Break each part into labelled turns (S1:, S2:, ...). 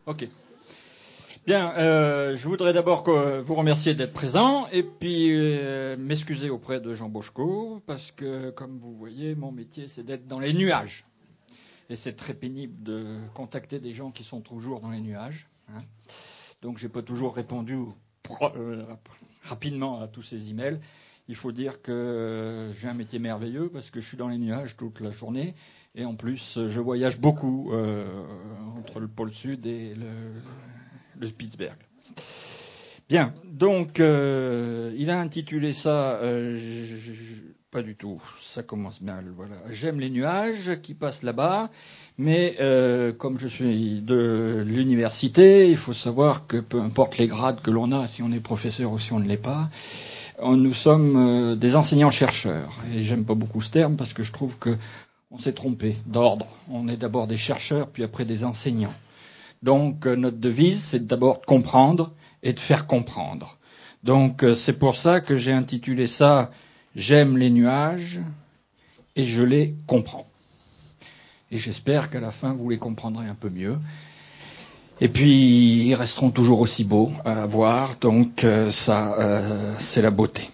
S1: Ok. Bien, je voudrais d'abord vous remercier d'être présent et puis m'excuser auprès de Jean Bochco parce que, comme vous voyez, mon métier c'est d'être dans les nuages. Et c'est très pénible de contacter des gens qui sont toujours dans les nuages. Hein. Donc j'ai pas toujours répondu rapidement à tous ces emails. Il faut dire que j'ai un métier merveilleux parce que je suis dans les nuages toute la journée et en plus je voyage beaucoup entre le pôle sud et le Spitzberg. Bien, donc il a intitulé ça pas du tout, ça commence mal, voilà. J'aime les nuages qui passent là-bas, mais comme je suis de l'université, il faut savoir que peu importe les grades que l'on a, si on est professeur ou si on ne l'est pas, nous sommes des enseignants-chercheurs. Et j'aime pas beaucoup ce terme parce que je trouve que on s'est trompé d'ordre. On est d'abord des chercheurs, puis après des enseignants. Donc notre devise, c'est d'abord de comprendre et de faire comprendre. Donc c'est pour ça que j'ai intitulé ça « J'aime les nuages et je les comprends ». Et j'espère qu'à la fin, vous les comprendrez un peu mieux. Et puis, ils resteront toujours aussi beaux à voir, donc ça, c'est la beauté.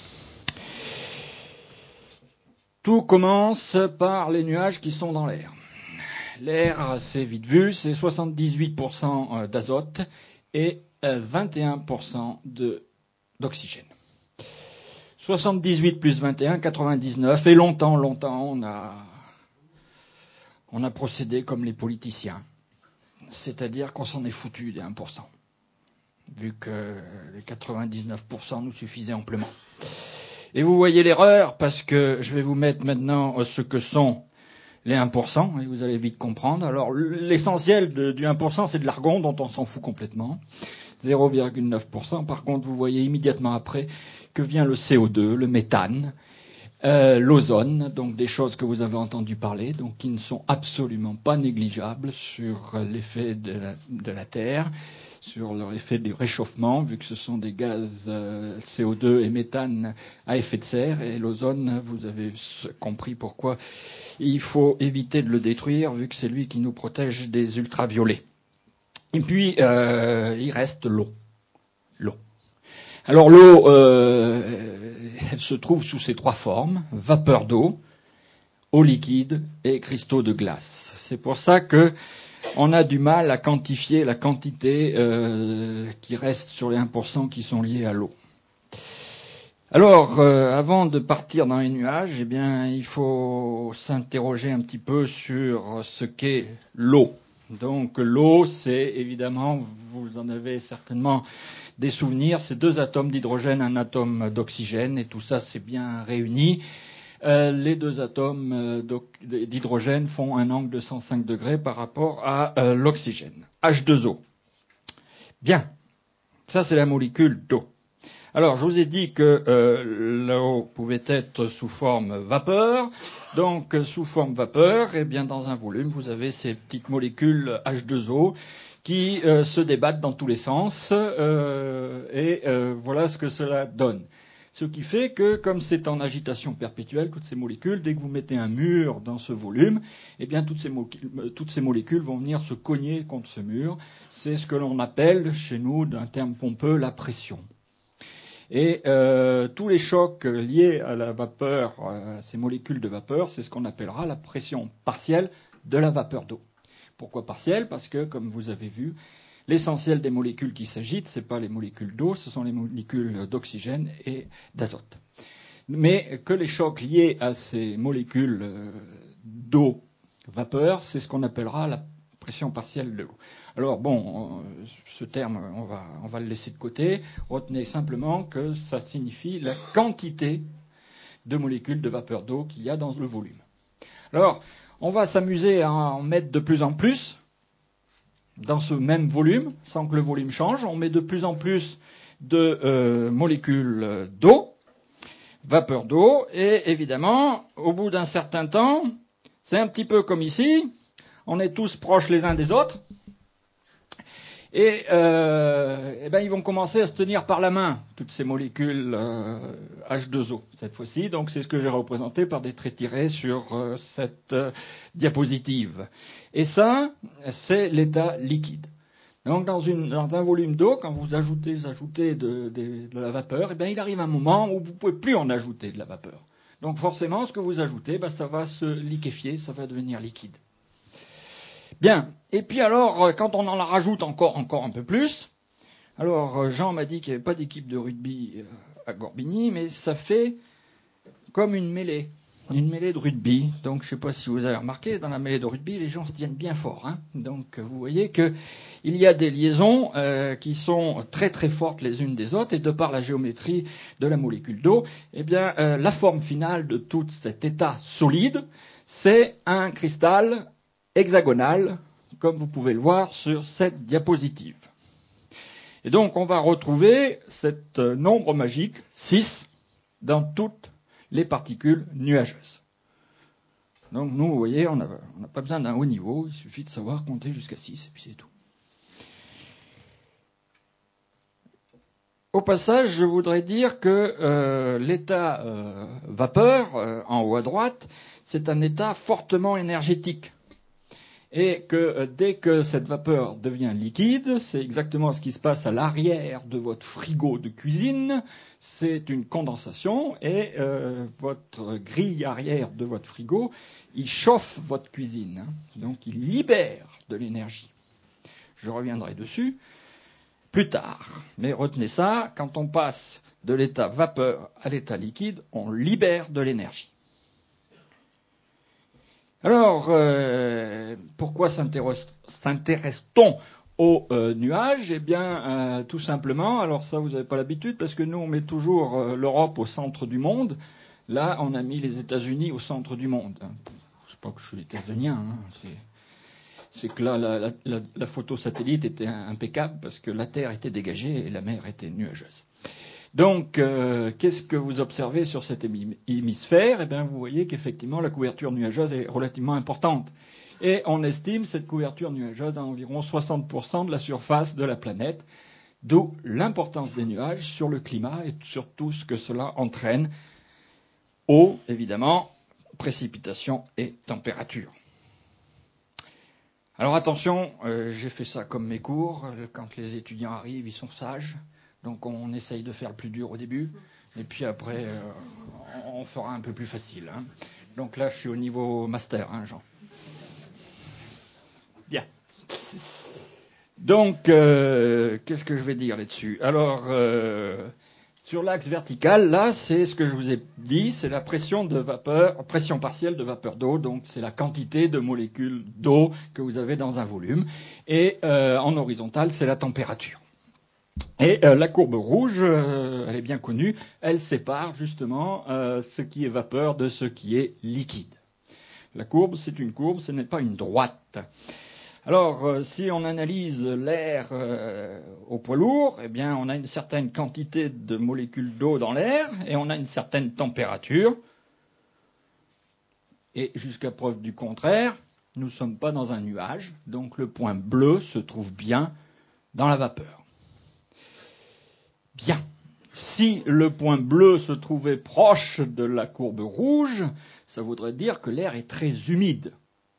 S1: Tout commence par les nuages qui sont dans l'air. L'air, c'est vite vu, c'est 78% d'azote et 21% d'oxygène. 78 plus 21, 99, et longtemps, on a procédé comme les politiciens. C'est-à-dire qu'on s'en est foutu des 1%, vu que les 99% nous suffisaient amplement. Et vous voyez l'erreur, parce que je vais vous mettre maintenant ce que sont les 1%, et vous allez vite comprendre. Alors, l'essentiel du 1%, c'est de l'argon, dont on s'en fout complètement. 0,9%. Par contre, vous voyez immédiatement après que vient le CO2, le méthane, l'ozone, donc des choses que vous avez entendu parler, donc qui ne sont absolument pas négligeables sur l'effet de la Terre, sur l'effet du réchauffement, vu que ce sont des gaz CO2 et méthane à effet de serre, et l'ozone, vous avez compris pourquoi il faut éviter de le détruire, vu que c'est lui qui nous protège des ultraviolets. Et puis, il reste l'eau. L'eau. Alors l'eau, elle se trouve sous ces trois formes, vapeur d'eau, eau liquide et cristaux de glace. C'est pour ça que on a du mal à quantifier la quantité qui reste sur les 1% qui sont liés à l'eau. Alors, avant de partir dans les nuages, eh bien, il faut s'interroger un petit peu sur ce qu'est l'eau. Donc, l'eau, c'est évidemment, vous en avez certainement des souvenirs, c'est deux atomes d'hydrogène, un atome d'oxygène, et tout ça, c'est bien réuni. Les deux atomes d'hydrogène font un angle de 105 degrés par rapport à l'oxygène. H2O. Bien. Ça, c'est la molécule d'eau. Alors, je vous ai dit que l'eau pouvait être sous forme vapeur. Donc, sous forme vapeur, eh bien, dans un volume, vous avez ces petites molécules H2O qui se débattent dans tous les sens. Et voilà ce que cela donne. Ce qui fait que, comme c'est en agitation perpétuelle, toutes ces molécules, dès que vous mettez un mur dans ce volume, eh bien, toutes ces molécules vont venir se cogner contre ce mur. C'est ce que l'on appelle, chez nous, d'un terme pompeux, la pression. Et tous les chocs liés à la vapeur, à ces molécules de vapeur, c'est ce qu'on appellera la pression partielle de la vapeur d'eau. Pourquoi partielle ? Parce que, comme vous avez vu, l'essentiel des molécules qui s'agitent, ce n'est pas les molécules d'eau, ce sont les molécules d'oxygène et d'azote. Mais que les chocs liés à ces molécules d'eau, vapeur, c'est ce qu'on appellera la pression partielle de l'eau. Alors bon, ce terme, on va le laisser de côté. Retenez simplement que ça signifie la quantité de molécules de vapeur d'eau qu'il y a dans le volume. Alors, on va s'amuser à en mettre de plus en plus dans ce même volume, sans que le volume change. On met de plus en plus de molécules d'eau, vapeur d'eau, et évidemment, au bout d'un certain temps, c'est un petit peu comme ici, on est tous proches les uns des autres, et ben ils vont commencer à se tenir par la main, toutes ces molécules H2O, cette fois-ci. Donc c'est ce que j'ai représenté par des traits tirés sur cette diapositive. Et ça, c'est l'état liquide. Donc dans un volume d'eau, quand vous ajoutez de la vapeur, eh bien il arrive un moment où vous ne pouvez plus en ajouter de la vapeur. Donc forcément, ce que vous ajoutez, ça va se liquéfier, ça va devenir liquide. Bien. Et puis alors, quand on en rajoute encore un peu plus, alors Jean m'a dit qu'il n'y avait pas d'équipe de rugby à Gorbigny, mais ça fait comme une mêlée de rugby. Donc je ne sais pas si vous avez remarqué, dans la mêlée de rugby, les gens se tiennent bien fort. Hein. Donc vous voyez qu'il y a des liaisons qui sont très très fortes les unes des autres, et de par la géométrie de la molécule d'eau, eh bien la forme finale de tout cet état solide, c'est un cristal hexagonal, comme vous pouvez le voir sur cette diapositive. Et donc on va retrouver cet nombre magique, 6, dans toutes les particules nuageuses. Donc nous, vous voyez, on n'a pas besoin d'un haut niveau, il suffit de savoir compter jusqu'à 6, et puis c'est tout. Au passage, je voudrais dire que l'état vapeur, en haut à droite, c'est un état fortement énergétique. Et que dès que cette vapeur devient liquide, c'est exactement ce qui se passe à l'arrière de votre frigo de cuisine, c'est une condensation, et votre grille arrière de votre frigo, il chauffe votre cuisine, hein, donc il libère de l'énergie. Je reviendrai dessus plus tard, mais retenez ça, quand on passe de l'état vapeur à l'état liquide, on libère de l'énergie. Alors, pourquoi s'intéresse-t-on aux nuages ? Eh bien, tout simplement, alors ça vous n'avez pas l'habitude, parce que nous on met toujours l'Europe au centre du monde. Là, on a mis les États-Unis au centre du monde. C'est pas que je suis états-unien, hein, c'est que là, la photo satellite était impeccable, parce que la Terre était dégagée et la mer était nuageuse. Donc, qu'est-ce que vous observez sur cet hémisphère ? Eh bien, vous voyez qu'effectivement, la couverture nuageuse est relativement importante. Et on estime cette couverture nuageuse à environ 60% de la surface de la planète, d'où l'importance des nuages sur le climat et sur tout ce que cela entraîne. Eau, évidemment, précipitation et température. Alors attention, j'ai fait ça comme mes cours. Quand les étudiants arrivent, ils sont sages. Donc on essaye de faire le plus dur au début, et puis après on fera un peu plus facile. Hein. Donc là je suis au niveau master, hein, Jean. Bien. Donc qu'est-ce que je vais dire là-dessus ? Alors sur l'axe vertical, là c'est ce que je vous ai dit, c'est la pression partielle de vapeur d'eau, donc c'est la quantité de molécules d'eau que vous avez dans un volume. Et en horizontal, c'est la température. Et la courbe rouge, elle est bien connue, elle sépare justement ce qui est vapeur de ce qui est liquide. La courbe, c'est une courbe, ce n'est pas une droite. Alors, si on analyse l'air au poids lourd, eh bien, on a une certaine quantité de molécules d'eau dans l'air et on a une certaine température. Et jusqu'à preuve du contraire, nous ne sommes pas dans un nuage, donc le point bleu se trouve bien dans la vapeur. Bien. Si le point bleu se trouvait proche de la courbe rouge, ça voudrait dire que l'air est très humide.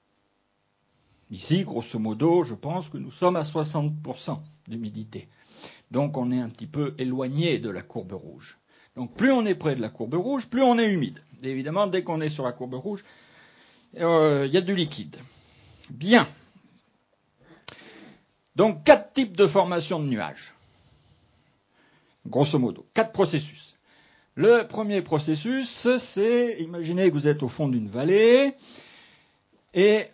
S1: Ici, grosso modo, je pense que nous sommes à 60% d'humidité. Donc on est un petit peu éloigné de la courbe rouge. Donc plus on est près de la courbe rouge, plus on est humide. Et évidemment, dès qu'on est sur la courbe rouge, il y a du liquide. Bien. Donc 4 types de formation de nuages. Grosso modo, 4 processus. Le premier processus, c'est, imaginez que vous êtes au fond d'une vallée, et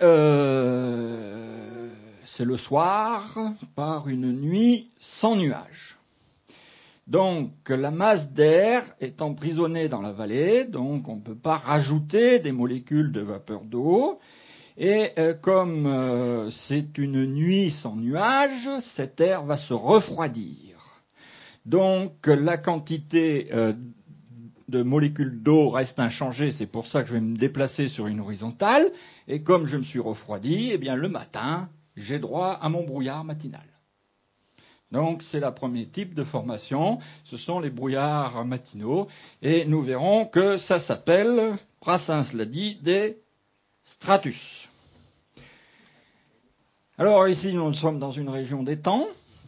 S1: c'est le soir, par une nuit sans nuages. Donc la masse d'air est emprisonnée dans la vallée, donc on ne peut pas rajouter des molécules de vapeur d'eau, et comme c'est une nuit sans nuages, cet air va se refroidir. Donc la quantité de molécules d'eau reste inchangée, c'est pour ça que je vais me déplacer sur une horizontale, et comme je me suis refroidi, eh bien le matin, j'ai droit à mon brouillard matinal. Donc c'est le premier type de formation, ce sont les brouillards matinaux, et nous verrons que ça s'appelle, Brassens l'a dit, des stratus. Alors ici, nous sommes dans une région d'étangs.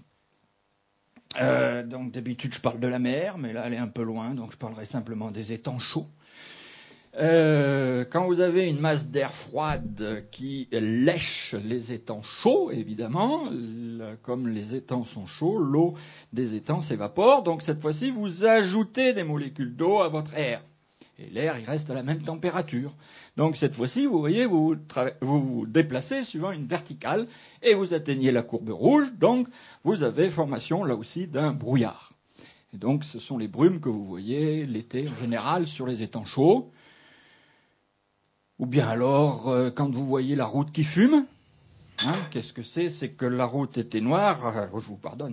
S1: Donc d'habitude, je parle de la mer, mais là, elle est un peu loin, donc je parlerai simplement des étangs chauds. Quand vous avez une masse d'air froide qui lèche les étangs chauds, évidemment, comme les étangs sont chauds, l'eau des étangs s'évapore. Donc cette fois-ci, vous ajoutez des molécules d'eau à votre air. Et l'air, il reste à la même température. Donc cette fois-ci, vous voyez, vous vous déplacez suivant une verticale et vous atteignez la courbe rouge. Donc vous avez formation, là aussi, d'un brouillard. Et donc ce sont les brumes que vous voyez l'été en général sur les étangs chauds. Ou bien alors, quand vous voyez la route qui fume, qu'est-ce que c'est? C'est que la route était noire. Je vous pardonne.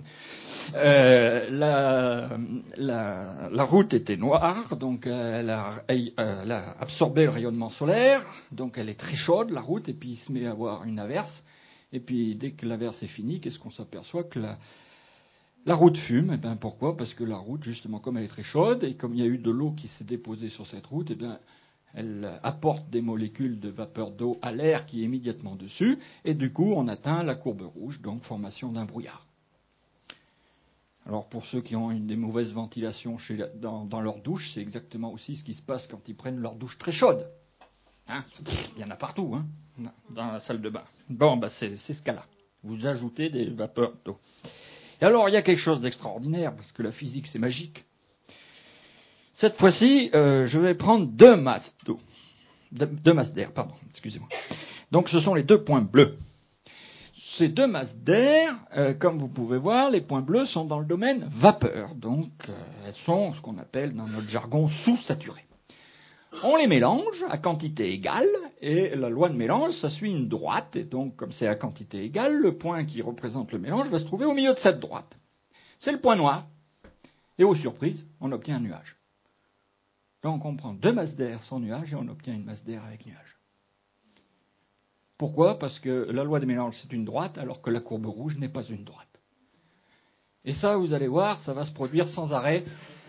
S1: La route était noire, donc elle a absorbé le rayonnement solaire, donc elle est très chaude, la route, et puis il se met à avoir une averse. Et puis dès que l'averse est finie, qu'est-ce qu'on s'aperçoit? Que la route fume. Et bien pourquoi? Parce que la route, justement, comme elle est très chaude, et comme il y a eu de l'eau qui s'est déposée sur cette route, et bien elle apporte des molécules de vapeur d'eau à l'air qui est immédiatement dessus, et du coup on atteint la courbe rouge, donc formation d'un brouillard. Alors pour ceux qui ont des mauvaises ventilations dans leur douche, c'est exactement aussi ce qui se passe quand ils prennent leur douche très chaude. Il y en a partout, dans la salle de bain. Bon, c'est ce cas-là. Vous ajoutez des vapeurs d'eau. Et alors il y a quelque chose d'extraordinaire, parce que la physique c'est magique. Cette fois-ci, je vais prendre deux masses d'eau. Deux masses d'air, pardon, excusez-moi. Donc ce sont les deux points bleus. Ces deux masses d'air, comme vous pouvez voir, les points bleus sont dans le domaine vapeur. Donc elles sont ce qu'on appelle dans notre jargon sous-saturées. On les mélange à quantité égale, et la loi de mélange, ça suit une droite. Et donc comme c'est à quantité égale, le point qui représente le mélange va se trouver au milieu de cette droite. C'est le point noir. Et aux surprises, on obtient un nuage. Donc on prend deux masses d'air sans nuage et on obtient une masse d'air avec nuage. Pourquoi? Parce que la loi des mélanges, c'est une droite, alors que la courbe rouge n'est pas une droite. Et ça, vous allez voir, ça va se produire sans arrêt.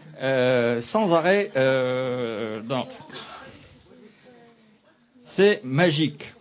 S1: C'est magique.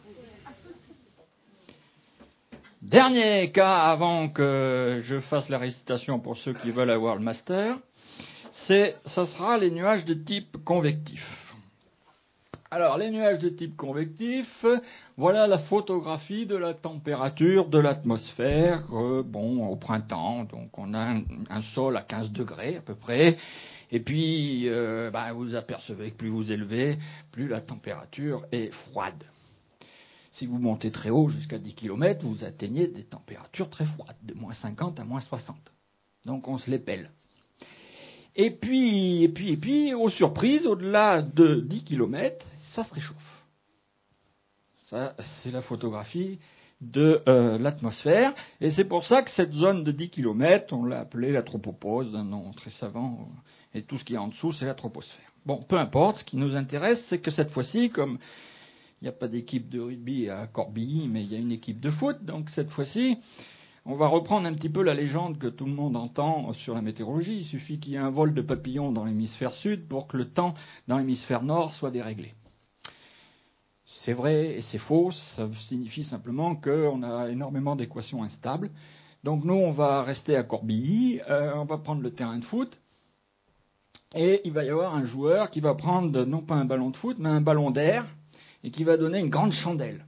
S1: Dernier cas avant que je fasse la récitation pour ceux qui veulent avoir le master, ça sera les nuages de type convectif. Alors, les nuages de type convectif, voilà la photographie de la température de l'atmosphère, au printemps. Donc, on a un sol à 15 degrés à peu près. Et puis, vous apercevez que plus vous élevez, plus la température est froide. Si vous montez très haut, jusqu'à 10 km, vous atteignez des températures très froides, de moins 50 à moins 60. Donc, on se les pèle. Et puis, aux surprises, au-delà de 10 km, ça se réchauffe. Ça, c'est la photographie de l'atmosphère. Et c'est pour ça que cette zone de 10 km, on l'a appelée la tropopause, d'un nom très savant. Et tout ce qui est en dessous, c'est la troposphère. Bon, peu importe. Ce qui nous intéresse, c'est que cette fois-ci, comme il n'y a pas d'équipe de rugby à Corbie, mais il y a une équipe de foot, donc cette fois-ci, on va reprendre un petit peu la légende que tout le monde entend sur la météorologie. Il suffit qu'il y ait un vol de papillons dans l'hémisphère sud pour que le temps dans l'hémisphère nord soit déréglé. C'est vrai et c'est faux, ça signifie simplement qu'on a énormément d'équations instables. Donc nous, on va rester à Corbie, on va prendre le terrain de foot, et il va y avoir un joueur qui va prendre non pas un ballon de foot, mais un ballon d'air, et qui va donner une grande chandelle.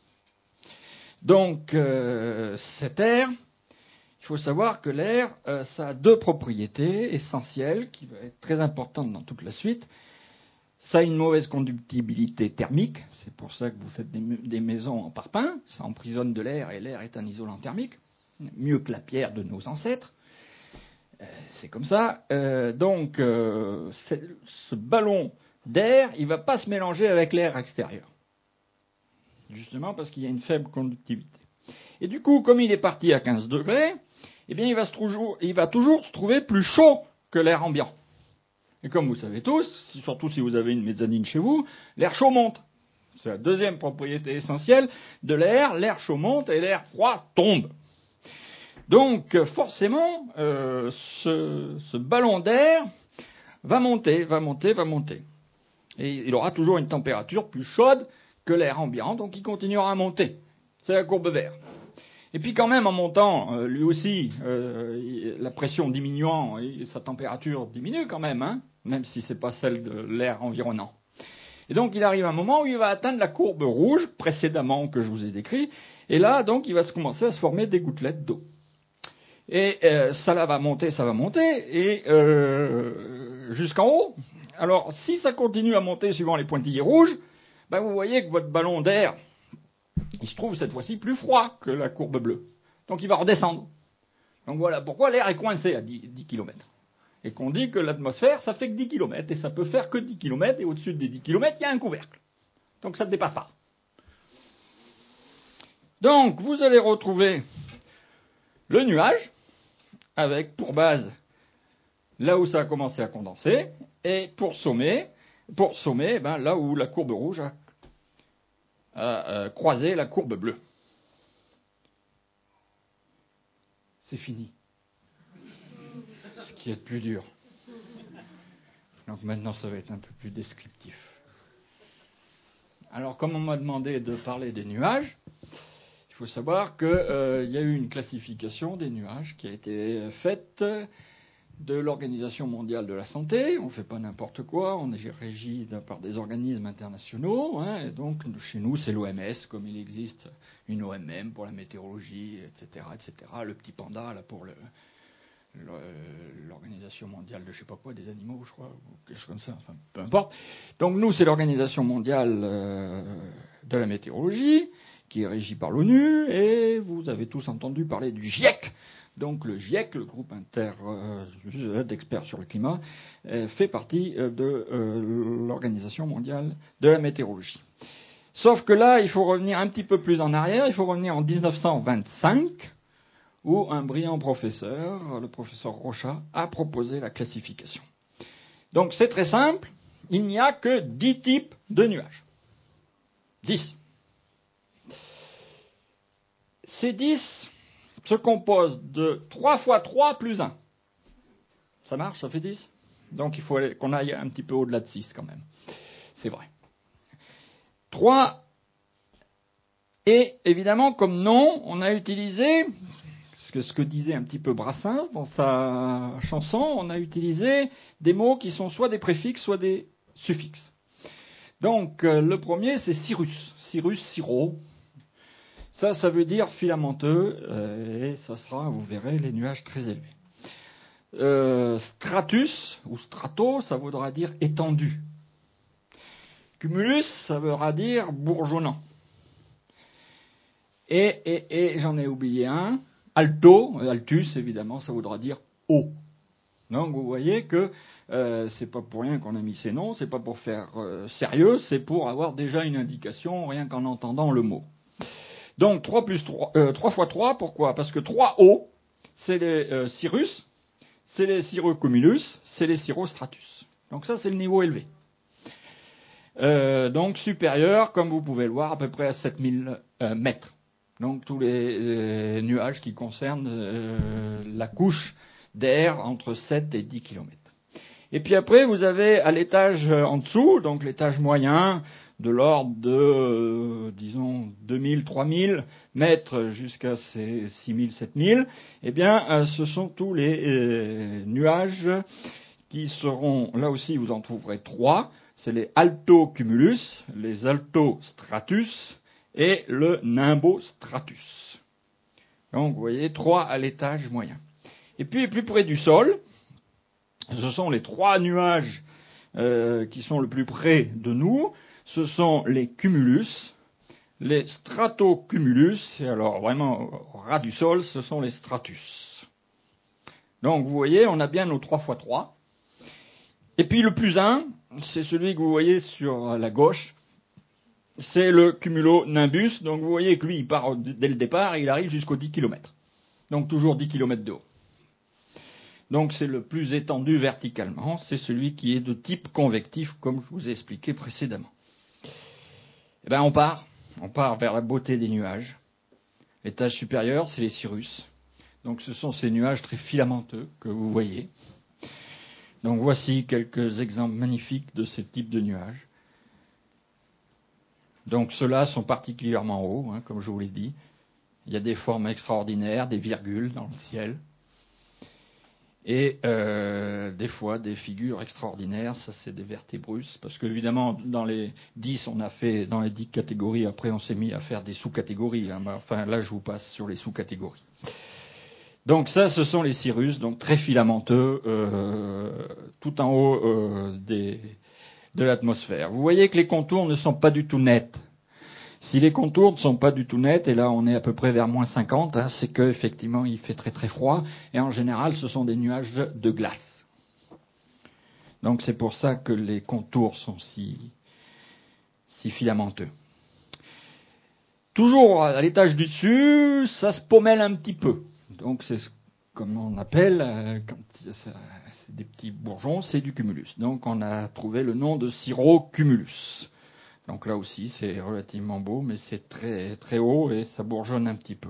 S1: Donc cet air, il faut savoir que l'air, ça a deux propriétés essentielles qui vont être très importantes dans toute la suite. Ça a une mauvaise conductibilité thermique, c'est pour ça que vous faites des maisons en parpaing, ça emprisonne de l'air et l'air est un isolant thermique, mieux que la pierre de nos ancêtres. C'est comme ça. Ce ballon d'air, il ne va pas se mélanger avec l'air extérieur. Justement parce qu'il y a une faible conductivité. Et du coup, comme il est parti à 15 degrés, eh bien, il va toujours se trouver plus chaud que l'air ambiant. Et comme vous savez tous, surtout si vous avez une mezzanine chez vous, l'air chaud monte. C'est la deuxième propriété essentielle de l'air. L'air chaud monte et l'air froid tombe. Donc, forcément, ce ballon d'air va monter. Et il aura toujours une température plus chaude que l'air ambiant, donc il continuera à monter. C'est la courbe verte. Et puis quand même, en montant, lui aussi, la pression diminuant, et sa température diminue quand même, hein, même si c'est pas celle de l'air environnant. Et donc il arrive un moment où il va atteindre la courbe rouge, précédemment que je vous ai décrit, et là, donc, il va commencer à se former des gouttelettes d'eau. Et ça va monter, et jusqu'en haut. Alors, si ça continue à monter suivant les pointillés rouges, ben vous voyez que votre ballon d'air, il se trouve cette fois-ci plus froid que la courbe bleue. Donc il va redescendre. Donc voilà pourquoi l'air est coincé à 10 km. Et qu'on dit que l'atmosphère, ça fait que 10 km, et ça peut faire que 10 km, et au-dessus des 10 km, il y a un couvercle. Donc ça ne dépasse pas. Donc vous allez retrouver le nuage, avec pour base là où ça a commencé à condenser, et pour sommet, ben, là où la courbe rouge a croisé la courbe bleue. C'est fini. Ce qui est le plus dur. Donc maintenant, ça va être un peu plus descriptif. Alors, comme on m'a demandé de parler des nuages, il faut savoir qu'il y a eu une classification des nuages qui a été faite de l'Organisation mondiale de la santé. On ne fait pas n'importe quoi, on est régi par des organismes internationaux. Hein, et donc, chez nous, c'est l'OMS, comme il existe une OMM pour la météorologie, etc., etc. Le petit panda, là, pour l'Organisation mondiale de je sais pas quoi, des animaux, je crois, ou quelque chose comme ça, enfin, peu importe. Donc nous, c'est l'Organisation mondiale de la météorologie, qui est régie par l'ONU, et vous avez tous entendu parler du GIEC. Donc le GIEC, le groupe d'experts sur le climat, fait partie de l'Organisation mondiale de la météorologie. Sauf que là, il faut revenir un petit peu plus en arrière, il faut revenir en 1925, où un brillant professeur, le professeur Rochat, a proposé la classification. Donc c'est très simple, il n'y a que 10 types de nuages. 10. Ces 10 se composent de 3 fois 3 plus 1. Ça marche, ça fait 10 ? Donc il faut qu'on aille un petit peu au-delà de 6 quand même. C'est vrai. 3. Et évidemment, comme nom, on a utilisé ce que disait un petit peu Brassens dans sa chanson, on a utilisé des mots qui sont soit des préfixes, soit des suffixes. Donc, le premier, c'est cirrus. Cirrus, cirro. Ça veut dire filamenteux, et ça sera, vous verrez, les nuages très élevés. Stratus, ou strato, ça voudra dire étendu. Cumulus, ça voudra dire bourgeonnant. Et j'en ai oublié un. Alto, altus, évidemment, ça voudra dire haut. Donc vous voyez que c'est pas pour rien qu'on a mis ces noms, c'est pas pour faire sérieux, c'est pour avoir déjà une indication, rien qu'en entendant le mot. Donc 3 fois 3, pourquoi ? Parce que 3 hauts, c'est les cirrus, c'est les cirrocumulus, c'est les cirrostratus. Donc ça, c'est le niveau élevé. Donc supérieur, comme vous pouvez le voir, à peu près à 7000 mètres. Donc tous les nuages qui concernent la couche d'air entre 7 et 10 km. Et puis après, vous avez à l'étage en dessous, donc l'étage moyen, de l'ordre de, disons, 2000, 3000 mètres jusqu'à ces 6000, 7000, eh bien, ce sont tous les nuages qui seront, là aussi, vous en trouverez 3. C'est les altocumulus, les altostratus, et le nimbostratus. Donc, vous voyez, 3 à l'étage moyen. Et puis, plus près du sol, ce sont les 3 nuages qui sont le plus près de nous. Ce sont les cumulus, les stratocumulus, et alors vraiment au ras du sol, ce sont les stratus. Donc, vous voyez, on a bien nos 3 x 3. Et puis, le plus 1, c'est celui que vous voyez sur la gauche. C'est le cumulonimbus. Donc vous voyez que lui, il part dès le départ et il arrive jusqu'aux 10 km. Donc toujours 10 km de haut. Donc c'est le plus étendu verticalement. C'est celui qui est de type convectif, comme je vous ai expliqué précédemment. Eh bien on part vers la beauté des nuages. L'étage supérieur, c'est les cirrus. Donc ce sont ces nuages très filamenteux que vous voyez. Donc voici quelques exemples magnifiques de ces types de nuages. Donc ceux-là sont particulièrement hauts, hein, comme je vous l'ai dit. Il y a des formes extraordinaires, des virgules dans le ciel. Et des fois des figures extraordinaires, ça c'est des vertébrus, parce qu'évidemment dans les 10 on a fait, dans les 10 catégories, après on s'est mis à faire des sous-catégories, hein. Enfin là je vous passe sur les sous-catégories. Donc ça ce sont les cirrus, donc très filamenteux, tout en haut de l'atmosphère. Vous voyez que les contours ne sont pas du tout nets. Si les contours ne sont pas du tout nets, et là on est à peu près vers moins 50, hein, c'est qu'effectivement il fait très très froid, et en général ce sont des nuages de glace. Donc c'est pour ça que les contours sont si filamenteux. Toujours à l'étage du dessus, ça se pommelle un petit peu. Donc c'est comme on appelle, quand c'est des petits bourgeons, c'est du cumulus. Donc on a trouvé le nom de cirrocumulus. Donc là aussi, c'est relativement beau, mais c'est très, très haut et ça bourgeonne un petit peu.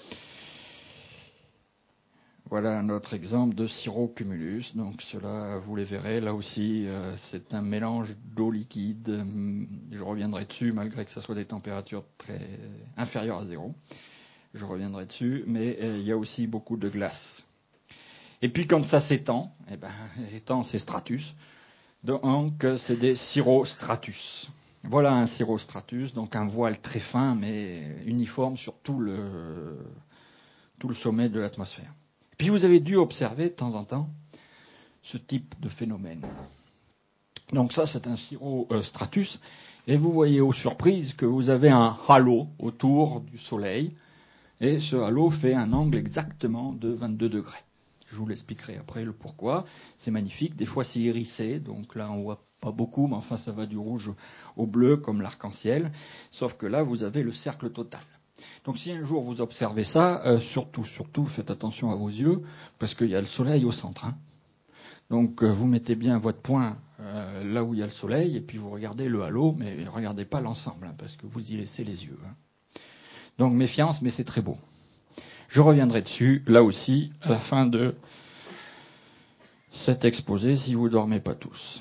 S1: Voilà un autre exemple de cirrocumulus. Donc cela, vous les verrez, là aussi, c'est un mélange d'eau liquide. Je reviendrai dessus, malgré que ce soit des températures très inférieures à 0. Je reviendrai dessus, mais il y a aussi beaucoup de glace. Et puis quand ça s'étend, étend c'est stratus, donc c'est des cirrostratus. Voilà un cirrostratus, donc un voile très fin mais uniforme sur tout le sommet de l'atmosphère. Puis vous avez dû observer de temps en temps ce type de phénomène. Donc ça c'est un cirrostratus, et vous voyez aux surprises que vous avez un halo autour du Soleil, et ce halo fait un angle exactement de 22 degrés. Je vous l'expliquerai après le pourquoi. C'est magnifique. Des fois, c'est irisé. Donc là, on voit pas beaucoup, mais enfin, ça va du rouge au bleu, comme l'arc-en-ciel. Sauf que là, vous avez le cercle total. Donc si un jour vous observez ça, surtout, faites attention à vos yeux, parce qu'il y a le soleil au centre. Hein. Donc vous mettez bien votre poing là où il y a le soleil, et puis vous regardez le halo, mais ne regardez pas l'ensemble, hein, parce que vous y laissez les yeux. Hein. Donc méfiance, mais c'est très beau. Je reviendrai dessus, là aussi, à la fin de cet exposé, si vous ne dormez pas tous.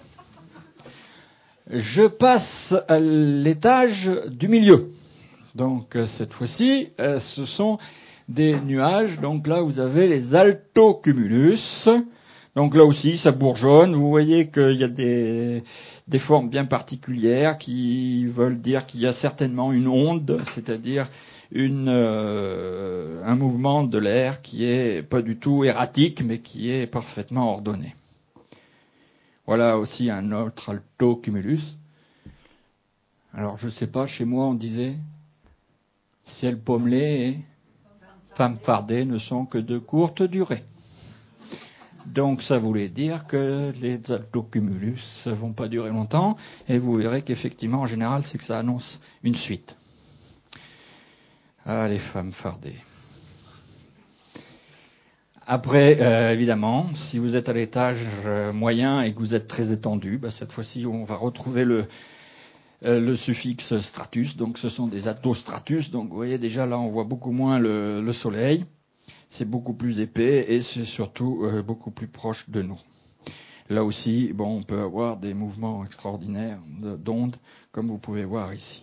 S1: Je passe à l'étage du milieu. Donc, cette fois-ci, ce sont des nuages. Donc là, vous avez les altocumulus. Donc là aussi, ça bourgeonne. Vous voyez qu'il y a des formes bien particulières qui veulent dire qu'il y a certainement une onde, c'est-à-dire un mouvement de l'air qui est pas du tout erratique, mais qui est parfaitement ordonné. Voilà aussi un autre altocumulus. Alors je sais pas, chez moi on disait ciel pommelé et femme fardée ne sont que de courte durée. Donc ça voulait dire que les altocumulus ne vont pas durer longtemps, et vous verrez qu'effectivement en général c'est que ça annonce une suite. Ah, les femmes fardées. Après, évidemment, si vous êtes à l'étage moyen et que vous êtes très étendu, cette fois-ci, on va retrouver le suffixe stratus. Donc, ce sont des altostratus. Donc, vous voyez, déjà, là, on voit beaucoup moins le soleil. C'est beaucoup plus épais et c'est surtout beaucoup plus proche de nous. Là aussi, on peut avoir des mouvements extraordinaires d'ondes, comme vous pouvez voir ici.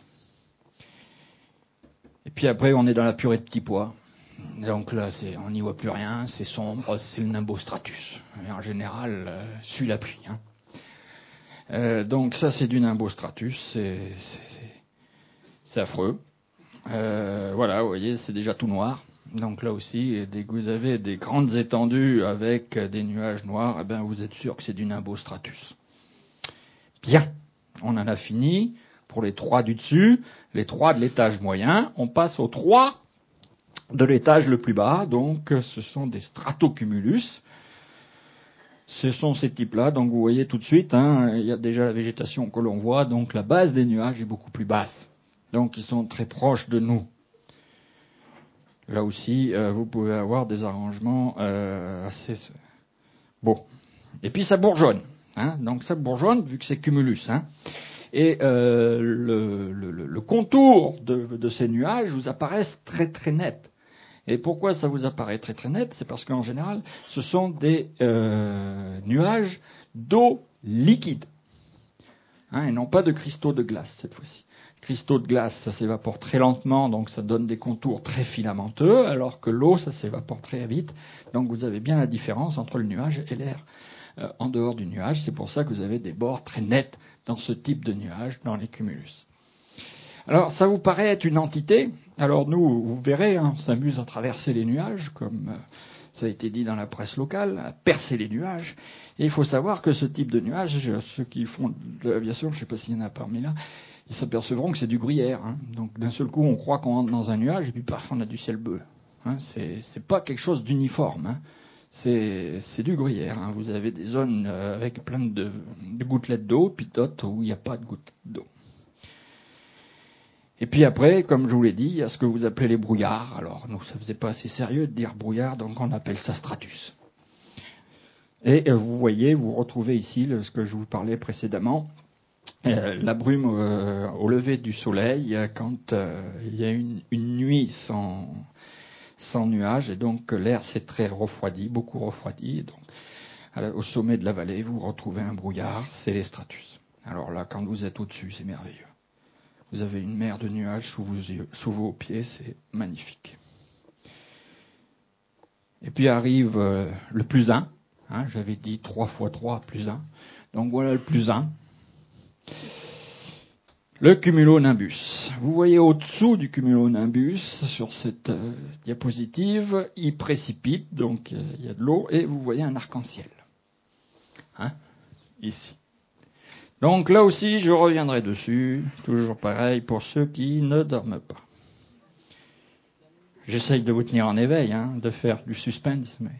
S1: Et puis après, on est dans la purée de petits pois. Donc là, on n'y voit plus rien, c'est sombre, c'est le nimbostratus. Et en général, suit la pluie. Hein. Donc ça, c'est du nimbostratus, c'est affreux. Voilà, vous voyez, c'est déjà tout noir. Donc là aussi, dès que vous avez des grandes étendues avec des nuages noirs, vous êtes sûr que c'est du nimbostratus. Bien, on en a fini pour les 3 du dessus, les 3 de l'étage moyen. On passe aux 3 de l'étage le plus bas, donc ce sont des stratocumulus. Ce sont ces types-là, donc vous voyez tout de suite, il y a déjà la végétation que l'on voit, donc la base des nuages est beaucoup plus basse. Donc ils sont très proches de nous. Là aussi, vous pouvez avoir des arrangements assez beaux. Et puis ça bourgeonne. Donc ça bourgeonne vu que c'est cumulus. Et le contour de ces nuages vous apparaissent très très net. Et pourquoi ça vous apparaît très très net ? C'est parce qu'en général, ce sont des nuages d'eau liquide. Et non pas de cristaux de glace cette fois-ci. cristaux de glace, ça s'évapore très lentement, donc ça donne des contours très filamenteux, alors que l'eau, ça s'évapore très vite. Donc vous avez bien la différence entre le nuage et l'air en dehors du nuage. C'est pour ça que vous avez des bords très nets dans ce type de nuage, dans les cumulus. Alors, ça vous paraît être une entité. Alors nous, vous verrez, on s'amuse à traverser les nuages, comme ça a été dit dans la presse locale, à percer les nuages. Et il faut savoir que ce type de nuage, ceux qui font de l'aviation, je ne sais pas s'il y en a parmi là, ils s'apercevront que c'est du gruyère. Donc d'un seul coup, on croit qu'on rentre dans un nuage et puis paf, on a du ciel bleu. C'est pas quelque chose d'uniforme. C'est du gruyère. Vous avez des zones avec plein de gouttelettes d'eau, puis d'autres où il n'y a pas de gouttelettes d'eau. Et puis après, comme je vous l'ai dit, il y a ce que vous appelez les brouillards. Alors nous, ça faisait pas assez sérieux de dire brouillard, donc on appelle ça stratus. Et vous voyez, vous retrouvez ici ce que je vous parlais précédemment, la brume au lever du soleil, quand il y a une nuit sans nuages, et donc l'air s'est très refroidi, beaucoup refroidi. Donc, au sommet de la vallée, vous retrouvez un brouillard, c'est les stratus. Alors là, quand vous êtes au-dessus, c'est merveilleux. Vous avez une mer de nuages sous vos pieds, c'est magnifique. Et puis arrive le plus 1. J'avais dit 3 fois 3 plus 1. Donc voilà le plus 1. Le cumulonimbus. Vous voyez au-dessous du cumulonimbus, sur cette diapositive, il précipite, donc il y a de l'eau, et vous voyez un arc-en-ciel. Ici. Donc là aussi, je reviendrai dessus, toujours pareil pour ceux qui ne dorment pas. J'essaye de vous tenir en éveil, de faire du suspense, mais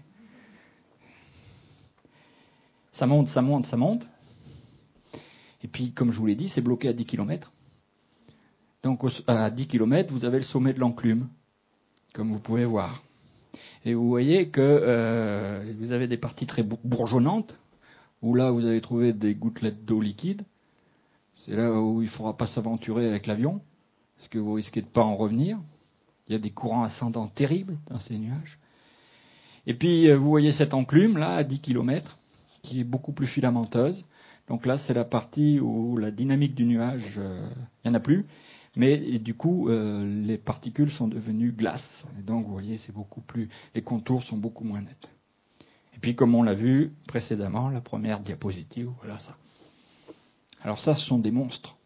S1: ça monte, ça monte, ça monte. Et puis, comme je vous l'ai dit, c'est bloqué à 10 km. Donc à 10 km, vous avez le sommet de l'enclume, comme vous pouvez voir. Et vous voyez que vous avez des parties très bourgeonnantes, où là, vous allez trouver des gouttelettes d'eau liquide. C'est là où il ne faudra pas s'aventurer avec l'avion, parce que vous risquez de ne pas en revenir. Il y a des courants ascendants terribles dans ces nuages. Et puis, vous voyez cette enclume, là, à 10 km, qui est beaucoup plus filamenteuse. Donc là, c'est la partie où la dynamique du nuage, il n'y en a plus. Mais du coup, les particules sont devenues glace. Et donc, vous voyez, c'est beaucoup plus, les contours sont beaucoup moins nets. Et puis, comme on l'a vu précédemment, la première diapositive, voilà ça. Alors ça, ce sont des monstres.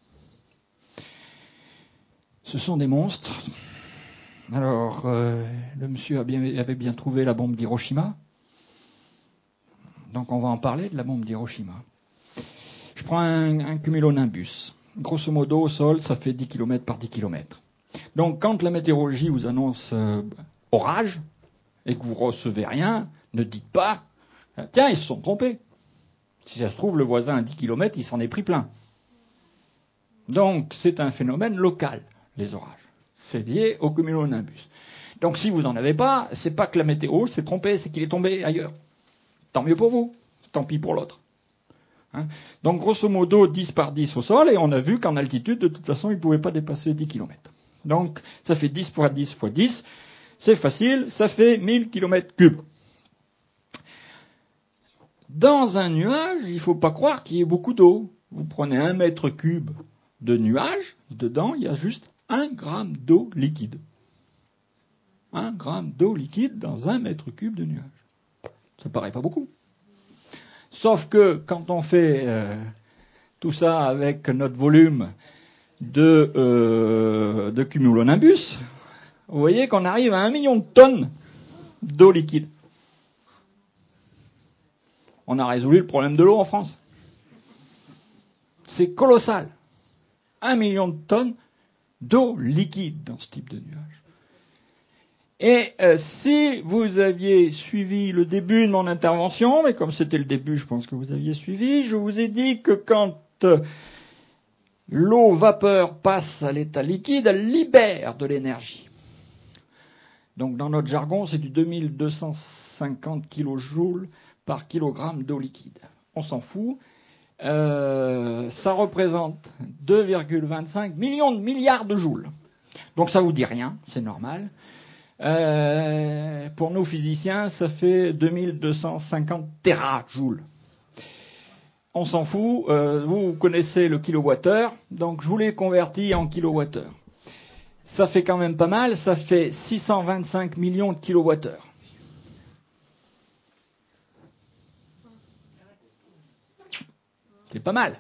S1: Ce sont des monstres. Alors, le monsieur avait bien trouvé la bombe d'Hiroshima. Donc, on va en parler de la bombe d'Hiroshima. Je prends un cumulonimbus. Grosso modo, au sol, ça fait 10 km par 10 km. Donc, quand la météorologie vous annonce orage, et que vous recevez rien, ne dites pas « Tiens, ils se sont trompés ». Si ça se trouve, le voisin à 10 km, il s'en est pris plein. Donc, c'est un phénomène local, les orages. C'est lié au cumulonimbus. Donc, si vous n'en avez pas, c'est pas que la météo s'est trompée, c'est qu'il est tombé ailleurs. Tant mieux pour vous, tant pis pour l'autre. Donc, grosso modo, 10 par 10 au sol, et on a vu qu'en altitude, de toute façon, il ne pouvait pas dépasser 10 km. Donc, ça fait 10 fois 10 fois 10. C'est facile, ça fait 1000 km3. Dans un nuage, il ne faut pas croire qu'il y ait beaucoup d'eau. Vous prenez 1 mètre cube de nuage, dedans, il y a juste 1 gramme d'eau liquide. 1 gramme d'eau liquide dans 1 mètre cube de nuage. Ça paraît pas beaucoup. Sauf que quand on fait tout ça avec notre volume de cumulonimbus, vous voyez qu'on arrive à 1 million de tonnes d'eau liquide. On a résolu le problème de l'eau en France. C'est colossal. 1 million de tonnes d'eau liquide dans ce type de nuage. Et si vous aviez suivi le début de mon intervention, mais comme c'était le début, je pense que vous aviez suivi, je vous ai dit que quand l'eau vapeur passe à l'état liquide, elle libère de l'énergie. Donc dans notre jargon, c'est du 2250 kJ par kilogramme d'eau liquide. On s'en fout. Ça représente 2,25 millions de milliards de joules. Donc ça vous dit rien, c'est normal. Pour nous physiciens, ça fait 2250 térawoules. on s'en fout. Vous connaissez le kilowattheure, donc je vous l'ai converti en kilowattheure. Ça fait quand même pas mal, ça fait 625 millions de kilowattheures. C'est pas mal.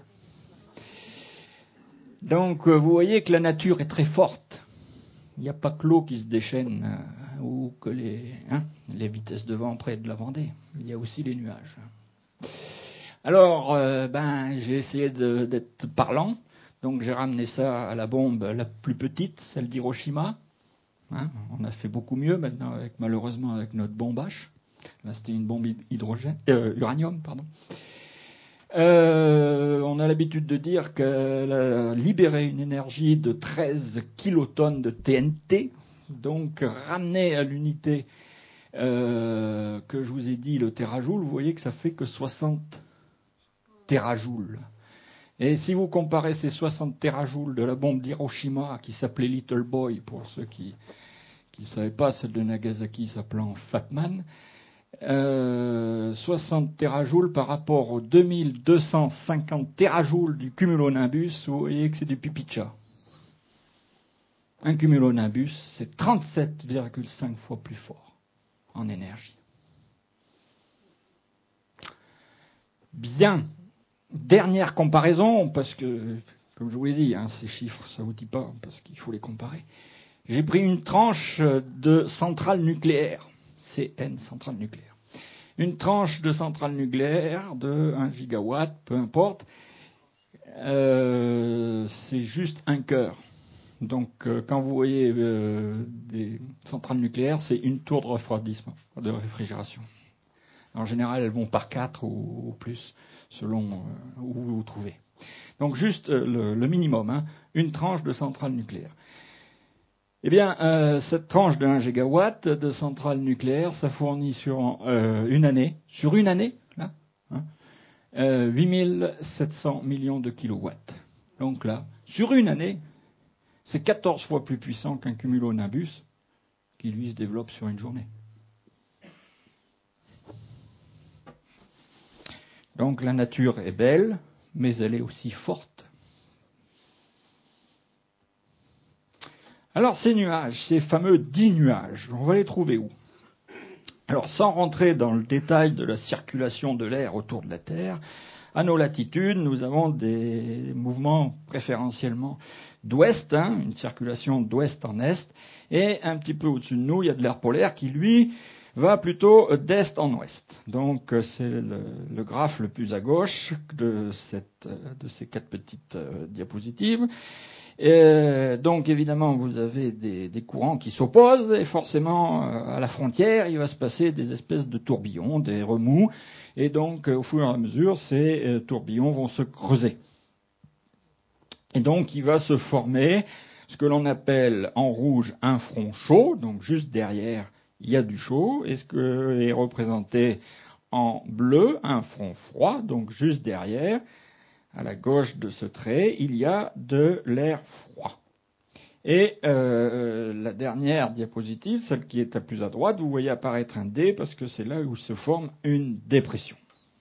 S1: Donc vous voyez que la nature est très forte. Il n'y a pas que l'eau qui se déchaîne ou que les vitesses de vent près de la Vendée. Il y a aussi les nuages. Alors, j'ai essayé d'être parlant. Donc j'ai ramené ça à la bombe la plus petite, celle d'Hiroshima. On a fait beaucoup mieux maintenant, malheureusement, avec notre bombe H. Là, c'était une bombe uranium, pardon. On a l'habitude de dire qu'elle a libéré une énergie de 13 kilotonnes de TNT, donc ramené à l'unité que je vous ai dit, le térajoule, vous voyez que ça fait que 60 térawoules. Et si vous comparez ces 60 térawoules de la bombe d'Hiroshima, qui s'appelait Little Boy, pour ceux qui ne savaient pas, celle de Nagasaki s'appelant Fat Man, 60 térawoules par rapport aux 2250 térawoules du cumulonimbus, vous voyez que c'est du pipi de chat. Un cumulonimbus, c'est 37,5 fois plus fort en énergie. Bien. Dernière comparaison, parce que, comme je vous l'ai dit, ces chiffres, ça vous dit pas, parce qu'il faut les comparer. J'ai pris une tranche de centrale nucléaire, CN, centrale nucléaire. Une tranche de centrale nucléaire de 1 gigawatt, peu importe, c'est juste un cœur. Donc, quand vous voyez des centrales nucléaires, c'est une tour de refroidissement, de réfrigération. En général, elles vont par 4 ou plus, selon où vous vous trouvez. Donc, juste le minimum, une tranche de centrale nucléaire. Eh bien, cette tranche de 1 gigawatt de centrale nucléaire, ça fournit sur une année, là, 8700 millions de kilowatts. Donc là, sur une année, c'est 14 fois plus puissant qu'un cumulonimbus qui, lui, se développe sur une journée. Donc la nature est belle, mais elle est aussi forte. Alors ces nuages, ces fameux 10 nuages, on va les trouver où? Alors sans rentrer dans le détail de la circulation de l'air autour de la Terre, à nos latitudes, nous avons des mouvements préférentiellement d'ouest, une circulation d'ouest en est, et un petit peu au-dessus de nous, il y a de l'air polaire qui, lui, va plutôt d'est en ouest. Donc c'est le graphe le plus à gauche de ces 4 petites diapositives. Et donc évidemment vous avez des courants qui s'opposent et forcément à la frontière il va se passer des espèces de tourbillons, des remous, et donc au fur et à mesure ces tourbillons vont se creuser. Et donc il va se former ce que l'on appelle en rouge un front chaud, donc juste derrière il y a du chaud, et ce que est représenté en bleu un front froid, donc juste derrière, à la gauche de ce trait, il y a de l'air froid. Et la dernière diapositive, celle qui est la plus à droite, vous voyez apparaître un D parce que c'est là où se forme une dépression.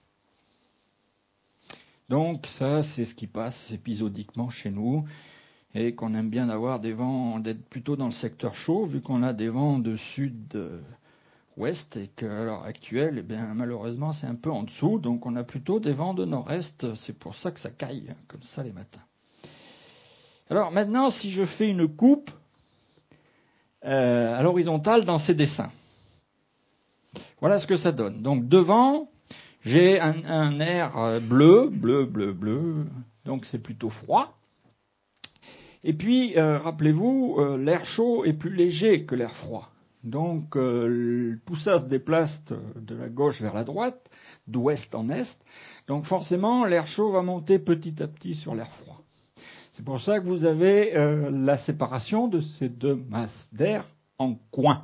S1: Donc ça, c'est ce qui passe épisodiquement chez nous et qu'on aime bien avoir des vents, d'être plutôt dans le secteur chaud vu qu'on a des vents de sud-ouest et qu'à l'heure actuelle, eh bien, malheureusement, c'est un peu en dessous. Donc on a plutôt des vents de nord-est. C'est pour ça que ça caille comme ça les matins. Alors maintenant, si je fais une coupe à l'horizontale dans ces dessins, voilà ce que ça donne. Donc devant, j'ai un air bleu, donc c'est plutôt froid. Et puis, rappelez-vous, l'air chaud est plus léger que l'air froid. Donc tout ça se déplace de la gauche vers la droite, d'ouest en est. Donc forcément, l'air chaud va monter petit à petit sur l'air froid. C'est pour ça que vous avez la séparation de ces deux masses d'air en coins.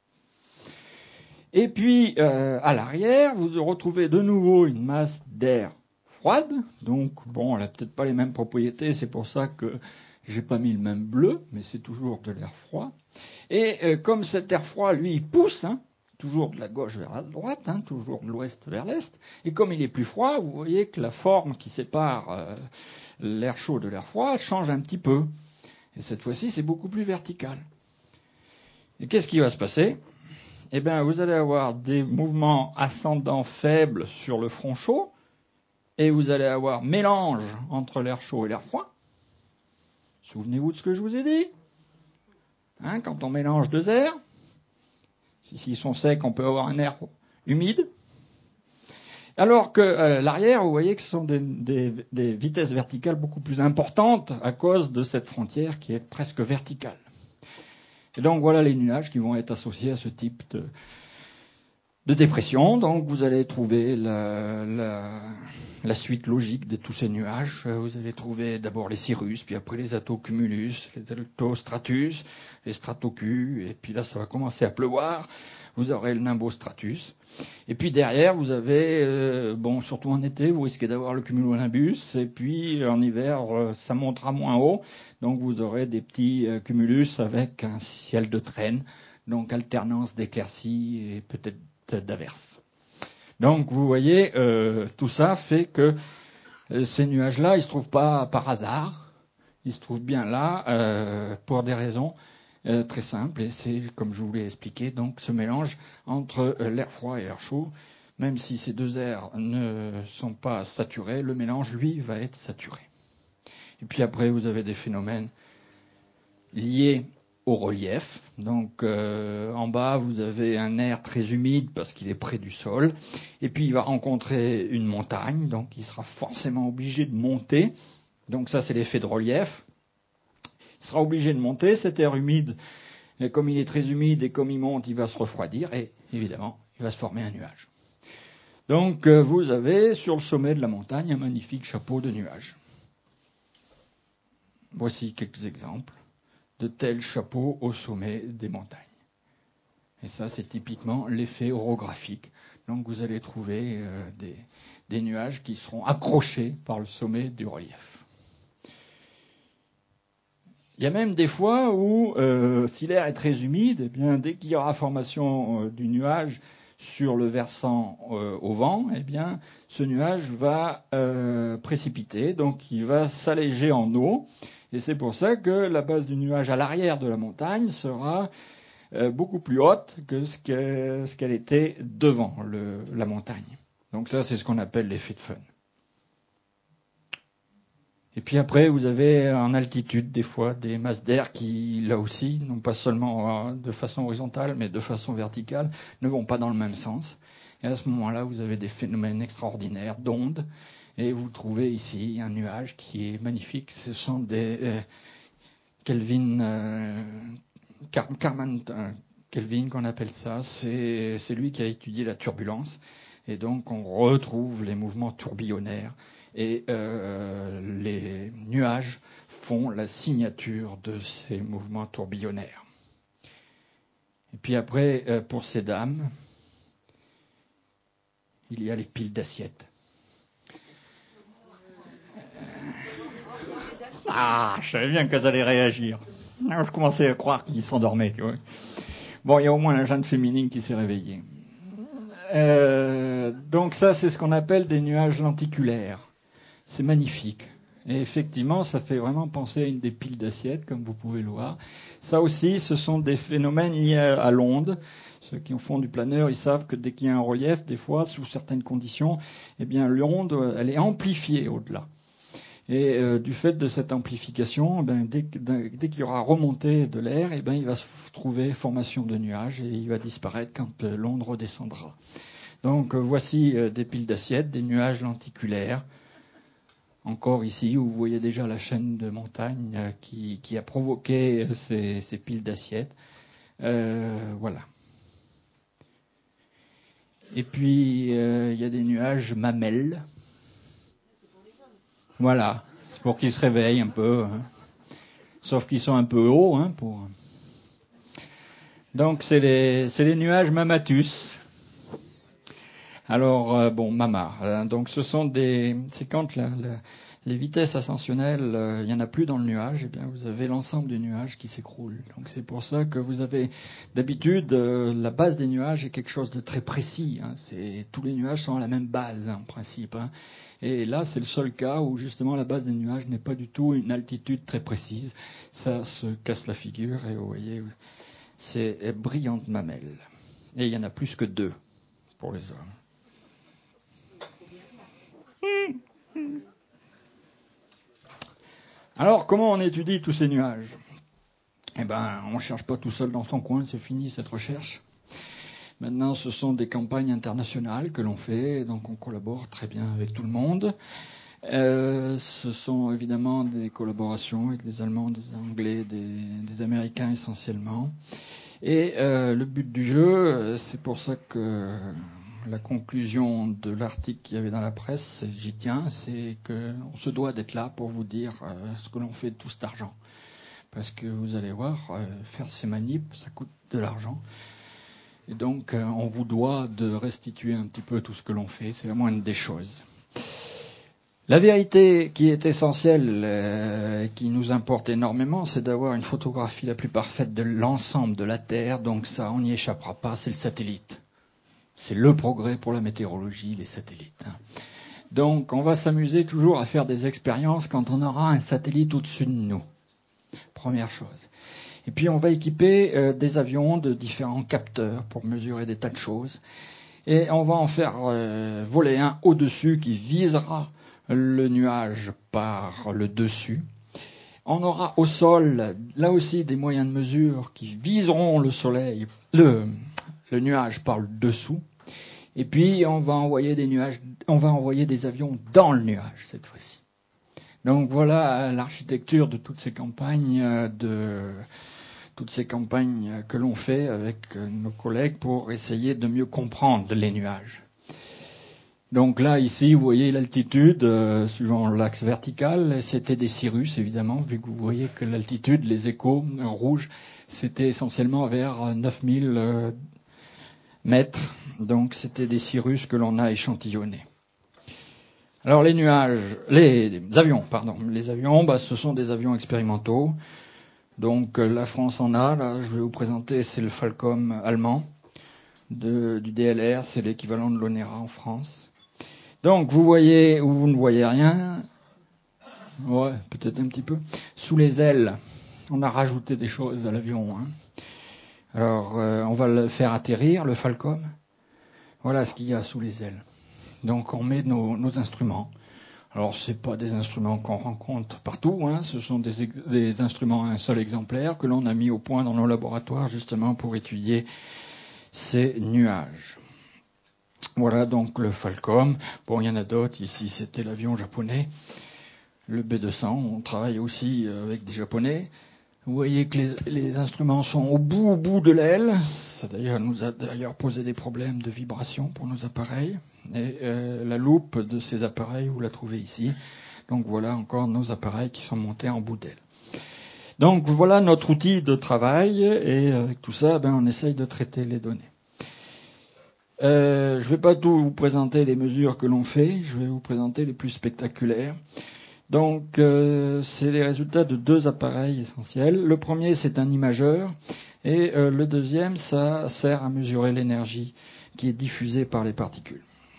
S1: Et puis, à l'arrière, vous retrouvez de nouveau une masse d'air froide. Donc, bon, elle n'a peut-être pas les mêmes propriétés, c'est pour ça que j'ai pas mis le même bleu, mais c'est toujours de l'air froid. Et comme cet air froid, lui, il pousse, toujours de la gauche vers la droite, toujours de l'ouest vers l'est. Et comme il est plus froid, vous voyez que la forme qui sépare l'air chaud de l'air froid change un petit peu. Et cette fois-ci, c'est beaucoup plus vertical. Et qu'est-ce qui va se passer? Eh bien, vous allez avoir des mouvements ascendants faibles sur le front chaud, et vous allez avoir mélange entre l'air chaud et l'air froid. Souvenez-vous de ce que je vous ai dit? Quand on mélange deux airs, s'ils sont secs, on peut avoir un air humide. Alors que l'arrière, vous voyez que ce sont des vitesses verticales beaucoup plus importantes à cause de cette frontière qui est presque verticale. Et donc voilà les nuages qui vont être associés à ce type de dépression. Donc vous allez trouver la suite logique de tous ces nuages. Vous allez trouver d'abord les cirrus, puis après les attocumulus, les altostratus, les stratocus, et puis là ça va commencer à pleuvoir. Vous aurez le nimbostratus. Et puis derrière, vous avez, surtout en été, vous risquez d'avoir le cumulonimbus, et puis en hiver, ça montera moins haut, donc vous aurez des petits cumulus avec un ciel de traîne, donc alternance d'éclaircies et peut-être d'averses. Donc vous voyez, tout ça fait que ces nuages-là, ils se trouvent pas par hasard, ils se trouvent bien là pour des raisons très simple, et c'est, comme je vous l'ai expliqué, donc ce mélange entre l'air froid et l'air chaud. Même si ces deux airs ne sont pas saturés, le mélange, lui, va être saturé. Et puis après, vous avez des phénomènes liés au relief. Donc en bas, vous avez un air très humide parce qu'il est près du sol. Et puis il va rencontrer une montagne, donc il sera forcément obligé de monter. Donc ça, c'est l'effet de relief. Il sera obligé de monter, cet air humide, et comme il est très humide et comme il monte, il va se refroidir et évidemment, il va se former un nuage. Donc vous avez sur le sommet de la montagne un magnifique chapeau de nuages. Voici quelques exemples de tels chapeaux au sommet des montagnes. Et ça, c'est typiquement l'effet orographique. Donc vous allez trouver des nuages qui seront accrochés par le sommet du relief. Il y a même des fois où, si l'air est très humide, eh bien, dès qu'il y aura formation du nuage sur le versant au vent, eh bien, ce nuage va précipiter, donc il va s'alléger en eau. Et c'est pour ça que la base du nuage à l'arrière de la montagne sera beaucoup plus haute que ce qu'elle était devant la montagne. Donc ça, c'est ce qu'on appelle l'effet de Fun. Et puis après, vous avez en altitude, des fois, des masses d'air qui, là aussi, non pas seulement de façon horizontale, mais de façon verticale, ne vont pas dans le même sens. Et à ce moment-là, vous avez des phénomènes extraordinaires d'ondes. Et vous trouvez ici un nuage qui est magnifique. Ce sont des Kelvin, Kelvin qu'on appelle ça. C'est lui qui a étudié la turbulence. Et donc, on retrouve les mouvements tourbillonnaires. Et les nuages font la signature de ces mouvements tourbillonnaires. Et puis après, pour ces dames, il y a les piles d'assiettes. Je savais bien qu'elles allaient réagir. Je commençais à croire qu'ils s'endormaient. Tu vois. Bon, il y a au moins la jeune féminine qui s'est réveillée. Donc ça, c'est ce qu'on appelle des nuages lenticulaires. C'est magnifique. Et effectivement, ça fait vraiment penser à une des piles d'assiettes, comme vous pouvez le voir. Ça aussi, ce sont des phénomènes liés à l'onde. Ceux qui font du planeur, ils savent que dès qu'il y a un relief, des fois, sous certaines conditions, eh bien, l'onde, elle est amplifiée au-delà. Et du fait de cette amplification, dès qu'il y aura remontée de l'air, il va se trouver formation de nuages et il va disparaître quand l'onde redescendra. Donc voici des piles d'assiettes, des nuages lenticulaires. Encore ici, où vous voyez déjà la chaîne de montagnes qui a provoqué ces piles d'assiettes. Voilà. Et puis, il y a des nuages mamelles. Voilà. C'est pour qu'ils se réveillent un peu. Sauf qu'ils sont un peu hauts. Donc, c'est les nuages mamatus. Alors, mama. Donc, c'est quand les vitesses ascensionnelles, il n'y en a plus dans le nuage, et bien vous avez l'ensemble du nuage qui s'écroule. Donc c'est pour ça que vous avez d'habitude la base des nuages est quelque chose de très précis. Hein. Tous les nuages sont à la même base en principe. Hein. Et là, c'est le seul cas où justement la base des nuages n'est pas du tout une altitude très précise. Ça se casse la figure et vous voyez, c'est brillante mamelle. Et il y en a plus que 2 pour les hommes. Alors, comment on étudie tous ces nuages ? Eh ben, on ne cherche pas tout seul dans son coin, c'est fini cette recherche. Maintenant, ce sont des campagnes internationales que l'on fait, donc on collabore très bien avec tout le monde. Ce sont évidemment des collaborations avec des Allemands, des Anglais, des Américains essentiellement. Et le but du jeu, c'est pour ça que la conclusion de l'article qu'il y avait dans la presse, j'y tiens, c'est qu'on se doit d'être là pour vous dire ce que l'on fait de tout cet argent. Parce que vous allez voir, faire ces manips, ça coûte de l'argent. Et donc, on vous doit de restituer un petit peu tout ce que l'on fait, c'est la moindre des choses. La vérité qui est essentielle, qui nous importe énormément, c'est d'avoir une photographie la plus parfaite de l'ensemble de la Terre. Donc ça, on n'y échappera pas, c'est le satellite. C'est le progrès pour la météorologie, les satellites. Donc on va s'amuser toujours à faire des expériences quand on aura un satellite au-dessus de nous. Première chose. Et puis on va équiper des avions de différents capteurs pour mesurer des tas de choses. Et on va en faire voler un au-dessus qui visera le nuage par le dessus. On aura au sol, là aussi, des moyens de mesure qui viseront le soleil, le nuage par le dessous. Et puis, on va envoyer des avions dans le nuage, cette fois-ci. Donc voilà l'architecture de toutes ces campagnes, que l'on fait avec nos collègues pour essayer de mieux comprendre les nuages. Donc là, ici, vous voyez l'altitude, suivant l'axe vertical, c'était des cirrus, évidemment, vu que vous voyez que l'altitude, les échos en rouge, c'était essentiellement vers 9000 mètres. Donc c'était des cirrus que l'on a échantillonnés. Alors les avions, ce sont des avions expérimentaux. Donc la France en a, là, je vais vous présenter, c'est le Falcom allemand, du DLR, c'est l'équivalent de l'Onera en France. Donc, vous voyez ou vous ne voyez rien. Ouais, peut-être un petit peu. Sous les ailes, on a rajouté des choses à l'avion. Hein. Alors, on va le faire atterrir, le Falcom. Voilà ce qu'il y a sous les ailes. Donc, on met nos instruments. Alors, c'est pas des instruments qu'on rencontre partout. Hein. Ce sont des instruments à un seul exemplaire que l'on a mis au point dans nos laboratoires justement pour étudier ces nuages. Voilà donc le Falcom. Bon, il y en a d'autres. Ici, c'était l'avion japonais. Le B200, on travaille aussi avec des Japonais. Vous voyez que les instruments sont au bout de l'aile. Ça nous a d'ailleurs posé des problèmes de vibration pour nos appareils. Et la loupe de ces appareils, vous la trouvez ici. Donc voilà encore nos appareils qui sont montés en bout d'aile. Donc voilà notre outil de travail. Et avec tout ça, on essaye de traiter les données. Je ne vais pas tout vous présenter les mesures que l'on fait, je vais vous présenter les plus spectaculaires. Donc, c'est les résultats de 2 appareils essentiels. Le premier, c'est un imageur, et le deuxième, ça sert à mesurer l'énergie qui est diffusée par les particules.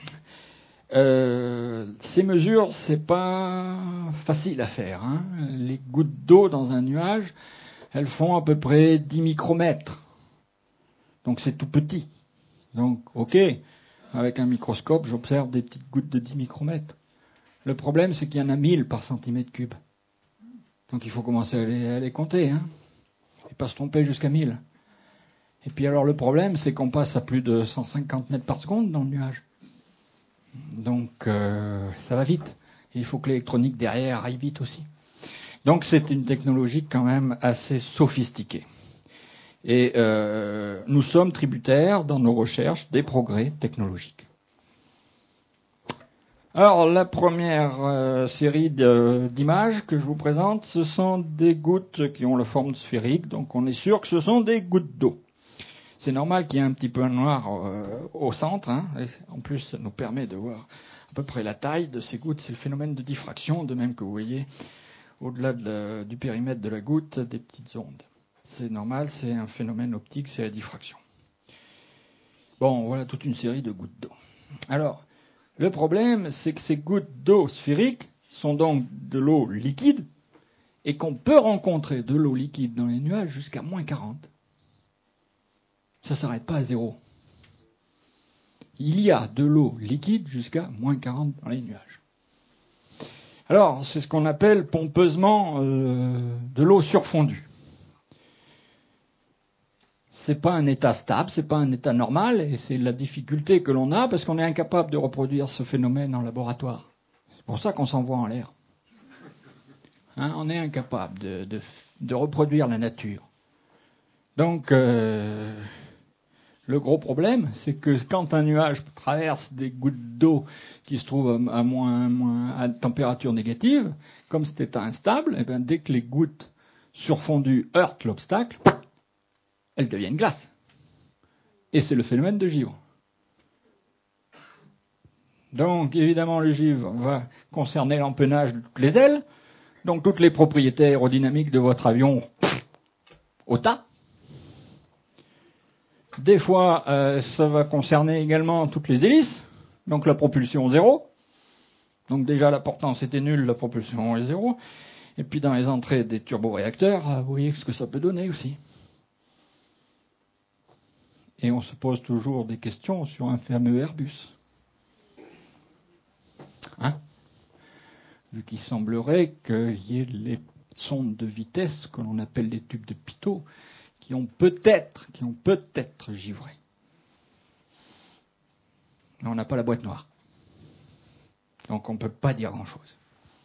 S1: Ces mesures, c'est pas facile à faire. Hein. Les gouttes d'eau dans un nuage, elles font à peu près 10 micromètres. Donc, c'est tout petit. Donc, ok, avec un microscope, j'observe des petites gouttes de 10 micromètres. Le problème, c'est qu'il y en a 1000 par centimètre cube. Donc, il faut commencer à les compter, hein, et pas se tromper jusqu'à 1000. Et puis alors, le problème, c'est qu'on passe à plus de 150 mètres par seconde dans le nuage. Donc, ça va vite. Et il faut que l'électronique derrière aille vite aussi. Donc, c'est une technologie quand même assez sophistiquée. Et nous sommes tributaires dans nos recherches des progrès technologiques. Alors, la première série d'images que je vous présente, ce sont des gouttes qui ont la forme sphérique, donc on est sûr que ce sont des gouttes d'eau. C'est normal qu'il y ait un petit peu noir au centre. Hein, et en plus, ça nous permet de voir à peu près la taille de ces gouttes. C'est le phénomène de diffraction, de même que vous voyez au-delà du périmètre de la goutte des petites ondes. C'est normal, c'est un phénomène optique, c'est la diffraction. Bon, voilà toute une série de gouttes d'eau. Alors, le problème, c'est que ces gouttes d'eau sphériques sont donc de l'eau liquide et qu'on peut rencontrer de l'eau liquide dans les nuages jusqu'à moins 40. Ça ne s'arrête pas à zéro. Il y a de l'eau liquide jusqu'à moins 40 dans les nuages. Alors, c'est ce qu'on appelle pompeusement de l'eau surfondue. C'est pas un état stable, c'est pas un état normal, et c'est la difficulté que l'on a parce qu'on est incapable de reproduire ce phénomène en laboratoire. C'est pour ça qu'on s'envoie en l'air. Hein, on est incapable de reproduire la nature. Donc, le gros problème, c'est que quand un nuage traverse des gouttes d'eau qui se trouvent à température négative, comme cet état instable, et bien dès que les gouttes surfondues heurtent l'obstacle, elles deviennent glace. Et c'est le phénomène de givre. Donc, évidemment, le givre va concerner l'empennage de toutes les ailes, donc toutes les propriétés aérodynamiques de votre avion au tas. Des fois, ça va concerner également toutes les hélices, donc la propulsion zéro. Donc déjà, la portance était nulle, la propulsion est zéro. Et puis dans les entrées des turboréacteurs, vous voyez ce que ça peut donner aussi. Et on se pose toujours des questions sur un fameux Airbus. Hein ? Vu qu'il semblerait qu'il y ait les sondes de vitesse que l'on appelle les tubes de Pitot qui ont peut-être givré. Mais on n'a pas la boîte noire. Donc on ne peut pas dire grand-chose.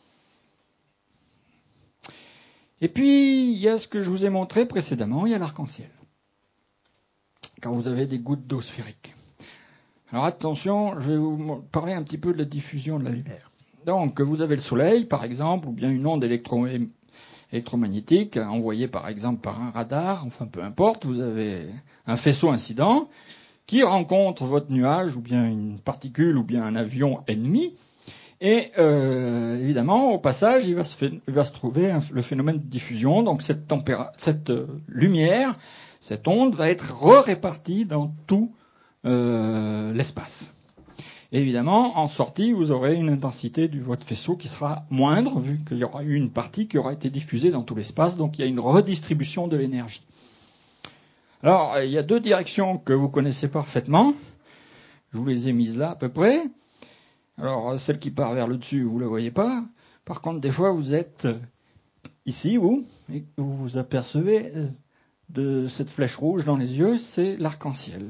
S1: Et puis, il y a ce que je vous ai montré précédemment, il y a l'arc-en-ciel. Quand vous avez des gouttes d'eau sphériques. Alors attention, je vais vous parler un petit peu de la diffusion de la lumière. Donc, vous avez le soleil, par exemple, ou bien une onde électromagnétique envoyée, par exemple, par un radar, enfin peu importe, vous avez un faisceau incident qui rencontre votre nuage, ou bien une particule, ou bien un avion ennemi, et évidemment, au passage, il va se trouver le phénomène de diffusion, donc cette lumière, cette onde va être répartie dans tout l'espace. Et évidemment, en sortie, vous aurez une intensité de votre faisceau qui sera moindre, vu qu'il y aura eu une partie qui aura été diffusée dans tout l'espace, donc il y a une redistribution de l'énergie. Alors, il y a deux directions que vous connaissez parfaitement. Je vous les ai mises là à peu près. Alors, celle qui part vers le dessus, vous ne la voyez pas. Par contre, des fois, vous êtes ici, et vous vous apercevez de cette flèche rouge dans les yeux, c'est l'arc-en-ciel.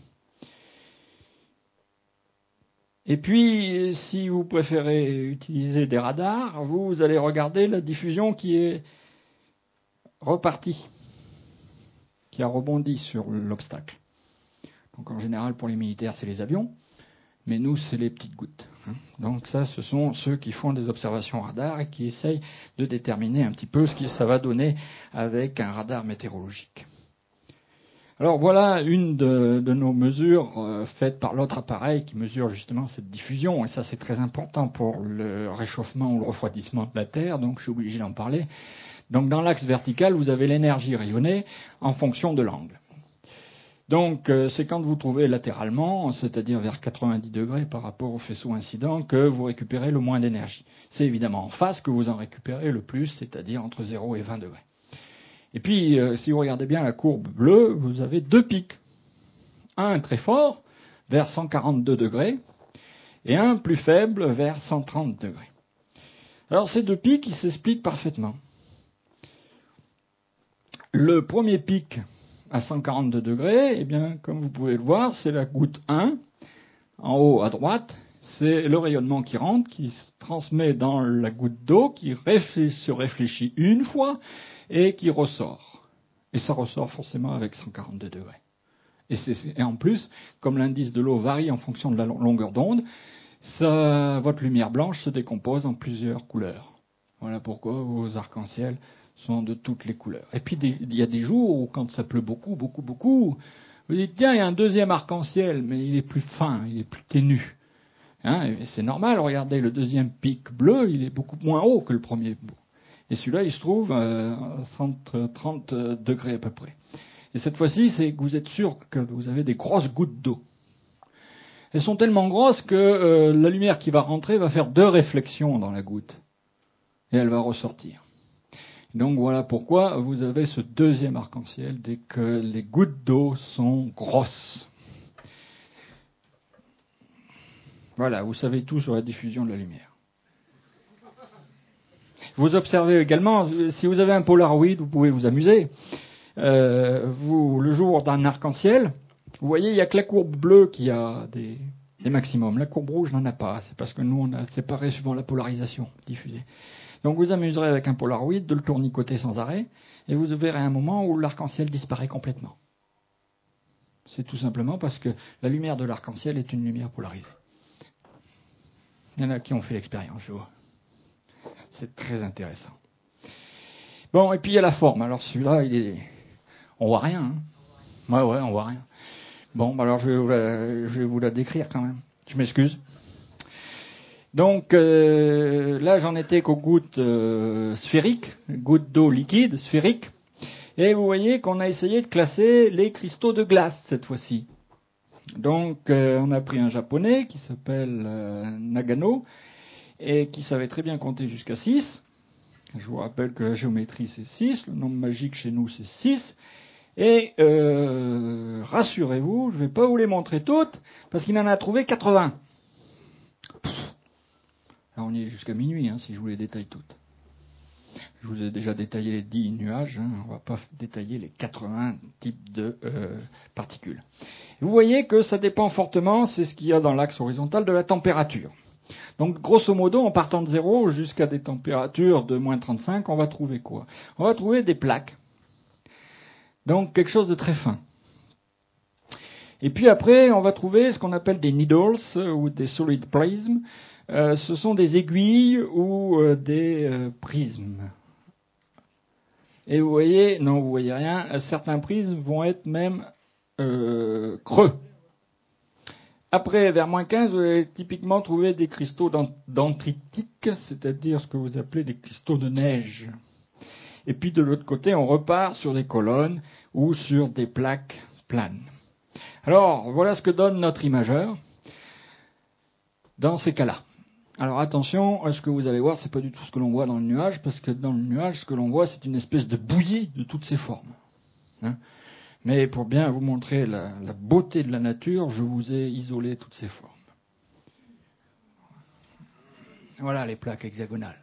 S1: Et puis, si vous préférez utiliser des radars, vous allez regarder la diffusion qui est repartie, qui a rebondi sur l'obstacle. Donc, en général, pour les militaires, c'est les avions. Mais nous, c'est les petites gouttes. Donc ça, ce sont ceux qui font des observations radar et qui essayent de déterminer un petit peu ce que ça va donner avec un radar météorologique. Alors voilà une de nos mesures faites par l'autre appareil qui mesure justement cette diffusion. Et ça, c'est très important pour le réchauffement ou le refroidissement de la Terre, donc je suis obligé d'en parler. Donc dans l'axe vertical, vous avez l'énergie rayonnée en fonction de l'angle. Donc, c'est quand vous trouvez latéralement, c'est-à-dire vers 90 degrés par rapport au faisceau incident, que vous récupérez le moins d'énergie. C'est évidemment en face que vous en récupérez le plus, c'est-à-dire entre 0 et 20 degrés. Et puis, si vous regardez bien la courbe bleue, vous avez deux pics. Un très fort, vers 142 degrés, et un plus faible, vers 130 degrés. Alors, ces deux pics, ils s'expliquent parfaitement. Le premier pic à 142 degrés, eh bien, comme vous pouvez le voir, c'est la goutte 1, en haut à droite. C'est le rayonnement qui rentre, qui se transmet dans la goutte d'eau, qui se réfléchit une fois et qui ressort. Et ça ressort forcément avec 142 degrés. Et en plus, comme l'indice de l'eau varie en fonction de la longueur d'onde, votre lumière blanche se décompose en plusieurs couleurs. Voilà pourquoi vos arcs-en-ciel sont de toutes les couleurs. Et puis, il y a des jours où, quand ça pleut beaucoup, Vous dites, tiens, il y a un deuxième arc-en-ciel, mais il est plus fin, il est plus ténu. Hein, et c'est normal, regardez, le deuxième pic bleu, il est beaucoup moins haut que le premier. Et celui-là, il se trouve à 30 degrés à peu près. Et cette fois-ci, c'est que vous êtes sûr que vous avez des grosses gouttes d'eau. Elles sont tellement grosses que la lumière qui va rentrer va faire 2 réflexions dans la goutte. Et elle va ressortir. Donc voilà pourquoi vous avez ce deuxième arc-en-ciel dès que les gouttes d'eau sont grosses. Voilà, vous savez tout sur la diffusion de la lumière. Vous observez également, si vous avez un Polaroid, vous pouvez vous amuser. Le jour d'un arc-en-ciel, vous voyez, il n'y a que la courbe bleue qui a des maximums. La courbe rouge n'en a pas. C'est parce que nous, on a séparé suivant la polarisation diffusée. Donc vous amuserez avec un Polaroid de le tournicoter sans arrêt, et vous verrez un moment où l'arc-en-ciel disparaît complètement. C'est tout simplement parce que la lumière de l'arc-en-ciel est une lumière polarisée. Il y en a qui ont fait l'expérience, je vois. C'est très intéressant. Bon, et puis il y a la forme. Alors celui-là, on voit rien. Hein. Ouais, on voit rien. Bon, alors je vais vous la décrire quand même. Je m'excuse. Donc là, j'en étais qu'aux gouttes sphériques, gouttes d'eau liquide, sphériques. Et vous voyez qu'on a essayé de classer les cristaux de glace cette fois-ci. Donc on a pris un japonais qui s'appelle Nagano et qui savait très bien compter jusqu'à 6. Je vous rappelle que la géométrie c'est 6, le nombre magique chez nous c'est 6. Et rassurez-vous, je ne vais pas vous les montrer toutes parce qu'il en a trouvé 80. Alors on y est jusqu'à minuit, hein, si je vous les détaille toutes. Je vous ai déjà détaillé les 10 nuages, hein, on ne va pas détailler les 80 types de particules. Vous voyez que ça dépend fortement, c'est ce qu'il y a dans l'axe horizontal, de la température. Donc grosso modo, en partant de 0 jusqu'à des températures de moins 35, on va trouver quoi? On va trouver des plaques. Donc quelque chose de très fin. Et puis après, on va trouver ce qu'on appelle des needles ou des solid prisms. Ce sont des aiguilles ou des prismes. Et vous voyez, non, vous voyez rien, certains prismes vont être même creux. Après, vers moins 15, vous allez typiquement trouver des cristaux dendritiques, c'est-à-dire ce que vous appelez des cristaux de neige. Et puis de l'autre côté, on repart sur des colonnes ou sur des plaques planes. Alors, voilà ce que donne notre imageur dans ces cas-là. Alors attention, ce que vous allez voir, c'est pas du tout ce que l'on voit dans le nuage, parce que dans le nuage, ce que l'on voit, c'est une espèce de bouillie de toutes ces formes. Hein. Mais pour bien vous montrer la beauté de la nature, je vous ai isolé toutes ces formes. Voilà les plaques hexagonales.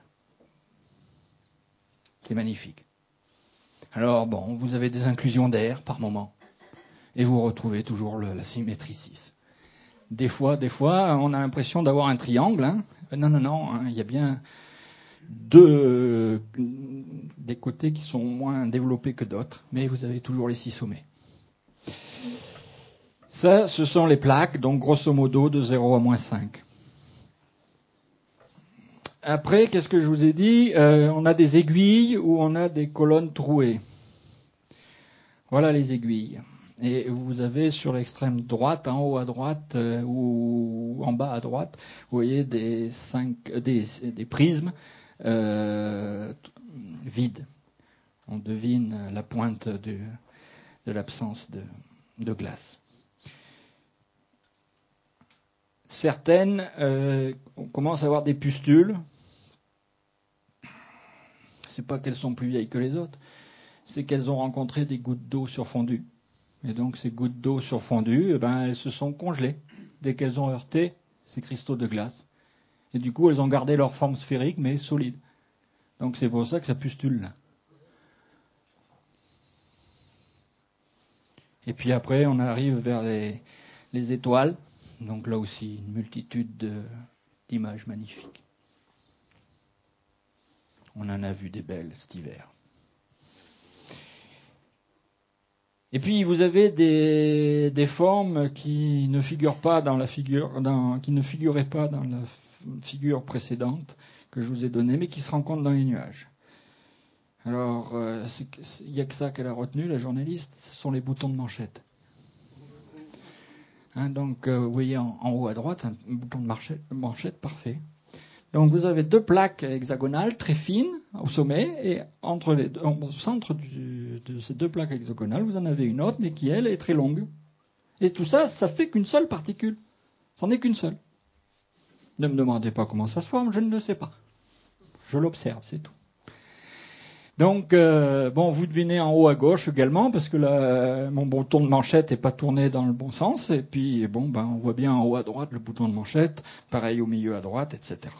S1: C'est magnifique. Alors bon, vous avez des inclusions d'air par moment, et vous retrouvez toujours la symétrie 6. Des fois, on a l'impression d'avoir un triangle. Hein. Non, hein, il y a bien des côtés qui sont moins développés que d'autres, mais vous avez toujours les 6 sommets. Ça, ce sont les plaques, donc grosso modo de 0 à moins 5. Après, qu'est-ce que je vous ai dit? On a des aiguilles ou on a des colonnes trouées. Voilà les aiguilles. Et vous avez sur l'extrême droite, en haut à droite ou en bas à droite, vous voyez des prismes vides. On devine la pointe de l'absence de glace. Certaines, on commence à avoir des pustules. C'est pas qu'elles sont plus vieilles que les autres, c'est qu'elles ont rencontré des gouttes d'eau surfondues. Et donc ces gouttes d'eau surfondues, elles se sont congelées dès qu'elles ont heurté ces cristaux de glace. Et du coup, elles ont gardé leur forme sphérique, mais solide. Donc c'est pour ça que ça pustule là. Et puis après, on arrive vers les étoiles. Donc là aussi, une multitude d'images magnifiques. On en a vu des belles cet hiver. Et puis vous avez des formes qui ne figurent pas dans la figure, qui ne figuraient pas dans la figure précédente que je vous ai donnée, mais qui se rencontrent dans les nuages. Alors, il n'y a que ça qu'elle a retenu, la journaliste, ce sont les boutons de manchette. Donc, vous voyez en haut à droite, un bouton de manchette parfait. Donc, vous avez deux plaques hexagonales très fines au sommet, et au centre de ces deux plaques hexagonales, vous en avez une autre, mais qui, elle, est très longue. Et tout ça, ça fait qu'une seule particule. Ça n'en est qu'une seule. Ne me demandez pas comment ça se forme, je ne le sais pas. Je l'observe, c'est tout. Donc, vous devinez en haut à gauche également, parce que mon bouton de manchette n'est pas tourné dans le bon sens. Et puis, on voit bien en haut à droite le bouton de manchette, pareil au milieu à droite, etc.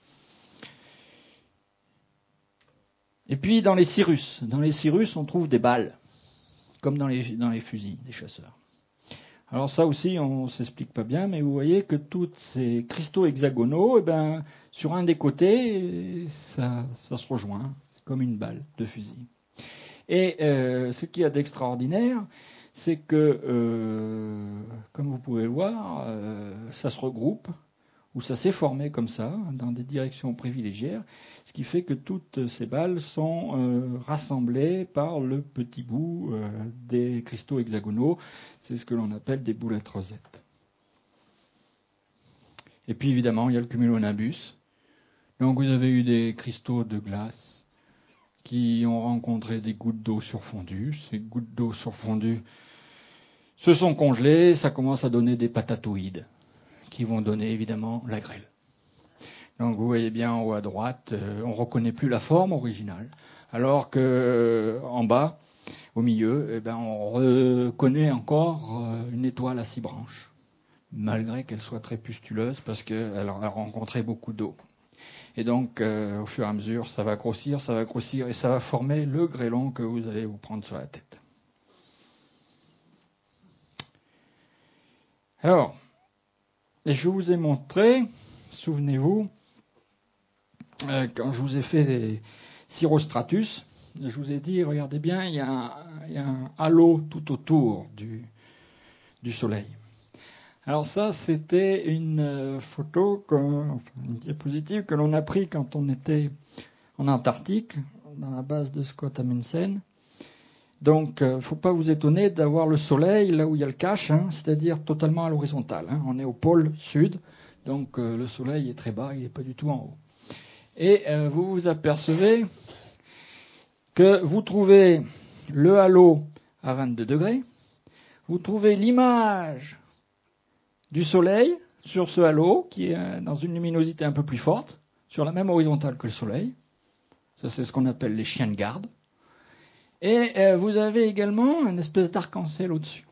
S1: Et puis, dans les cirrus, on trouve des balles, comme dans les fusils des chasseurs. Alors ça aussi, on ne s'explique pas bien, mais vous voyez que tous ces cristaux hexagonaux, sur un des côtés, ça se rejoint. Comme une balle de fusil. Et ce qu'il y a d'extraordinaire, c'est que, comme vous pouvez le voir, ça se regroupe, ou ça s'est formé comme ça, dans des directions privilégiées, ce qui fait que toutes ces balles sont rassemblées par le petit bout des cristaux hexagonaux. C'est ce que l'on appelle des boulettes rosettes. Et puis évidemment, il y a le cumulonimbus. Donc vous avez eu des cristaux de glace qui ont rencontré des gouttes d'eau surfondues. Ces gouttes d'eau surfondues se sont congelées, ça commence à donner des patatoïdes, qui vont donner évidemment la grêle. Donc vous voyez bien en haut à droite, on ne reconnaît plus la forme originale, alors que en bas, au milieu, on reconnaît encore une étoile à 6 branches, malgré qu'elle soit très pustuleuse, parce qu'elle a rencontré beaucoup d'eau. Et donc, au fur et à mesure, ça va grossir, et ça va former le grêlon que vous allez vous prendre sur la tête. Alors, et je vous ai montré, souvenez-vous, quand je vous ai fait les cirrostratus, je vous ai dit, regardez bien, il y a un halo tout autour du Soleil. Alors ça, c'était une photo, une diapositive que l'on a pris quand on était en Antarctique, dans la base de Scott Amundsen. Donc, il ne faut pas vous étonner d'avoir le Soleil là où il y a le cache, c'est-à-dire totalement à l'horizontale. On est au pôle sud, donc le Soleil est très bas, il n'est pas du tout en haut. Et vous vous apercevez que vous trouvez le halo à 22 degrés, vous trouvez l'image du Soleil sur ce halo, qui est dans une luminosité un peu plus forte, sur la même horizontale que le Soleil. Ça, c'est ce qu'on appelle les chiens de garde. Et vous avez également une espèce d'arc-en-ciel au-dessus.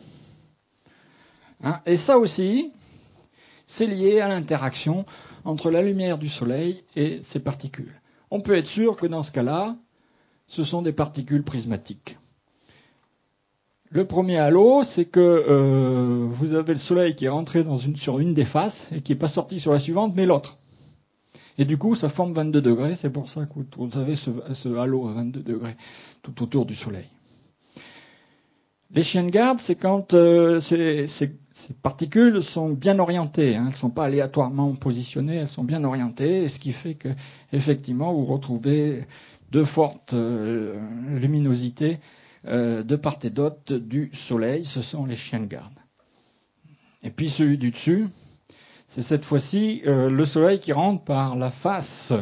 S1: Et ça aussi, c'est lié à l'interaction entre la lumière du Soleil et ces particules. On peut être sûr que dans ce cas-là, ce sont des particules prismatiques. Le premier halo, c'est que vous avez le Soleil qui est rentré sur une des faces et qui n'est pas sorti sur la suivante, mais l'autre. Et du coup, ça forme 22 degrés. C'est pour ça que vous avez ce halo à 22 degrés tout autour du Soleil. Les chiens de garde, c'est quand ces particules sont bien orientées. Elles ne sont pas aléatoirement positionnées, elles sont bien orientées, ce qui fait que, effectivement, vous retrouvez de fortes luminosités de part et d'autre du Soleil. Ce sont les chiens de garde. Et puis celui du dessus, c'est cette fois-ci le Soleil qui rentre par la face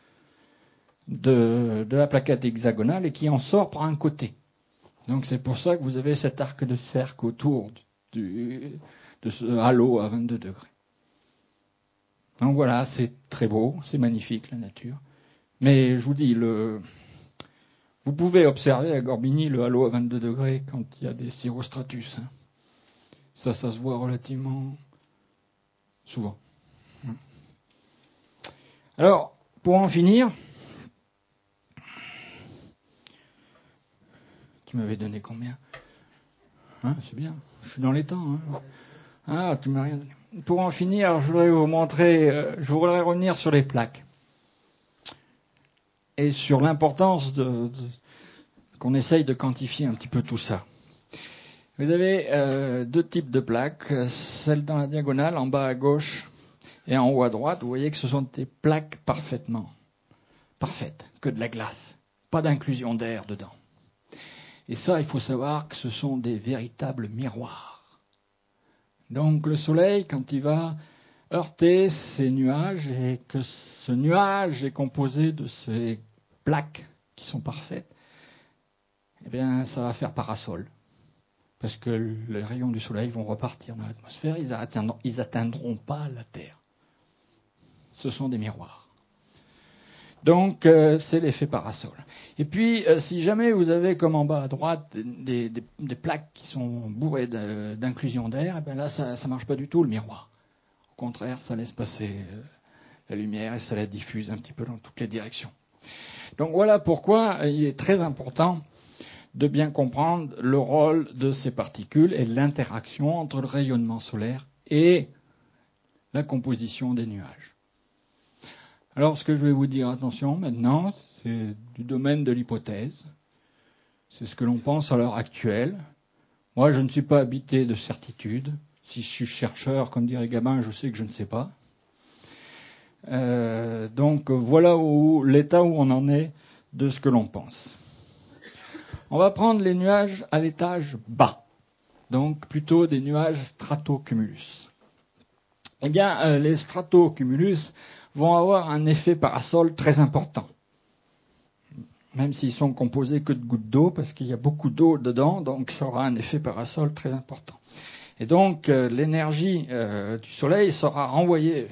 S1: de la plaquette hexagonale et qui en sort par un côté. Donc c'est pour ça que vous avez cet arc de cercle autour de ce halo à 22 degrés. Donc voilà, c'est très beau, c'est magnifique la nature. Mais je vous dis, vous pouvez observer à Gorbigny le halo à 22 degrés quand il y a des cirrostratus. Ça se voit relativement souvent. Alors, pour en finir, tu m'avais donné combien ? C'est bien, je suis dans les temps. Tu m'as rien donné. Pour en finir, je voudrais vous montrer, je voudrais revenir sur les plaques. Et sur l'importance qu'on essaye de quantifier un petit peu tout ça. Vous avez deux types de plaques, celle dans la diagonale, en bas à gauche et en haut à droite. Vous voyez que ce sont des plaques parfaites, que de la glace, pas d'inclusion d'air dedans. Et ça, il faut savoir que ce sont des véritables miroirs Donc le Soleil, quand il va heurter ces nuages, et que ce nuage est composé de ces plaques qui sont parfaites, eh bien ça va faire parasol. Parce que les rayons du Soleil vont repartir dans l'atmosphère, ils atteindront pas la Terre. Ce sont des miroirs. Donc c'est l'effet parasol. Et puis si jamais vous avez comme en bas à droite des plaques qui sont bourrées d'inclusion d'air, eh bien là ça marche pas du tout le miroir. Au contraire, ça laisse passer la lumière et ça la diffuse un petit peu dans toutes les directions. Donc voilà pourquoi il est très important de bien comprendre le rôle de ces particules et l'interaction entre le rayonnement solaire et la composition des nuages. Alors, ce que je vais vous dire, attention, maintenant, c'est du domaine de l'hypothèse. C'est ce que l'on pense à l'heure actuelle. Moi, je ne suis pas habité de certitude. Si je suis chercheur, comme dirait Gabin, je sais que je ne sais pas. Donc, voilà l'état où on en est de ce que l'on pense. On va prendre les nuages à l'étage bas, donc plutôt des nuages stratocumulus. Eh bien, les stratocumulus vont avoir un effet parasol très important, même s'ils sont composés que de gouttes d'eau, parce qu'il y a beaucoup d'eau dedans, donc ça aura un effet parasol très important. Et donc, l'énergie du Soleil sera renvoyée.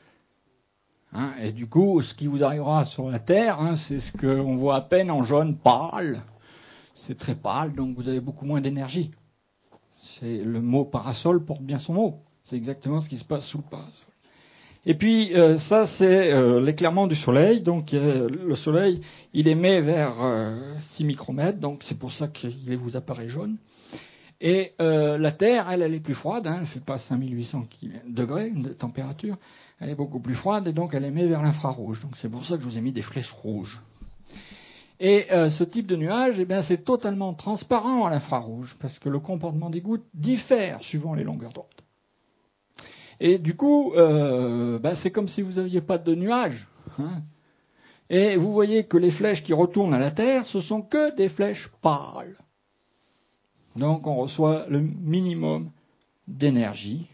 S1: Et du coup, ce qui vous arrivera sur la Terre, c'est ce qu'on voit à peine en jaune pâle. C'est très pâle, donc vous avez beaucoup moins d'énergie. Le mot parasol porte bien son mot. C'est exactement ce qui se passe sous le parasol. Et puis ça, c'est l'éclairement du Soleil. Donc le Soleil, il émet vers 6 micromètres, donc c'est pour ça qu'il vous apparaît jaune. Et la Terre, elle est plus froide, elle ne fait pas 5800 degrés de température, elle est beaucoup plus froide et donc elle émet vers l'infrarouge. Donc c'est pour ça que je vous ai mis des flèches rouges. Et ce type de nuage, eh bien, c'est totalement transparent à l'infrarouge, parce que le comportement des gouttes diffère suivant les longueurs d'onde. Et du coup, c'est comme si vous n'aviez pas de nuage. Et vous voyez que les flèches qui retournent à la Terre, ce sont que des flèches pâles. Donc on reçoit le minimum d'énergie.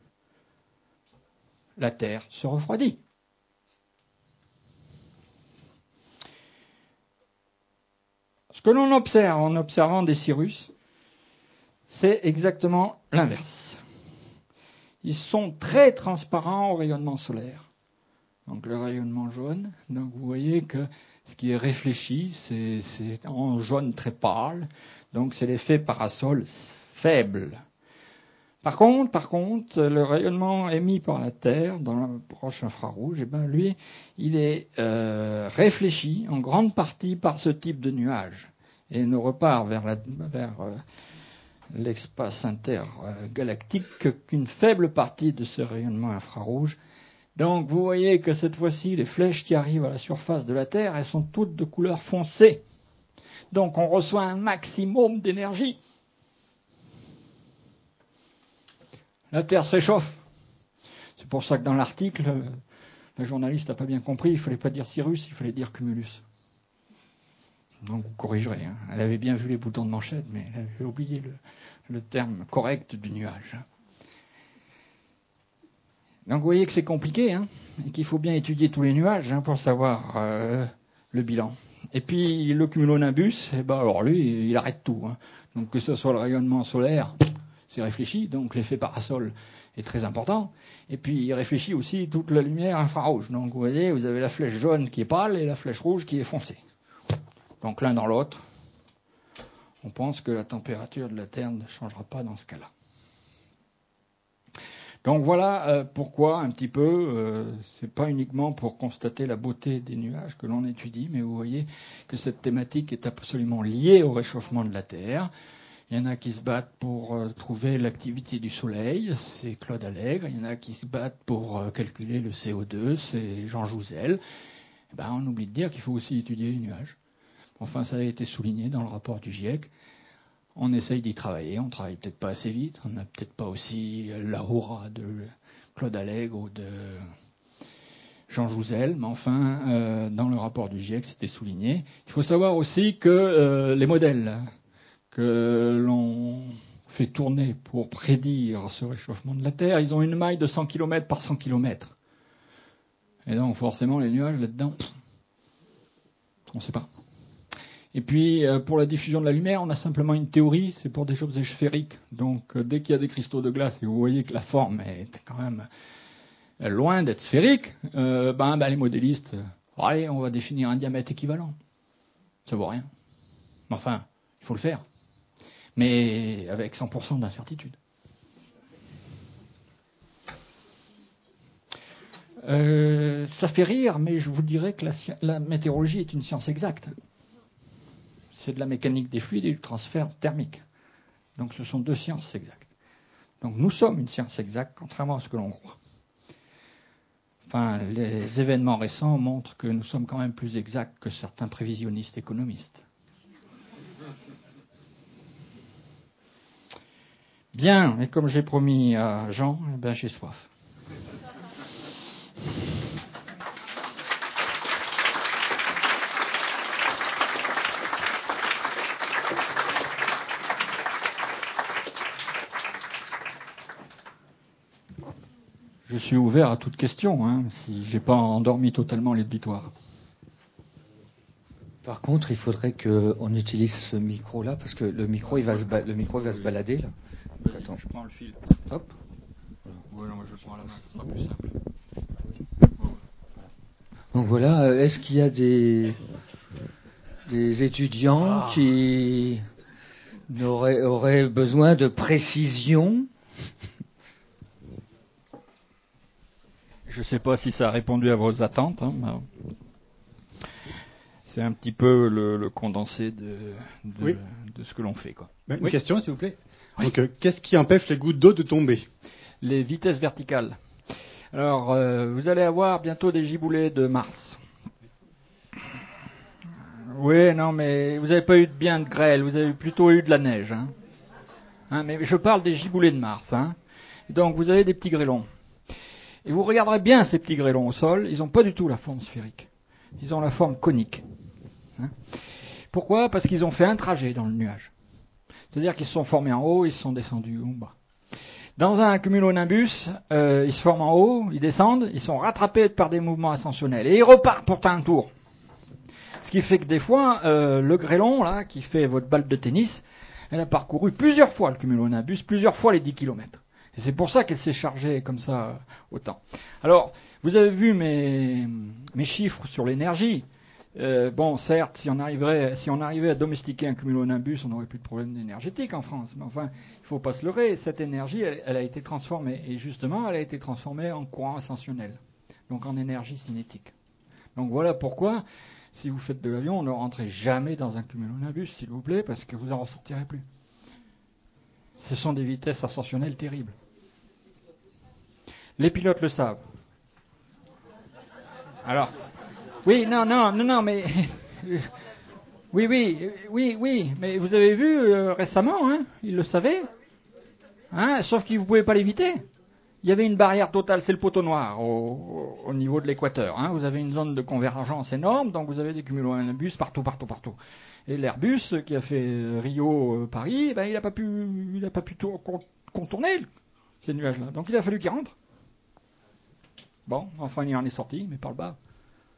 S1: La Terre se refroidit. Ce que l'on observe en observant des cirrus, c'est exactement l'inverse. Ils sont très transparents au rayonnement solaire. Donc le rayonnement jaune, donc vous voyez que ce qui est réfléchi, c'est en jaune très pâle, donc c'est l'effet parasol faible. Par contre, le rayonnement émis par la Terre dans l'approche infrarouge, lui, il est réfléchi en grande partie par ce type de nuage et ne repart vers l'espace intergalactique qu'une faible partie de ce rayonnement infrarouge. Donc vous voyez que cette fois-ci, les flèches qui arrivent à la surface de la Terre, elles sont toutes de couleur foncée. Donc on reçoit un maximum d'énergie. La Terre se réchauffe. C'est pour ça que dans l'article, la journaliste n'a pas bien compris, il ne fallait pas dire Cirrus, il fallait dire Cumulus. Donc vous corrigerez. Elle avait bien vu les boutons de manchette, mais elle avait oublié le terme correct du nuage. Donc vous voyez que c'est compliqué, et qu'il faut bien étudier tous les nuages pour savoir le bilan. Et puis le cumulonimbus, alors lui, il arrête tout. Donc que ce soit le rayonnement solaire, c'est réfléchi, donc l'effet parasol est très important. Et puis il réfléchit aussi toute la lumière infrarouge. Donc vous voyez, vous avez la flèche jaune qui est pâle et la flèche rouge qui est foncée. Donc l'un dans l'autre, on pense que la température de la Terre ne changera pas dans ce cas-là. Donc voilà pourquoi un petit peu, c'est pas uniquement pour constater la beauté des nuages que l'on étudie, mais vous voyez que cette thématique est absolument liée au réchauffement de la Terre. Il y en a qui se battent pour trouver l'activité du Soleil, c'est Claude Allègre. Il y en a qui se battent pour calculer le CO2, c'est Jean Jouzel. On oublie de dire qu'il faut aussi étudier les nuages. Enfin, ça a été souligné dans le rapport du GIEC. On essaye d'y travailler, on travaille peut-être pas assez vite, on n'a peut-être pas aussi la aura de Claude Allègre ou de Jean Jouzel, mais enfin, dans le rapport du GIEC, c'était souligné. Il faut savoir aussi que les modèles que l'on fait tourner pour prédire ce réchauffement de la Terre, ils ont une maille de 100 km par 100 km. Et donc forcément les nuages là-dedans, on ne sait pas. Et puis pour la diffusion de la lumière, on a simplement une théorie, c'est pour des objets sphériques. Donc dès qu'il y a des cristaux de glace et vous voyez que la forme est quand même loin d'être sphérique, les modélistes, allez, on va définir un diamètre équivalent. Ça vaut rien. Enfin, il faut le faire. Mais avec 100% d'incertitude. Ça fait rire, mais je vous dirais que la météorologie est une science exacte. C'est de la mécanique des fluides et du transfert thermique. Donc ce sont deux sciences exactes. Donc nous sommes une science exacte, contrairement à ce que l'on croit. Enfin, les événements récents montrent que nous sommes quand même plus exacts que certains prévisionnistes économistes. Bien, et comme j'ai promis à Jean, j'ai soif. Je suis ouvert à toute question, si j'ai pas endormi totalement l'auditoire.
S2: Par contre, il faudrait qu'on utilise ce micro-là, parce que le micro, il va se balader, là.
S1: Vas-y, attends. Je prends le fil.
S2: Hop.
S1: Ouais, non, je le prends à la main, ça sera plus simple.
S2: Donc voilà, est-ce qu'il y a des étudiants qui auraient besoin de précision?
S1: Je ne sais pas si ça a répondu à vos attentes. C'est un petit peu le condensé de ce que l'on fait, quoi.
S3: Une question, s'il vous plaît.
S1: Oui.
S3: Donc, qu'est-ce qui empêche les gouttes d'eau de tomber?
S1: Les vitesses verticales. Alors, vous allez avoir bientôt des giboulées de Mars. Oui, non, mais vous n'avez pas eu bien de grêle, vous avez plutôt eu de la neige. Mais je parle des giboulées de Mars. Donc, vous avez des petits grêlons. Et vous regarderez bien ces petits grêlons au sol, ils n'ont pas du tout la forme sphérique. Ils ont la forme conique. Pourquoi ? Parce qu'ils ont fait un trajet dans le nuage. C'est-à-dire qu'ils se sont formés en haut, ils se sont descendus en bas. Dans un cumulonimbus, ils se forment en haut, ils descendent, ils sont rattrapés par des mouvements ascensionnels. Et ils repartent pour un tour. Ce qui fait que des fois, le grêlon, là, qui fait votre balle de tennis, elle a parcouru plusieurs fois le cumulonimbus, plusieurs fois les 10 km. Et c'est pour ça qu'elle s'est chargée comme ça autant. Alors, vous avez vu mes chiffres sur l'énergie. Certes, si on arrivait à domestiquer un cumulonimbus, on n'aurait plus de problème énergétique en France. Mais enfin, il ne faut pas se leurrer. Cette énergie, elle a été transformée. Et justement, elle a été transformée en courant ascensionnel. Donc en énergie cinétique. Donc voilà pourquoi, si vous faites de l'avion, ne rentrez jamais dans un cumulonimbus, s'il vous plaît, parce que vous n'en ressortirez plus. Ce sont des vitesses ascensionnelles terribles. Les pilotes le savent. Alors, oui, non, mais oui, mais vous avez vu récemment, ils le savaient, sauf que vous ne pouvez pas l'éviter. Il y avait une barrière totale, c'est le poteau noir au niveau de l'équateur. Vous avez une zone de convergence énorme, donc vous avez des cumulonimbus partout. Et l'Airbus qui a fait Rio-Paris, il n'a pas pu contourner ces nuages-là. Donc il a fallu qu'il rentre. Bon, enfin il en est sorti, mais par le bas.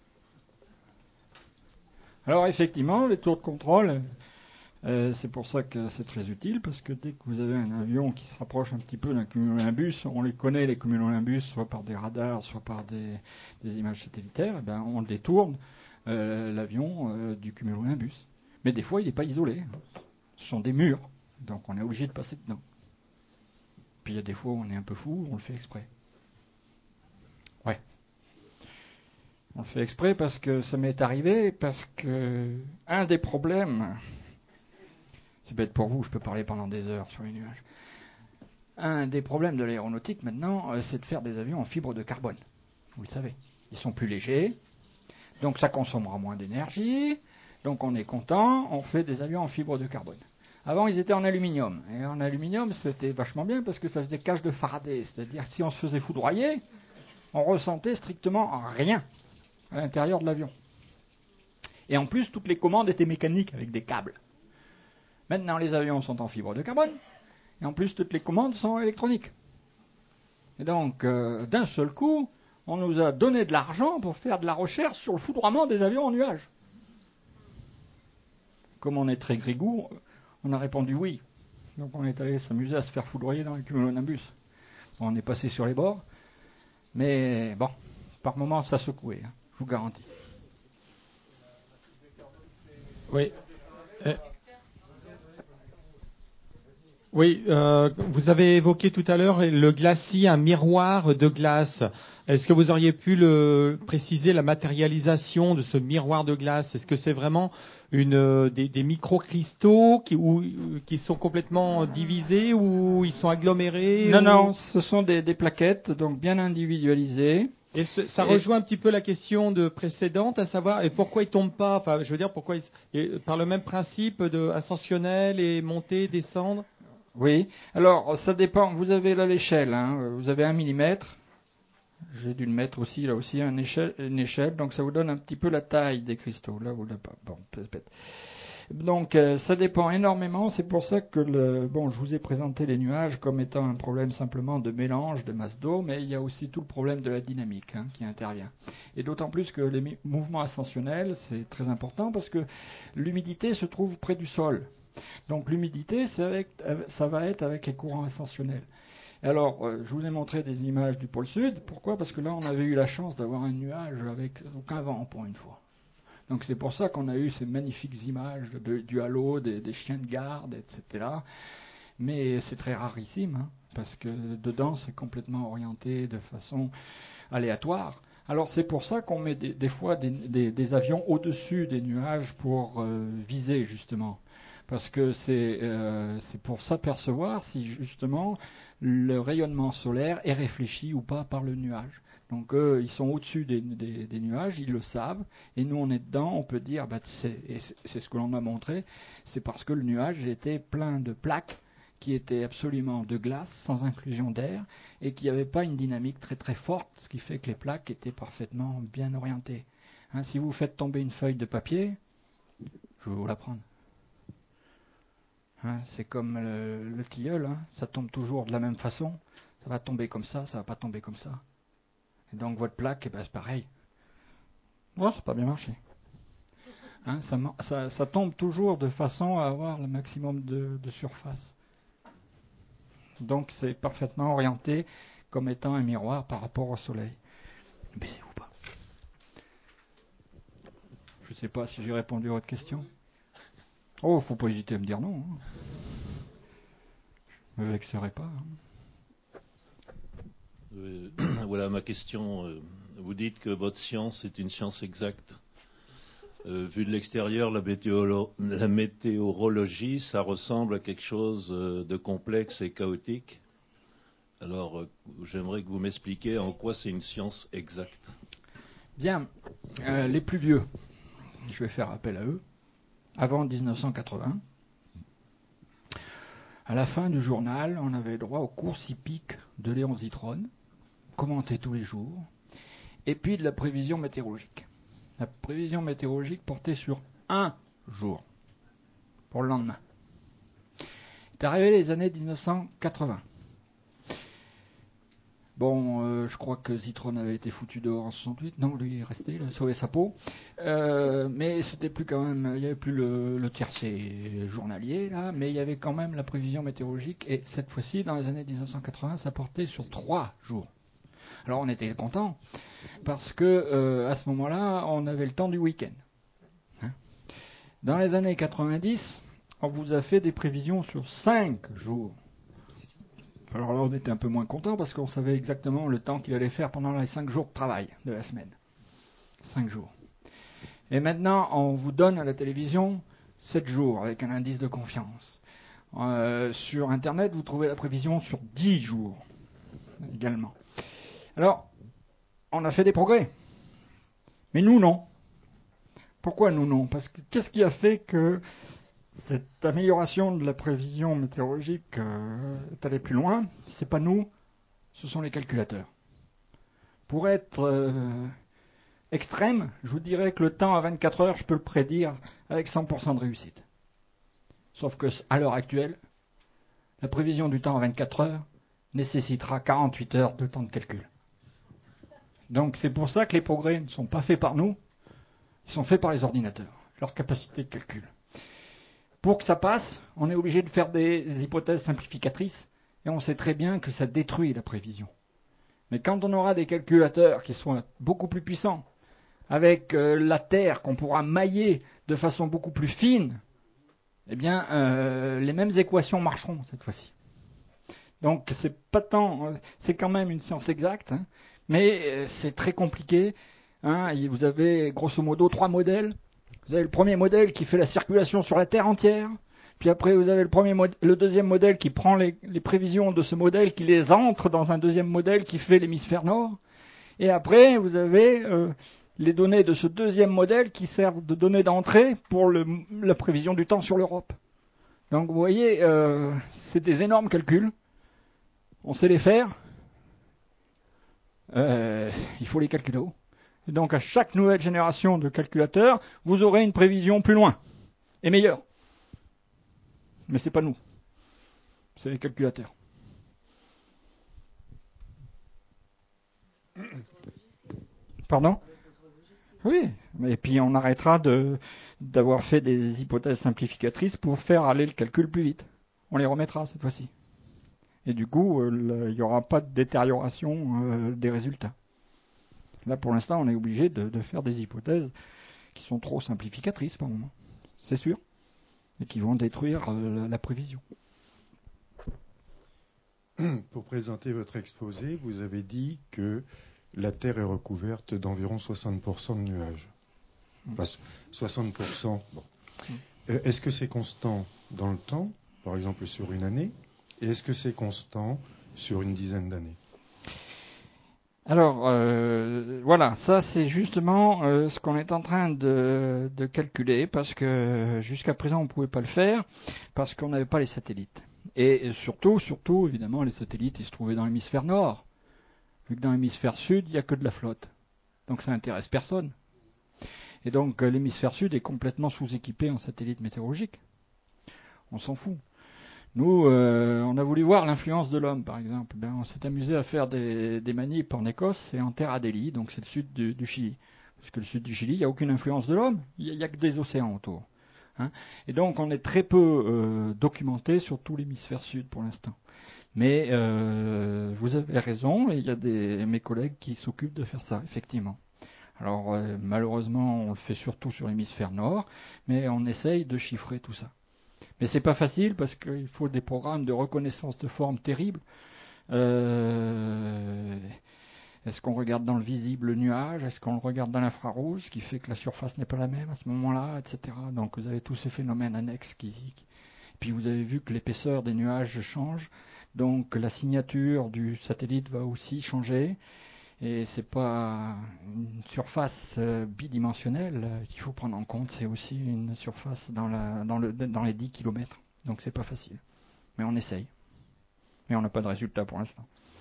S1: Alors effectivement, les tours de contrôle, c'est pour ça que c'est très utile, parce que dès que vous avez un avion qui se rapproche un petit peu d'un cumulonimbus, on les connaît les cumulonimbus, soit par des radars, soit par des images satellitaires, on détourne l'avion du cumulonimbus. Mais des fois, il n'est pas isolé. Ce sont des murs, donc on est obligé de passer dedans. Puis il y a des fois où on est un peu fou, on le fait exprès. Ouais. On le fait exprès parce que ça m'est arrivé, parce que un des problèmes, c'est bête pour vous, je peux parler pendant des heures sur les nuages. Un des problèmes de l'aéronautique maintenant, c'est de faire des avions en fibre de carbone. Vous le savez. Ils sont plus légers, donc ça consommera moins d'énergie, donc on est content, on fait des avions en fibre de carbone. Avant, ils étaient en aluminium. Et en aluminium, c'était vachement bien parce que ça faisait cage de Faraday. C'est-à-dire que si on se faisait foudroyer, on ressentait strictement rien à l'intérieur de l'avion. Et en plus, toutes les commandes étaient mécaniques avec des câbles. Maintenant, les avions sont en fibre de carbone. Et en plus, toutes les commandes sont électroniques. Et donc, d'un seul coup, on nous a donné de l'argent pour faire de la recherche sur le foudroiement des avions en nuage. Comme on est très grigou, on a répondu oui. Donc on est allé s'amuser à se faire foudroyer dans les cumulonimbus. Bon, on est passé sur les bords, mais bon, par moments ça secouait, hein, je vous garantis.
S4: Oui. Oui, vous avez évoqué tout à l'heure le glacis, un miroir de glace. Est-ce que vous auriez pu préciser la matérialisation de ce miroir de glace? Est-ce que c'est vraiment des microcristaux qui sont complètement divisés ou ils sont agglomérés?
S1: Non, ce sont des plaquettes, donc bien individualisées.
S4: Et ça rejoint un petit peu la question précédente, à savoir, et pourquoi ils tombent pas? Enfin, je veux dire, pourquoi par le même principe ascensionnel et monter, descendre?
S1: Oui, alors ça dépend. Vous avez là l'échelle, hein. Vous avez 1 millimètre. J'ai dû le mettre aussi, là aussi, une échelle. Donc ça vous donne un petit peu la taille des cristaux. Là, vous l'avez pas. Bon, peut-être. Donc ça dépend énormément. C'est pour ça que je vous ai présenté les nuages comme étant un problème simplement de mélange de masse d'eau, mais il y a aussi tout le problème de la dynamique qui intervient. Et d'autant plus que les mouvements ascensionnels, c'est très important parce que l'humidité se trouve près du sol. Donc l'humidité, ça va être avec les courants ascensionnels. Alors, je vous ai montré des images du pôle sud. Pourquoi? Parce que là, on avait eu la chance d'avoir un nuage avec aucun vent pour une fois. Donc c'est pour ça qu'on a eu ces magnifiques images du halo, des chiens de garde, etc. Mais c'est très rarissime, parce que dedans, c'est complètement orienté de façon aléatoire. Alors c'est pour ça qu'on met des fois des avions au-dessus des nuages pour viser, justement. Parce que c'est pour s'apercevoir si justement le rayonnement solaire est réfléchi ou pas par le nuage. Donc eux, ils sont au-dessus des nuages, ils le savent, et nous on est dedans, on peut dire, c'est ce que l'on a montré, c'est parce que le nuage était plein de plaques qui étaient absolument de glace, sans inclusion d'air, et qui n'avaient pas une dynamique très très forte, ce qui fait que les plaques étaient parfaitement bien orientées. Si vous faites tomber une feuille de papier, je vais vous la prendre. C'est comme le tilleul, ça tombe toujours de la même façon. Ça va tomber comme ça va pas tomber comme ça. Et donc votre plaque, c'est pareil. Ça n'a pas bien marché. Ça tombe toujours de façon à avoir le maximum de surface. Donc c'est parfaitement orienté comme étant un miroir par rapport au soleil. Baissez-vous pas. Je ne sais pas si j'ai répondu à votre question. Oh, faut pas hésiter à me dire non. Je me vexerai pas.
S5: Voilà ma question. Vous dites que votre science est une science exacte. Vu de l'extérieur, la météorologie, ça ressemble à quelque chose de complexe et chaotique. Alors, j'aimerais que vous m'expliquiez en quoi c'est une science exacte.
S1: Bien. Les plus vieux, je vais faire appel à eux. Avant 1980, à la fin du journal, on avait droit aux courses hippiques de Léon Zitrone, commentées tous les jours, et puis de la prévision météorologique. La prévision météorologique portait sur un jour, pour le lendemain. C'est arrivé les années 1980. Bon, je crois que Zitrone avait été foutu dehors en 68. Non, lui, il est resté, il a sauvé sa peau. Mais c'était plus quand même, il n'y avait plus le tiercé journalier, là, mais il y avait quand même la prévision météorologique. Et cette fois-ci, dans les années 1980, ça portait sur 3 jours. Alors on était contents, parce que à ce moment-là, on avait le temps du week-end. Dans les années 90, on vous a fait des prévisions sur 5 jours. Alors là, on était un peu moins content parce qu'on savait exactement le temps qu'il allait faire pendant les 5 jours de travail de la semaine. 5 jours. Et maintenant, on vous donne à la télévision 7 jours avec un indice de confiance. Sur Internet, vous trouvez la prévision sur 10 jours également. Alors, on a fait des progrès. Mais nous, non. Pourquoi nous, non? Parce que qu'est-ce qui a fait que cette amélioration de la prévision météorologique est allée plus loin? C'est pas nous, ce sont les calculateurs. Pour être extrême, je vous dirais que le temps à 24 heures, je peux le prédire avec 100% de réussite. Sauf que à l'heure actuelle, La prévision du temps en 24 heures nécessitera 48 heures de temps de calcul. Donc c'est pour ça que les progrès ne sont pas faits par nous, ils sont faits par les ordinateurs, leur capacité de calcul. Pour que ça passe, on est obligé de faire des hypothèses simplificatrices, et on sait très bien que ça détruit la prévision. Mais quand on aura des calculateurs qui soient beaucoup plus puissants, avec la Terre qu'on pourra mailler de façon beaucoup plus fine, eh bien, les mêmes équations marcheront cette fois-ci. Donc, c'est quand même une science exacte, hein, mais c'est très compliqué. Hein, vous avez grosso modo 3 modèles. Vous avez le premier modèle qui fait la circulation sur la Terre entière. Puis après, vous avez le deuxième modèle qui prend les prévisions de ce modèle, qui les entre dans un deuxième modèle qui fait l'hémisphère nord. Et après, vous avez les données de ce deuxième modèle qui servent de données d'entrée pour la prévision du temps sur l'Europe. Donc vous voyez, c'est des énormes calculs. On sait les faire. Il faut les calculer haut. Et donc à chaque nouvelle génération de calculateurs, vous aurez une prévision plus loin et meilleure. Mais c'est pas nous, c'est les calculateurs. Pardon ? Oui, et puis on arrêtera d'avoir fait des hypothèses simplificatrices pour faire aller le calcul plus vite. On les remettra cette fois-ci. Et du coup, il n'y aura pas de détérioration des résultats. Là, pour l'instant, on est obligé de faire des hypothèses qui sont trop simplificatrices par moment. C'est sûr. Et qui vont détruire la prévision.
S6: Pour présenter votre exposé, vous avez dit que la Terre est recouverte d'environ 60% de nuages. Enfin, 60%. Bon. Est-ce que c'est constant dans le temps, par exemple sur une année, et est-ce que c'est constant sur une dizaine d'années ?
S1: Alors, voilà, ça c'est justement ce qu'on est en train de calculer, parce que jusqu'à présent on ne pouvait pas le faire, parce qu'on n'avait pas les satellites. Et surtout, évidemment, les satellites, ils se trouvaient dans l'hémisphère nord, vu que dans l'hémisphère sud, il n'y a que de la flotte. Donc ça n'intéresse personne. Et donc l'hémisphère sud est complètement sous-équipé en satellites météorologiques. On s'en fout. Nous, on a voulu voir l'influence de l'homme, par exemple. On s'est amusé à faire des manips en Écosse et en Terre Adélie, donc c'est le sud du Chili. Parce que le sud du Chili, il n'y a aucune influence de l'homme, il n'y a que des océans autour. Hein. Et donc on est très peu documenté sur tout l'hémisphère sud pour l'instant. Mais vous avez raison, et il y a mes collègues qui s'occupent de faire ça, effectivement. Alors malheureusement, on le fait surtout sur l'hémisphère nord, mais on essaye de chiffrer tout ça. Mais c'est pas facile parce qu'il faut des programmes de reconnaissance de forme terribles. Est-ce qu'on regarde dans le visible le nuage ? Est-ce qu'on le regarde dans l'infrarouge, ce qui fait que la surface n'est pas la même à ce moment-là, etc. Donc vous avez tous ces phénomènes annexes Puis vous avez vu que l'épaisseur des nuages change, donc la signature du satellite va aussi changer. Et c'est pas une surface bidimensionnelle qu'il faut prendre en compte, c'est aussi une surface dans les 10 km. Donc c'est pas facile. Mais on essaye. Mais on n'a pas de résultat pour l'instant.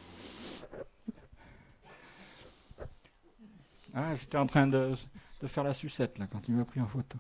S1: Ah, j'étais en train de faire la sucette là quand il m'a pris en photo.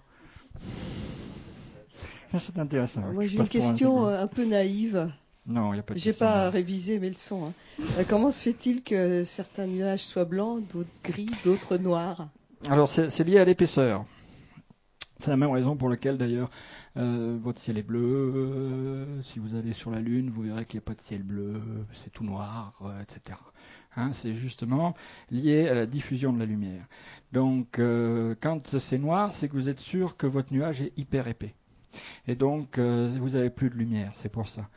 S1: C'est intéressant.
S7: Moi j'ai une question un peu naïve.
S1: Non, il n'y a pas de
S7: J'ai
S1: question.
S7: pas révisé mes leçons. Comment se fait-il que certains nuages soient blancs, d'autres gris, d'autres noirs ?
S1: Alors c'est lié à l'épaisseur. C'est la même raison pour laquelle d'ailleurs votre ciel est bleu. Si vous allez sur la Lune, vous verrez qu'il n'y a pas de ciel bleu, c'est tout noir, etc. Hein, c'est justement lié à la diffusion de la lumière. Donc quand c'est noir, c'est que vous êtes sûr que votre nuage est hyper épais. Et donc vous n'avez plus de lumière, c'est pour ça.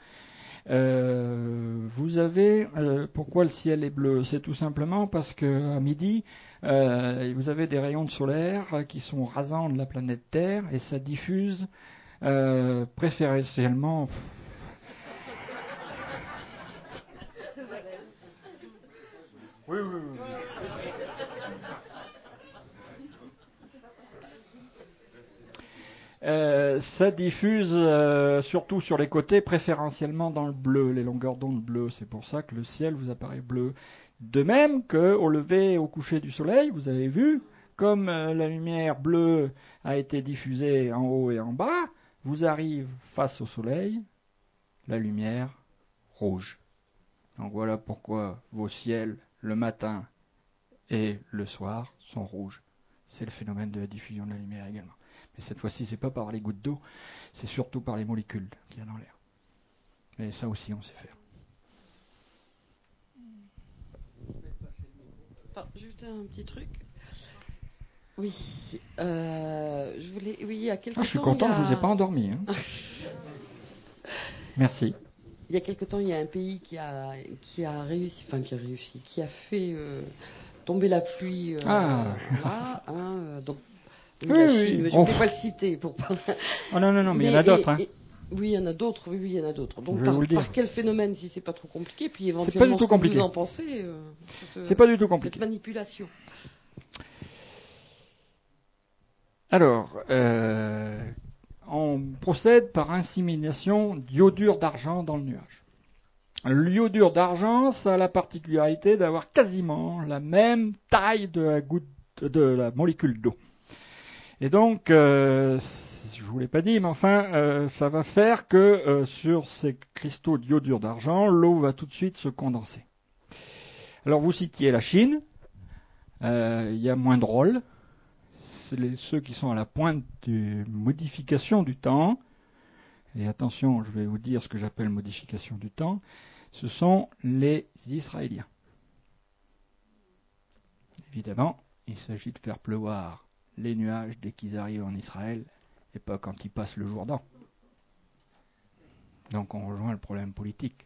S1: Vous avez pourquoi le ciel est bleu ? C'est tout simplement parce que à midi, vous avez des rayons de solaire qui sont rasants de la planète Terre et ça diffuse préférentiellement. Oui. Ça diffuse surtout sur les côtés, préférentiellement dans le bleu, les longueurs d'onde bleues. C'est pour ça que le ciel vous apparaît bleu. De même qu'au lever et au coucher du soleil, vous avez vu, comme la lumière bleue a été diffusée en haut et en bas, vous arrive face au soleil la lumière rouge. Donc voilà pourquoi vos ciels, le matin et le soir, sont rouges. C'est le phénomène de la diffusion de la lumière également. Mais cette fois-ci, c'est pas par les gouttes d'eau, c'est surtout par les molécules qu'il y a dans l'air. Mais ça aussi, on sait faire.
S8: Attends, juste un petit truc. Oui, je voulais. Oui, il y a quelques temps.
S1: Je suis content, je vous ai pas endormi. Hein. Merci.
S8: Il y a quelque temps, il y a un pays qui a réussi, qui a fait tomber la pluie. Là, donc, la Chine, mais je ne voulais pas le citer pour pas.
S1: Oh non, mais il y en a d'autres.
S8: Oui, il y en a d'autres. Oui, il y en a d'autres. Donc, par quel phénomène, si c'est pas trop compliqué, puis éventuellement, ce que vous en pensez.
S1: C'est pas du tout compliqué.
S8: Cette manipulation.
S1: Alors, on procède par insémination d'iodure d'argent dans le nuage. L'iodure d'argent, ça a la particularité d'avoir quasiment la même taille de la molécule d'eau. Et donc, je vous l'ai pas dit, mais enfin, ça va faire que sur ces cristaux d'iodure d'argent, l'eau va tout de suite se condenser. Alors, vous citiez la Chine, il y a moins de rôles. C'est ceux qui sont à la pointe de modification du temps. Et attention, je vais vous dire ce que j'appelle modification du temps. Ce sont les Israéliens. Évidemment, il s'agit de faire pleuvoir les nuages dès qu'ils arrivent en Israël et pas quand ils passent le Jourdain. Donc on rejoint le problème politique.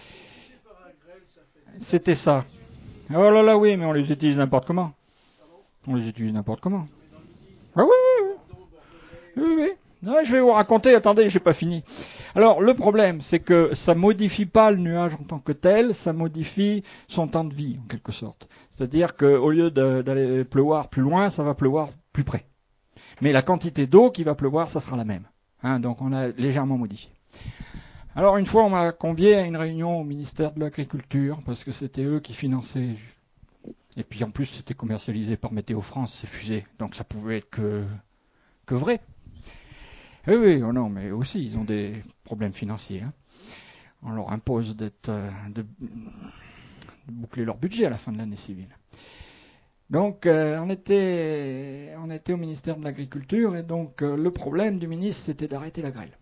S1: C'était ça. Oh là là, oui, mais on les utilise n'importe comment. On les utilise n'importe comment. Ah oui. Non, je vais vous raconter, attendez, j'ai pas fini. Alors, le problème, c'est que ça modifie pas le nuage en tant que tel, ça modifie son temps de vie, en quelque sorte. C'est-à-dire qu'au lieu d'aller pleuvoir plus loin, ça va pleuvoir plus près. Mais la quantité d'eau qui va pleuvoir, ça sera la même. Donc, on a légèrement modifié. Alors, une fois, on m'a convié à une réunion au ministère de l'Agriculture, parce que c'était eux qui finançaient. Et puis, en plus, c'était commercialisé par Météo France, ces fusées. Donc, ça pouvait être que vrai. Oui, oh non, mais aussi, ils ont des problèmes financiers. On leur impose de boucler leur budget à la fin de l'année civile. Donc, on était au ministère de l'Agriculture, et donc le problème du ministre, c'était d'arrêter la grêle.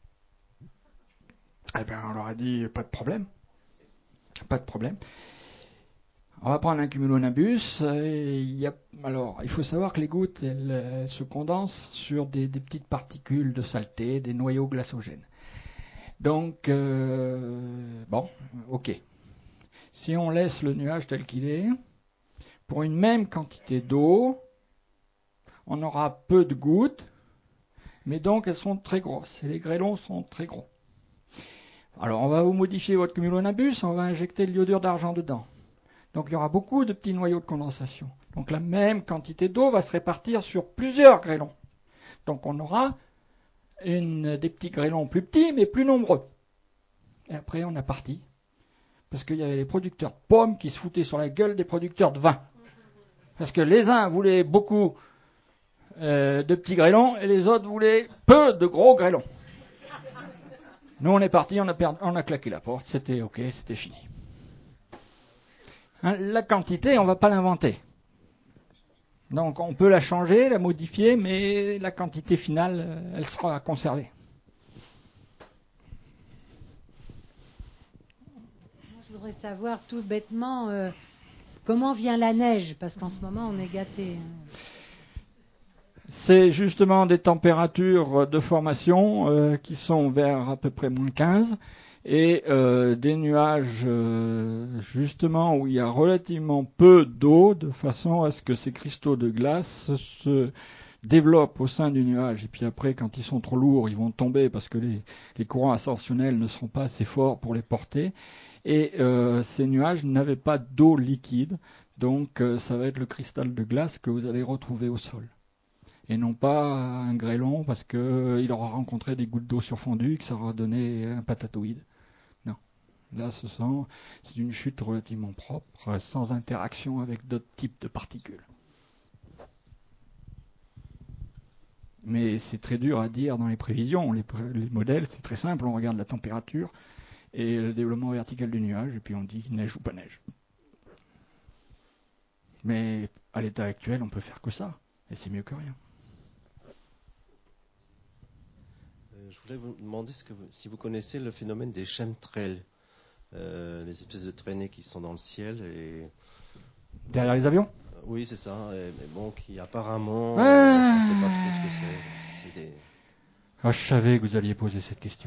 S1: Eh bien, on leur a dit, pas de problème. Pas de problème. On va prendre un cumulonimbus. Alors, il faut savoir que les gouttes, elles se condensent sur des petites particules de saleté, des noyaux glaçogènes. Donc, ok. Si on laisse le nuage tel qu'il est, pour une même quantité d'eau, on aura peu de gouttes, mais donc elles sont très grosses, et les grêlons sont très gros. Alors, on va vous modifier votre cumulonimbus, on va injecter de l'iodure d'argent dedans. Donc il y aura beaucoup de petits noyaux de condensation. Donc la même quantité d'eau va se répartir sur plusieurs grêlons. Donc on aura des petits grêlons plus petits mais plus nombreux. Et après on a parti. Parce qu'il y avait les producteurs de pommes qui se foutaient sur la gueule des producteurs de vin. Parce que les uns voulaient beaucoup de petits grêlons et les autres voulaient peu de gros grêlons. Nous on est parti, on a claqué la porte, c'était ok, c'était fini. La quantité, on ne va pas l'inventer. Donc on peut la changer, la modifier, mais la quantité finale, elle sera conservée.
S9: Je voudrais savoir tout bêtement comment vient la neige, parce qu'en ce moment on est gâtés.
S1: C'est justement des températures de formation qui sont vers à peu près moins 15. Et des nuages justement où il y a relativement peu d'eau, de façon à ce que ces cristaux de glace se développent au sein du nuage. Et puis après, quand ils sont trop lourds, ils vont tomber parce que les courants ascensionnels ne seront pas assez forts pour les porter. Et ces nuages n'avaient pas d'eau liquide, donc ça va être le cristal de glace que vous allez retrouver au sol. Et non pas un grêlon parce qu'il aura rencontré des gouttes d'eau surfondues et que ça aura donné un patatoïde. Là, c'est une chute relativement propre, sans interaction avec d'autres types de particules. Mais c'est très dur à dire dans les prévisions. Les modèles, c'est très simple. On regarde la température et le développement vertical du nuage, et puis on dit neige ou pas neige. Mais à l'état actuel, on peut faire que ça. Et c'est mieux que rien.
S10: Je voulais vous demander si vous connaissez le phénomène des chemtrails, les espèces de traînées qui sont dans le ciel.
S1: Derrière les avions ?
S10: Oui, c'est ça. Mais bon, qui apparemment, on ne sait pas trop ce que c'est.
S1: Je savais que vous alliez poser cette question.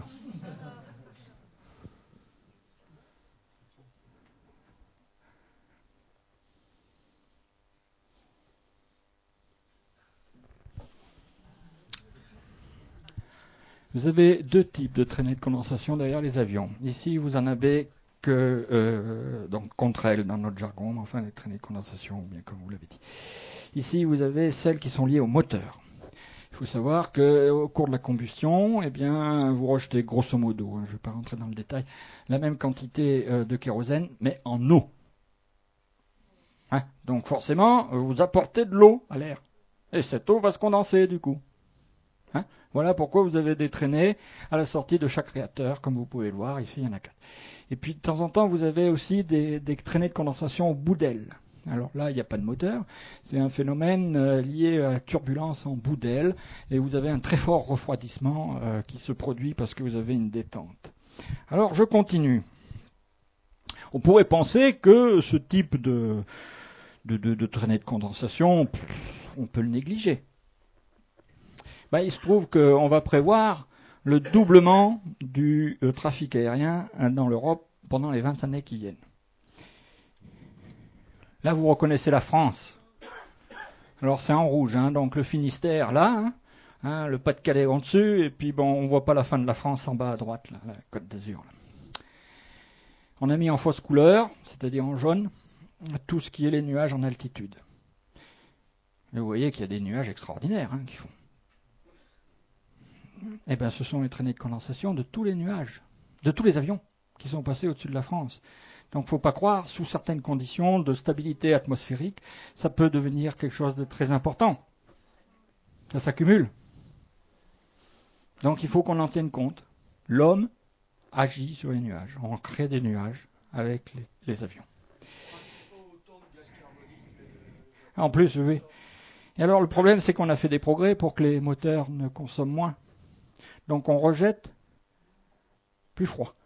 S1: Vous avez deux types de traînées de condensation derrière les avions. Ici, vous en avez donc contrails dans notre jargon, mais enfin les traînées de condensation, bien comme vous l'avez dit. Ici, vous avez celles qui sont liées au moteur. Il faut savoir qu'au cours de la combustion, eh bien, vous rejetez grosso modo, je ne vais pas rentrer dans le détail, la même quantité de kérosène, mais en eau. Donc forcément, vous apportez de l'eau à l'air. Et cette eau va se condenser du coup. Voilà pourquoi vous avez des traînées à la sortie de chaque réacteur, comme vous pouvez le voir, ici il y en a 4. Et puis de temps en temps, vous avez aussi des traînées de condensation au bout d'aile. Alors là, il n'y a pas de moteur, c'est un phénomène lié à la turbulence en bout d'aile, et vous avez un très fort refroidissement qui se produit parce que vous avez une détente. Alors je continue. On pourrait penser que ce type de traînée de condensation, on peut le négliger. Il se trouve qu'on va prévoir le doublement du trafic aérien dans l'Europe pendant les 20 années qui viennent. Là, vous reconnaissez la France. Alors, c'est en rouge, donc le Finistère, là, le Pas-de-Calais en dessus, et puis, on ne voit pas la fin de la France en bas à droite, là, la Côte d'Azur. Là. On a mis en fausse couleur, c'est-à-dire en jaune, tout ce qui est les nuages en altitude. Et vous voyez qu'il y a des nuages extraordinaires qui font. Eh bien, ce sont les traînées de condensation de tous les nuages, de tous les avions qui sont passés au-dessus de la France. Donc, il ne faut pas croire, sous certaines conditions de stabilité atmosphérique, ça peut devenir quelque chose de très important. Ça s'accumule. Donc, il faut qu'on en tienne compte. L'homme agit sur les nuages. On crée des nuages avec les avions. En plus, oui. Et alors, le problème, c'est qu'on a fait des progrès pour que les moteurs ne consomment moins. Donc on rejette plus froid.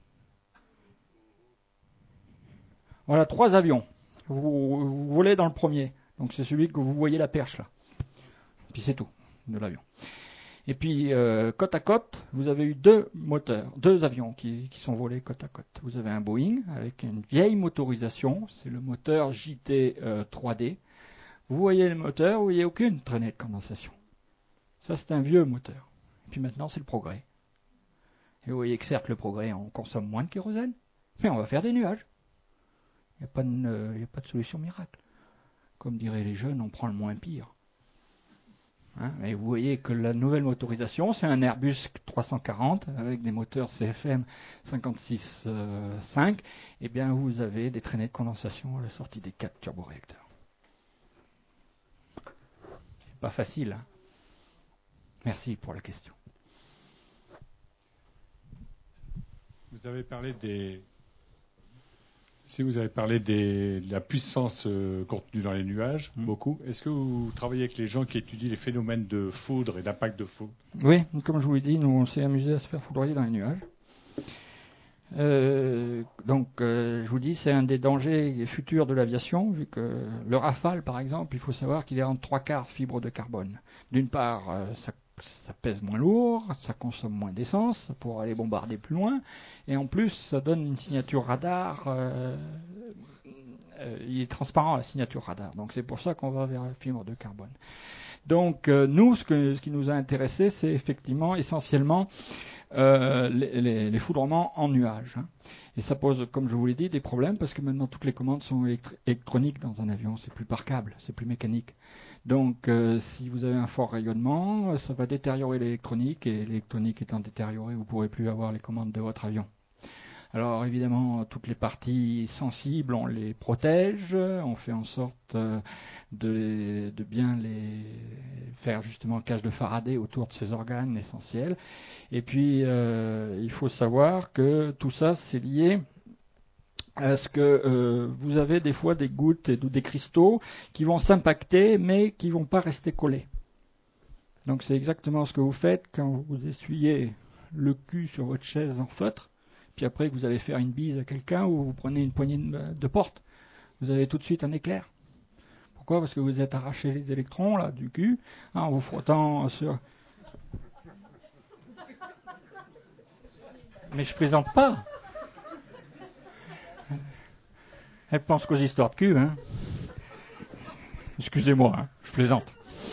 S1: Voilà 3 avions. Vous volez dans le premier. Donc c'est celui que vous voyez la perche là. Puis c'est tout de l'avion. Et puis côte à côte, vous avez eu 2 moteurs, 2 avions qui sont volés côte à côte. Vous avez un Boeing avec une vieille motorisation, c'est le moteur JT 3D. Vous voyez le moteur, vous voyez aucune traînée de condensation. Ça c'est un vieux moteur. Et puis maintenant, c'est le progrès. Et vous voyez que certes, le progrès, on consomme moins de kérosène, mais on va faire des nuages. Il n'y a pas de solution miracle. Comme diraient les jeunes, on prend le moins pire. Et vous voyez que la nouvelle motorisation, c'est un Airbus 340 avec des moteurs CFM 56.5. Eh bien, vous avez des traînées de condensation à la sortie des 4 turboréacteurs. C'est pas facile. Merci pour la question.
S11: Vous avez parlé de la puissance contenue dans les nuages, beaucoup. Est-ce que vous travaillez avec les gens qui étudient les phénomènes de foudre et d'impact de foudre ?
S1: Oui, comme je vous l'ai dit, nous on s'est amusé à se faire foudroyer dans les nuages. Je vous dis, c'est un des dangers futurs de l'aviation, vu que le Rafale, par exemple, il faut savoir qu'il est en 3/4 fibre de carbone. D'une part, ça pèse moins lourd, ça consomme moins d'essence pour aller bombarder plus loin, et en plus, ça donne une signature radar. Il est transparent la signature radar, donc c'est pour ça qu'on va vers la fibre de carbone. Donc nous, ce qui nous a intéressé, c'est effectivement essentiellement les foudrements en nuage. Et ça pose, comme je vous l'ai dit, des problèmes parce que maintenant toutes les commandes sont électroniques dans un avion, c'est plus par câble, c'est plus mécanique. Donc si vous avez un fort rayonnement, ça va détériorer l'électronique, et l'électronique étant détériorée, vous ne pourrez plus avoir les commandes de votre avion. Alors évidemment, toutes les parties sensibles, on les protège, on fait en sorte de bien les faire justement cage de Faraday autour de ces organes essentiels. Et puis, il faut savoir que tout ça, c'est lié à ce que vous avez des fois des gouttes et des cristaux qui vont s'impacter, mais qui ne vont pas rester collés. Donc c'est exactement ce que vous faites quand vous essuyez le cul sur votre chaise en feutre, puis après que vous allez faire une bise à quelqu'un ou vous prenez une poignée de porte, vous avez tout de suite un éclair. Pourquoi ? Parce que vous êtes arraché les électrons là du cul en vous frottant sur... Mais je plaisante pas. Elle pense qu'aux histoires de cul, hein. Excusez-moi, hein, je plaisante.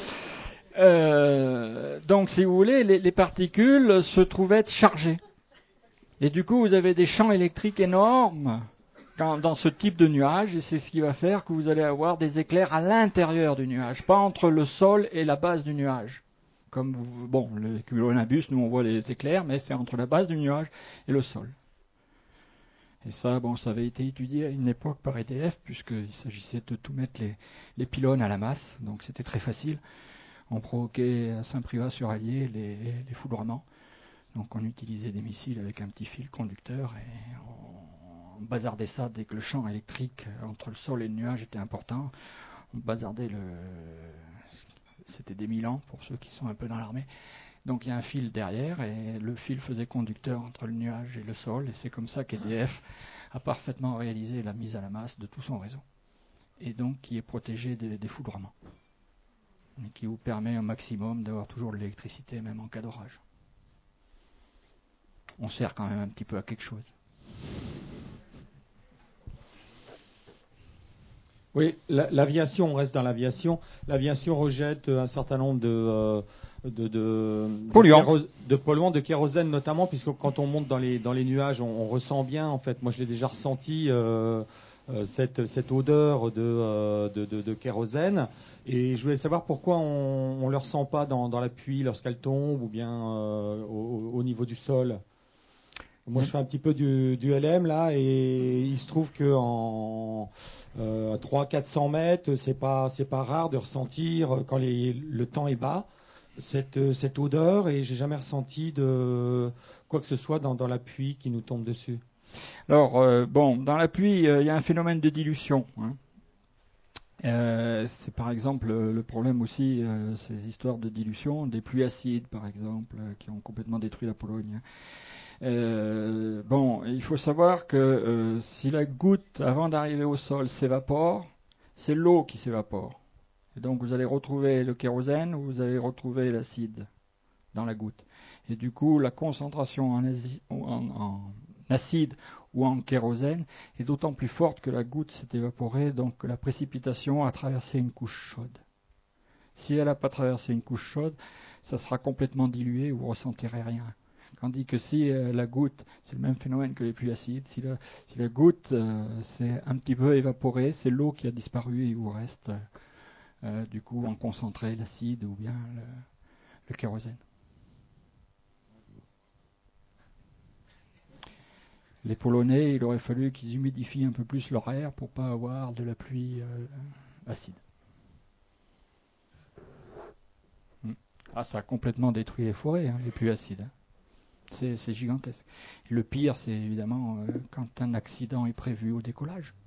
S1: Donc, si vous voulez, les particules se trouvent être chargées. Et du coup, vous avez des champs électriques énormes dans ce type de nuage, et c'est ce qui va faire que vous allez avoir des éclairs à l'intérieur du nuage, pas entre le sol et la base du nuage. Comme le cumulonimbus, nous on voit les éclairs, mais c'est entre la base du nuage et le sol. Et ça, ça avait été étudié à une époque par EDF, puisqu'il s'agissait de tout mettre les pylônes à la masse, donc c'était très facile. On provoquait à Saint-Privat-sur-Allier les foudroiements. Donc on utilisait des missiles avec un petit fil conducteur et on bazardait ça dès que le champ électrique entre le sol et le nuage était important. On bazardait c'était des Milans pour ceux qui sont un peu dans l'armée. Donc il y a un fil derrière et le fil faisait conducteur entre le nuage et le sol, et c'est comme ça qu'EDF a parfaitement réalisé la mise à la masse de tout son réseau. Et donc qui est protégé des foudroiements. Et qui vous permet au maximum d'avoir toujours de l'électricité même en cas d'orage. On sert quand même un petit peu à quelque chose.
S4: Oui, l'aviation, on reste dans l'aviation. L'aviation rejette un certain nombre de polluants, de kérosène notamment, puisque quand on monte dans les nuages, on ressent bien, en fait, moi je l'ai déjà ressenti, cette odeur de kérosène. Et je voulais savoir pourquoi on ne le ressent pas dans la pluie lorsqu'elle tombe ou bien au niveau du sol. Moi, je fais un petit peu du LM là, et il se trouve que en 300-400 mètres, c'est pas rare de ressentir quand le temps est bas cette odeur, et j'ai jamais ressenti de quoi que ce soit dans la pluie qui nous tombe dessus.
S1: Alors dans la pluie, il y a un phénomène de dilution. Hein. C'est par exemple le problème aussi, ces histoires de dilution, des pluies acides par exemple, qui ont complètement détruit la Pologne. Il faut savoir que si la goutte, avant d'arriver au sol, s'évapore, c'est l'eau qui s'évapore. Et donc vous allez retrouver le kérosène ou vous allez retrouver l'acide dans la goutte. Et du coup, la concentration en acide ou en kérosène est d'autant plus forte que la goutte s'est évaporée, donc que la précipitation a traversé une couche chaude. Si elle n'a pas traversé une couche chaude, ça sera complètement dilué, vous ne ressentirez rien. Tandis que si la goutte, c'est le même phénomène que les pluies acides, si la goutte s'est un petit peu évaporée, c'est l'eau qui a disparu et il vous reste du coup en concentré l'acide ou bien le kérosène. Les Polonais, il aurait fallu qu'ils humidifient un peu plus leur air pour pas avoir de la pluie acide. Ça a complètement détruit les forêts, les pluies acides. Hein. C'est gigantesque. Le pire, c'est évidemment quand un accident est prévu au décollage.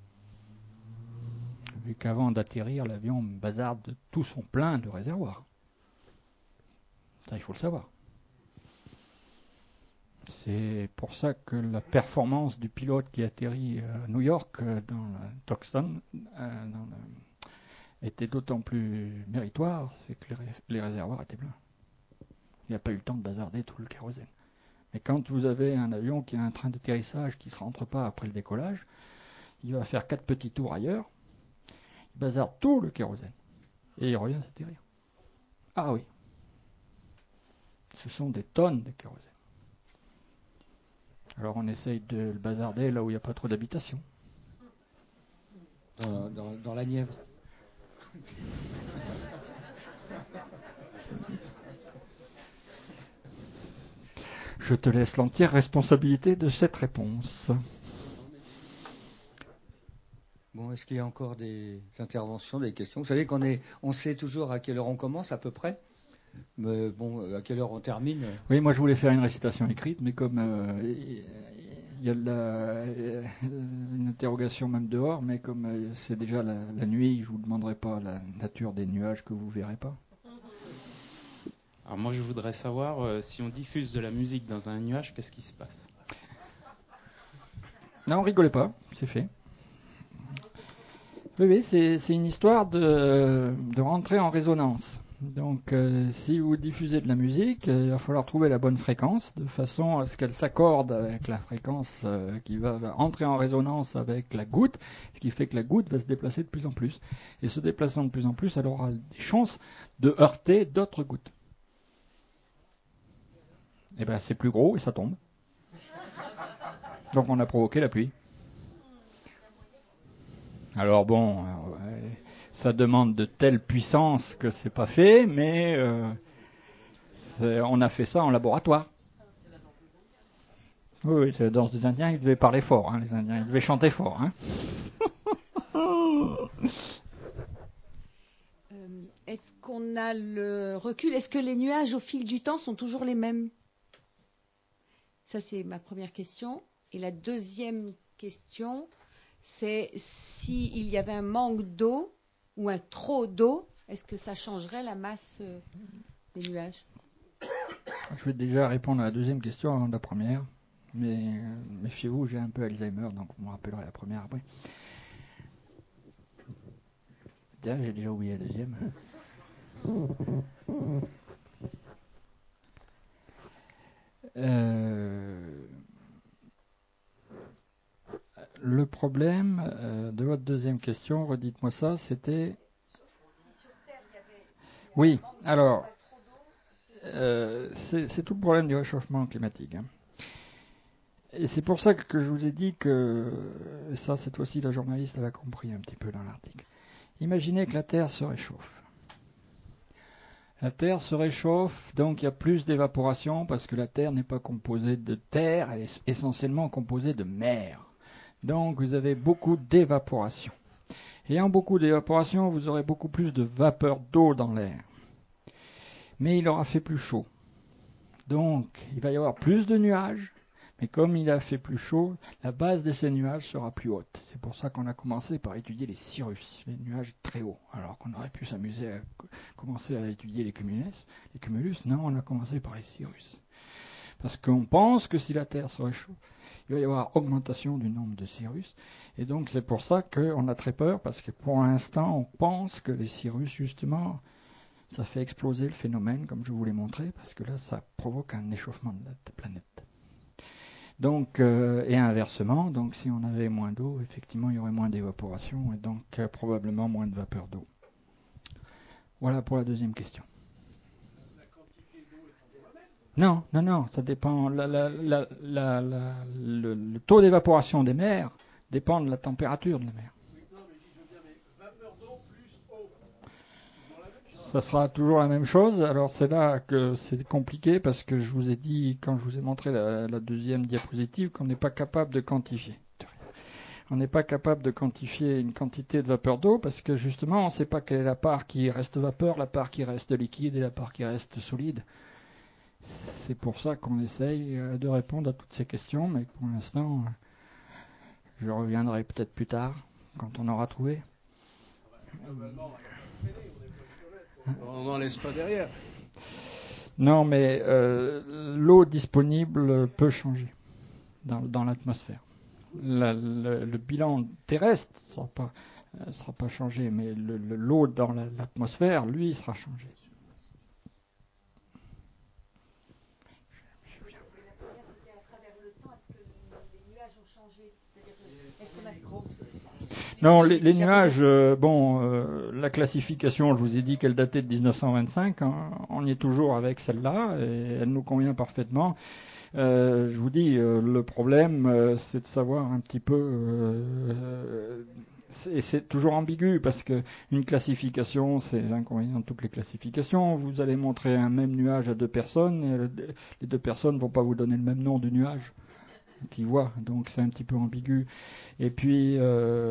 S1: Vu qu'avant d'atterrir, l'avion bazarde tout son plein de réservoirs. Ça, il faut le savoir. C'est pour ça que la performance du pilote qui atterrit à New York, dans Tucson, était d'autant plus méritoire, c'est que les réservoirs étaient pleins. Il n'a pas eu le temps de bazarder tout le kérosène. Mais quand vous avez un avion qui a un train d'atterrissage qui ne se rentre pas après le décollage, il va faire 4 petits tours ailleurs, il bazarde tout le kérosène, et il revient s'atterrir. Ah oui. Ce sont des tonnes de kérosène. Alors on essaye de le bazarder là où il n'y a pas trop d'habitation.
S2: Dans la Nièvre.
S1: Je te laisse l'entière responsabilité de cette réponse.
S2: Bon, est-ce qu'il y a encore des interventions, des questions? Vous savez on sait toujours à quelle heure on commence à peu près, mais bon, à quelle heure on termine?
S1: Oui, moi je voulais faire une récitation écrite, mais comme il y a une interrogation même dehors, mais comme c'est déjà la nuit, je vous demanderai pas la nature des nuages que vous verrez pas.
S12: Alors moi je voudrais savoir si on diffuse de la musique dans un nuage, qu'est-ce qui se passe?
S1: Non, rigolez pas, c'est fait. Oui, c'est une histoire de rentrer en résonance. Donc, si vous diffusez de la musique, il va falloir trouver la bonne fréquence, de façon à ce qu'elle s'accorde avec la fréquence qui va entrer en résonance avec la goutte, ce qui fait que la goutte va se déplacer de plus en plus. Et se déplaçant de plus en plus, elle aura des chances de heurter d'autres gouttes. Et bien, c'est plus gros et ça tombe. Donc, on a provoqué la pluie. Alors bon, ça demande de telle puissance que c'est pas fait, mais on a fait ça en laboratoire. Oui, dans les Indiens, ils devaient parler fort, les Indiens, ils devaient chanter fort.
S13: Est-ce qu'on a le recul? Est-ce que les nuages au fil du temps sont toujours les mêmes? Ça, c'est ma première question. Et la deuxième question, c'est s'il y avait un manque d'eau ou un trop d'eau, est-ce que ça changerait la masse des nuages?
S1: Je vais déjà répondre à la deuxième question avant la première, mais méfiez-vous, j'ai un peu Alzheimer, donc vous me rappellerez la première après. D'ailleurs, j'ai déjà oublié la deuxième. Le problème de votre deuxième question, redites-moi ça, c'était... Oui, alors, c'est tout le problème du réchauffement climatique. Et c'est pour ça que je vous ai dit que, ça cette fois-ci la journaliste elle a compris un petit peu dans l'article. Imaginez que la Terre se réchauffe. La Terre se réchauffe, donc il y a plus d'évaporation parce que la Terre n'est pas composée de terre, elle est essentiellement composée de mer. Donc vous avez beaucoup d'évaporation. Ayant beaucoup d'évaporation, vous aurez beaucoup plus de vapeur d'eau dans l'air. Mais il aura fait plus chaud. Donc il va y avoir plus de nuages, mais comme il a fait plus chaud, la base de ces nuages sera plus haute. C'est pour ça qu'on a commencé par étudier les cirrus, les nuages très hauts, alors qu'on aurait pu s'amuser à commencer à étudier les cumulus. Non, on a commencé par les cirrus. Parce qu'on pense que si la Terre se réchauffe, il va y avoir augmentation du nombre de cirrus. Et donc c'est pour ça qu'on a très peur, parce que pour l'instant, on pense que les cirrus, justement, ça fait exploser le phénomène, comme je vous l'ai montré, parce que là, ça provoque un échauffement de la planète. Donc, et inversement, donc si on avait moins d'eau, effectivement, il y aurait moins d'évaporation, et donc probablement moins de vapeur d'eau. Voilà pour la deuxième question. Non, ça dépend. Le taux d'évaporation des mers dépend de la température de la mer. Ça sera toujours la même chose. Alors c'est là que c'est compliqué parce que je vous ai dit, quand je vous ai montré la deuxième diapositive, qu'on n'est pas capable de quantifier. On n'est pas capable de quantifier une quantité de vapeur d'eau parce que justement on ne sait pas quelle est la part qui reste vapeur, la part qui reste liquide et la part qui reste solide. C'est pour ça qu'on essaye de répondre à toutes ces questions, mais pour l'instant, je reviendrai peut-être plus tard, quand on aura trouvé.
S14: On n'en laisse pas derrière.
S1: Non, mais l'eau disponible peut changer dans l'atmosphère. Le bilan terrestre ne sera pas changé, mais l'eau dans l'atmosphère, lui, sera changé. Non, les nuages, la classification, je vous ai dit qu'elle datait de 1925, on y est toujours avec celle-là, et elle nous convient parfaitement. Je vous dis, le problème, c'est de savoir un petit peu c'est toujours ambigu parce que une classification, c'est l'inconvénient de toutes les classifications. Vous allez montrer un même nuage à deux personnes, et les deux personnes ne vont pas vous donner le même nom du nuage qu'ils voient, donc c'est un petit peu ambigu. Et puis,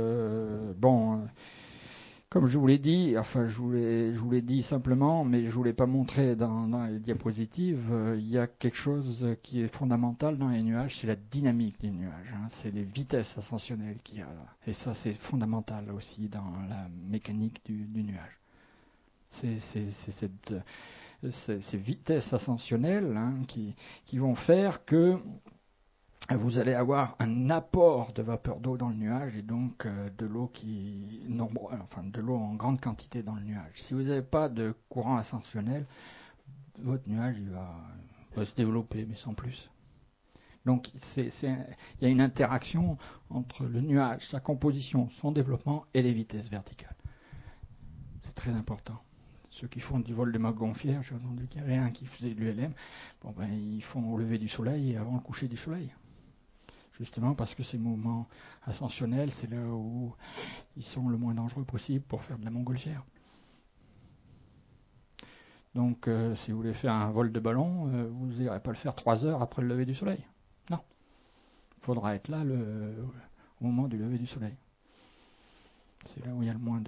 S1: comme je vous l'ai dit, je vous l'ai dit simplement, mais je vous l'ai pas montré dans les diapositives, il y a quelque chose qui est fondamental dans les nuages, c'est la dynamique des nuages, c'est les vitesses ascensionnelles qu'il y a là. Et ça, c'est fondamental aussi dans la mécanique du nuage. C'est ces vitesses ascensionnelles qui vont faire que vous allez avoir un apport de vapeur d'eau dans le nuage et donc de l'eau de l'eau en grande quantité dans le nuage. Si vous n'avez pas de courant ascensionnel, votre nuage il va se développer, mais sans plus. Donc il y a une interaction entre le nuage, sa composition, son développement et les vitesses verticales. C'est très important. Ceux qui font du vol de montgolfière, j'ai entendu qu'il y avait un qui faisait de l'ULM, ils font au lever du soleil et avant le coucher du soleil. Justement parce que ces mouvements ascensionnels, c'est là où ils sont le moins dangereux possible pour faire de la montgolfière. Donc, si vous voulez faire un vol de ballon, vous n'irez pas le faire 3 heures après le lever du soleil. Non. Il faudra être là au moment du lever du soleil. C'est là où il y a le moins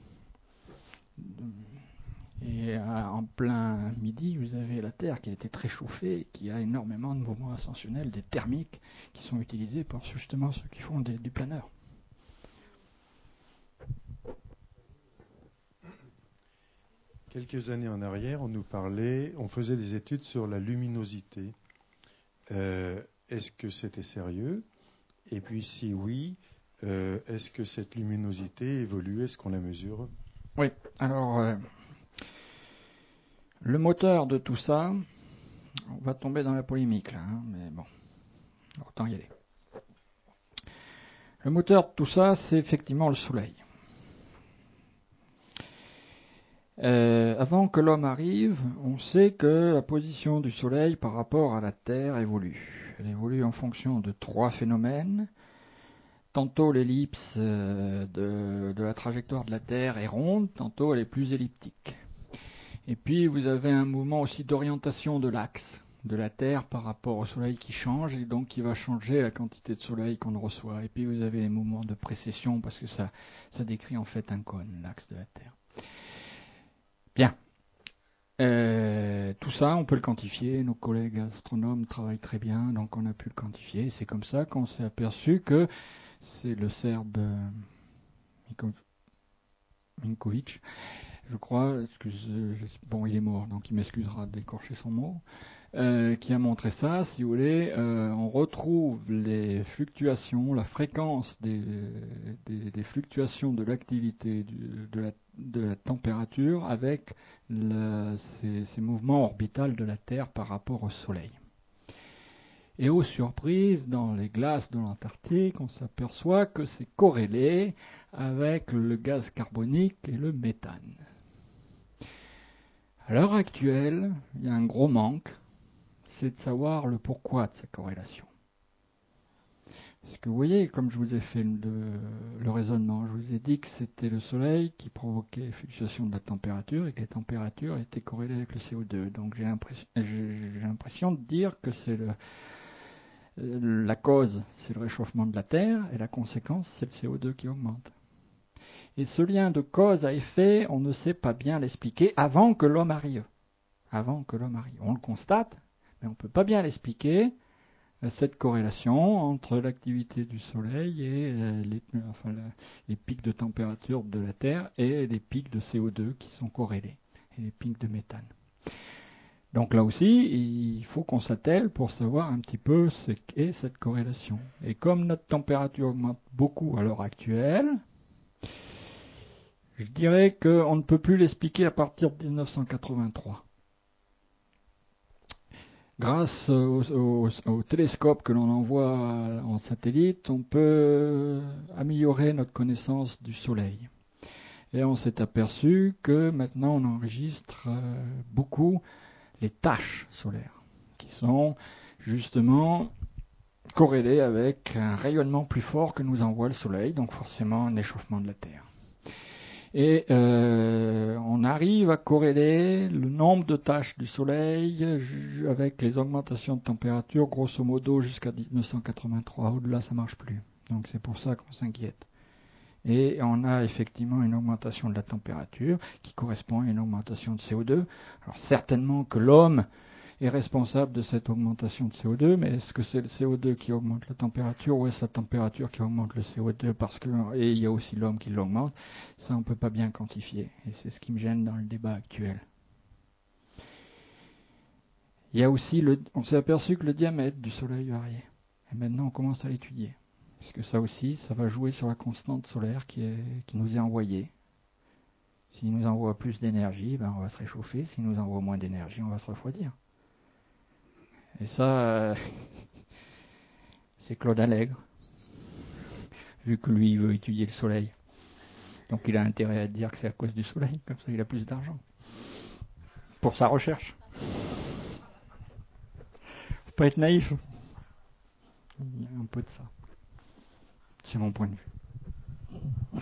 S1: Et en plein midi, vous avez la Terre qui a été très chauffée, qui a énormément de mouvements ascensionnels, des thermiques, qui sont utilisés par justement ceux qui font du planeur.
S6: Quelques années en arrière, on faisait des études sur la luminosité. Est-ce que c'était sérieux? Et puis si oui, est-ce que cette luminosité évolue? Est-ce qu'on la mesure?
S1: Oui, alors... le moteur de tout ça, on va tomber dans la polémique là, mais bon, autant y aller. Le moteur de tout ça, c'est effectivement le soleil. Avant que l'homme arrive, on sait que la position du soleil par rapport à la Terre évolue. Elle évolue en fonction de 3 phénomènes. Tantôt l'ellipse de la trajectoire de la Terre est ronde, tantôt elle est plus elliptique. Et puis vous avez un mouvement aussi d'orientation de l'axe de la Terre par rapport au Soleil qui change et donc qui va changer la quantité de Soleil qu'on reçoit. Et puis vous avez les mouvements de précession parce que ça décrit en fait un cône, l'axe de la Terre. Bien. Tout ça, on peut le quantifier. Nos collègues astronomes travaillent très bien, donc on a pu le quantifier. Et c'est comme ça qu'on s'est aperçu que c'est le Serbe Minkovic, je crois, il est mort, donc il m'excusera d'écorcher son mot, qui a montré ça. Si vous voulez, on retrouve les fluctuations, la fréquence des fluctuations de l'activité de la température avec ces mouvements orbitales de la Terre par rapport au Soleil. Et aux surprises, dans les glaces de l'Antarctique, on s'aperçoit que c'est corrélé avec le gaz carbonique et le méthane. À l'heure actuelle, il y a un gros manque, c'est de savoir le pourquoi de cette corrélation. Parce que vous voyez, comme je vous ai fait le raisonnement, je vous ai dit que c'était le Soleil qui provoquait les fluctuations de la température et que les températures étaient corrélées avec le CO2. Donc j'ai l'impression de dire que c'est la cause, c'est le réchauffement de la Terre, et la conséquence, c'est le CO2 qui augmente. Et ce lien de cause à effet, on ne sait pas bien l'expliquer avant que l'homme arrive. On le constate, mais on ne peut pas bien l'expliquer, cette corrélation entre l'activité du Soleil et les pics de température de la Terre et les pics de CO2 qui sont corrélés, et les pics de méthane. Donc là aussi, il faut qu'on s'attelle pour savoir un petit peu ce qu'est cette corrélation. Et comme notre température augmente beaucoup à l'heure actuelle, je dirais qu'on ne peut plus l'expliquer à partir de 1983. Grâce au télescope que l'on envoie en satellite, on peut améliorer notre connaissance du Soleil. Et on s'est aperçu que maintenant on enregistre beaucoup les taches solaires, qui sont justement corrélé avec un rayonnement plus fort que nous envoie le Soleil, donc forcément un échauffement de la Terre. Et on arrive à corréler le nombre de tâches du Soleil avec les augmentations de température, grosso modo jusqu'à 1983. Au-delà, ça marche plus. Donc c'est pour ça qu'on s'inquiète. Et on a effectivement une augmentation de la température qui correspond à une augmentation de CO2. Alors certainement que l'homme est responsable de cette augmentation de CO2, mais est-ce que c'est le CO2 qui augmente la température ou est-ce la température qui augmente le CO2 et il y a aussi l'homme qui l'augmente? Ça, on ne peut pas bien quantifier, et c'est ce qui me gêne dans le débat actuel. Il y a aussi on s'est aperçu que le diamètre du Soleil variait, et maintenant on commence à l'étudier, parce que ça aussi, ça va jouer sur la constante solaire qui nous est envoyée. S'il nous envoie plus d'énergie, on va se réchauffer. S'il nous envoie moins d'énergie, on va se refroidir. Et ça, c'est Claude Allègre, vu que lui, il veut étudier le Soleil. Donc il a intérêt à dire que c'est à cause du Soleil, comme ça il a plus d'argent. Pour sa recherche. Faut pas être naïf. Il y a un peu de ça. C'est mon point de vue.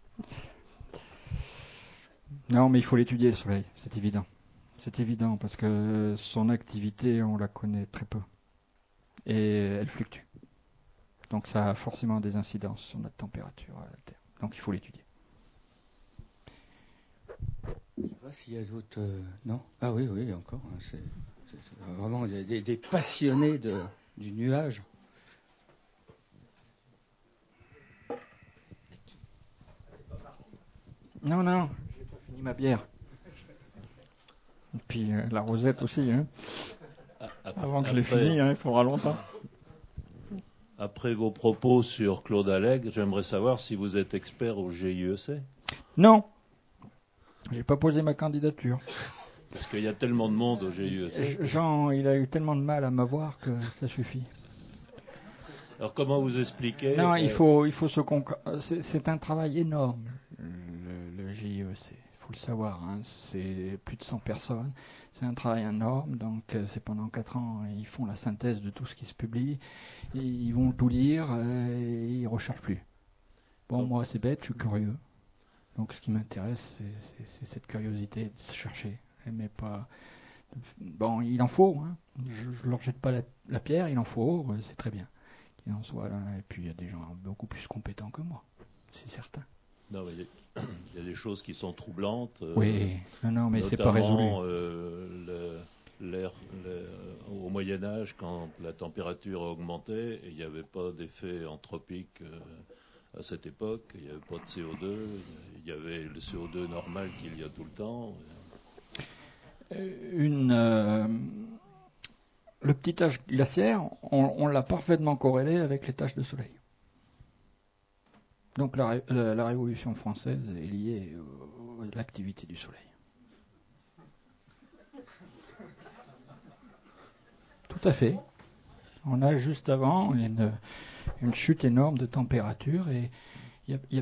S1: Non, mais il faut l'étudier le Soleil, c'est évident. C'est évident parce que son activité, on la connaît très peu. Et elle fluctue. Donc ça a forcément des incidences sur notre température à la Terre. Donc il faut l'étudier.
S2: Je ne sais pas s'il y a d'autres... non ? Ah oui, encore. Hein, c'est vraiment des passionnés du nuage.
S1: Non, j'ai pas fini ma bière. Et puis la rosette aussi. Hein. Avant que je l'ai fini, il faudra longtemps.
S5: Après vos propos sur Claude Allègre, j'aimerais savoir si vous êtes expert au GIEC.
S1: Non, j'ai pas posé ma candidature.
S5: Parce qu'il y a tellement de monde au GIEC.
S1: Jean, il a eu tellement de mal à m'avoir que ça suffit.
S5: Alors comment vous expliquez
S1: Non, il faut c'est un travail énorme, le GIEC. Il faut le savoir, hein. C'est plus de 100 personnes. C'est un travail énorme, donc c'est pendant 4 ans, ils font la synthèse de tout ce qui se publie, ils vont tout lire et ils ne recherchent plus. Bon, moi c'est bête, je suis curieux. Donc ce qui m'intéresse, c'est cette curiosité de chercher. Mais pas... Bon, il en faut, hein. Je ne leur jette pas la pierre, il en faut, c'est très bien qu'il en soit là. Et puis il y a des gens beaucoup plus compétents que moi, c'est certain.
S5: Non, mais il y a des choses qui sont troublantes.
S1: Oui, non, mais c'est pas résolu.
S5: Au Moyen-Âge, quand la température a augmenté, il n'y avait pas d'effet anthropique à cette époque, il n'y avait pas de CO2, il y avait le CO2 normal qu'il y a tout le temps.
S1: Le petit âge glaciaire, on l'a parfaitement corrélé avec les taches de soleil. Donc la Révolution française est liée à l'activité du soleil. Tout à fait. On a juste avant une chute énorme de température et il y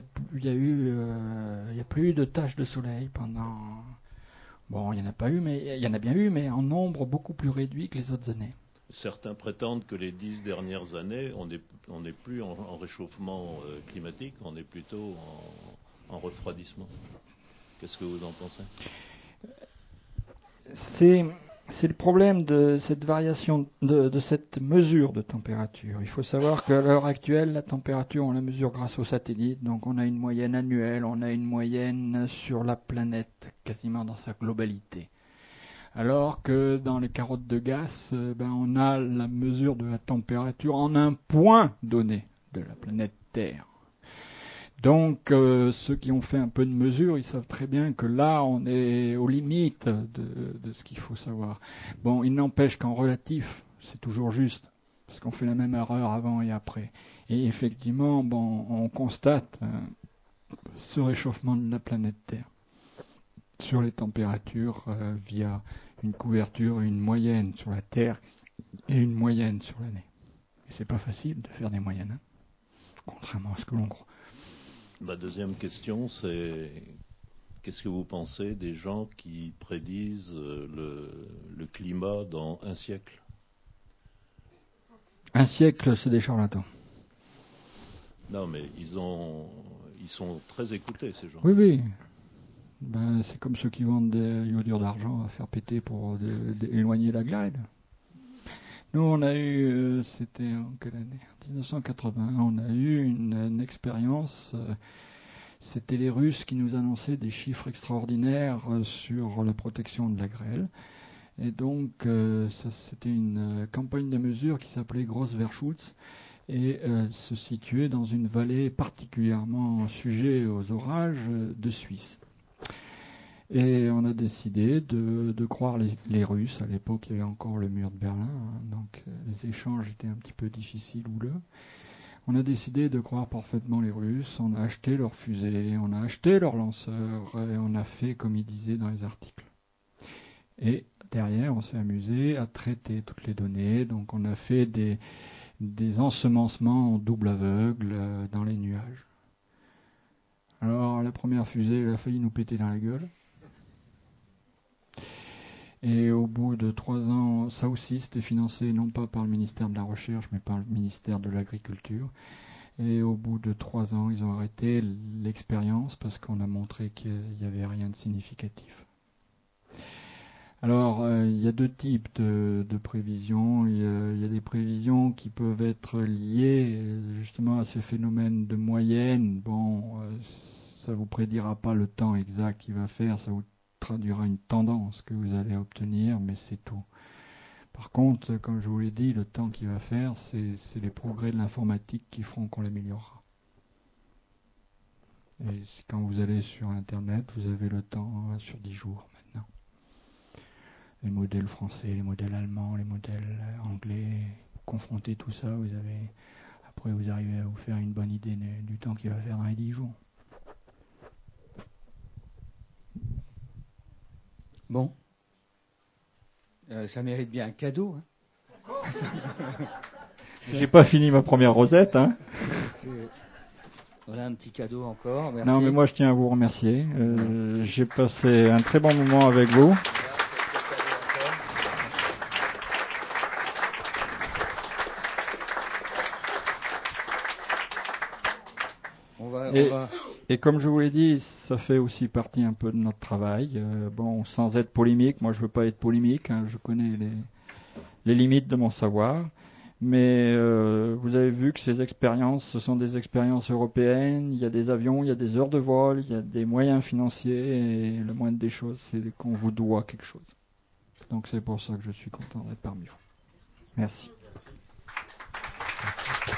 S1: a plus eu de taches de soleil pendant... Bon, il n'y en a pas eu, mais il y en a bien eu, mais en nombre beaucoup plus réduit que les autres années.
S5: Certains prétendent que les 10 dernières années, on n'est plus en réchauffement climatique, on est plutôt en refroidissement. Qu'est-ce que vous en pensez ?
S1: C'est le problème de cette variation, de cette mesure de température. Il faut savoir qu'à l'heure actuelle, la température, on la mesure grâce aux satellites. Donc on a une moyenne annuelle, on a une moyenne sur la planète, quasiment dans sa globalité. Alors que dans les carottes de gaz, on a la mesure de la température en un point donné de la planète Terre. Donc ceux qui ont fait un peu de mesure, ils savent très bien que là, on est aux limites de ce qu'il faut savoir. Bon, il n'empêche qu'en relatif, c'est toujours juste, parce qu'on fait la même erreur avant et après. Et effectivement, on constate ce réchauffement de la planète Terre sur les températures via une couverture, une moyenne sur la Terre et une moyenne sur l'année. Et c'est pas facile de faire des moyennes, hein, contrairement à ce que l'on croit.
S5: Ma deuxième question, c'est qu'est-ce que vous pensez des gens qui prédisent le climat dans un siècle ?
S1: Un siècle, c'est des charlatans.
S5: Non, mais ils sont très écoutés, ces gens.
S1: Oui, oui. Ben, c'est comme ceux qui vendent des iodures d'argent à faire péter pour éloigner la glide. Nous, on a eu, c'était en quelle année ? 1980, on a eu une expérience. C'était les Russes qui nous annonçaient des chiffres extraordinaires sur la protection de la grêle. Et donc, ça, c'était une campagne de mesure qui s'appelait Grossverschutz et se situait dans une vallée particulièrement sujet aux orages de Suisse. Et on a décidé de croire les Russes. À l'époque, il y avait encore le mur de Berlin, donc les échanges étaient un petit peu difficiles, houleux. On a décidé de croire parfaitement les Russes. On a acheté leurs fusées, on a acheté leurs lanceurs, et on a fait comme ils disaient dans les articles. Et derrière, on s'est amusé à traiter toutes les données. Donc on a fait des ensemencements en double aveugle dans les nuages. Alors la première fusée, elle a failli nous péter dans la gueule. Et au bout de 3 ans, ça aussi c'était financé non pas par le ministère de la Recherche, mais par le ministère de l'Agriculture. Et au bout de 3 ans, ils ont arrêté l'expérience parce qu'on a montré qu'il n'y avait rien de significatif. Alors, il y a 2 types de prévisions. Il y a des prévisions qui peuvent être liées justement à ces phénomènes de moyenne. Bon, ça vous prédira pas le temps exact qu'il va faire, ça vous traduira une tendance que vous allez obtenir, mais c'est tout. Par contre, comme je vous l'ai dit, le temps qu'il va faire, c'est les progrès de l'informatique qui feront qu'on l'améliorera. Et quand vous allez sur Internet, vous avez le temps sur 10 jours maintenant. Les modèles français, les modèles allemands, les modèles anglais, vous confrontez tout ça, après vous arrivez à vous faire une bonne idée du temps qu'il va faire dans les 10 jours.
S2: Bon. Ça mérite bien un cadeau.
S1: J'ai pas fini ma première rosette.
S2: Voilà un petit cadeau encore. Merci.
S1: Non, mais moi je tiens à vous remercier. J'ai passé un très bon moment avec vous. Et comme je vous l'ai dit, ça fait aussi partie un peu de notre travail. Bon, sans être polémique, moi je veux pas être polémique, je connais les limites de mon savoir. Mais vous avez vu que ces expériences, ce sont des expériences européennes. Il y a des avions, il y a des heures de vol, il y a des moyens financiers. Et le moindre des choses, c'est qu'on vous doit quelque chose. Donc c'est pour ça que je suis content d'être parmi vous. Merci.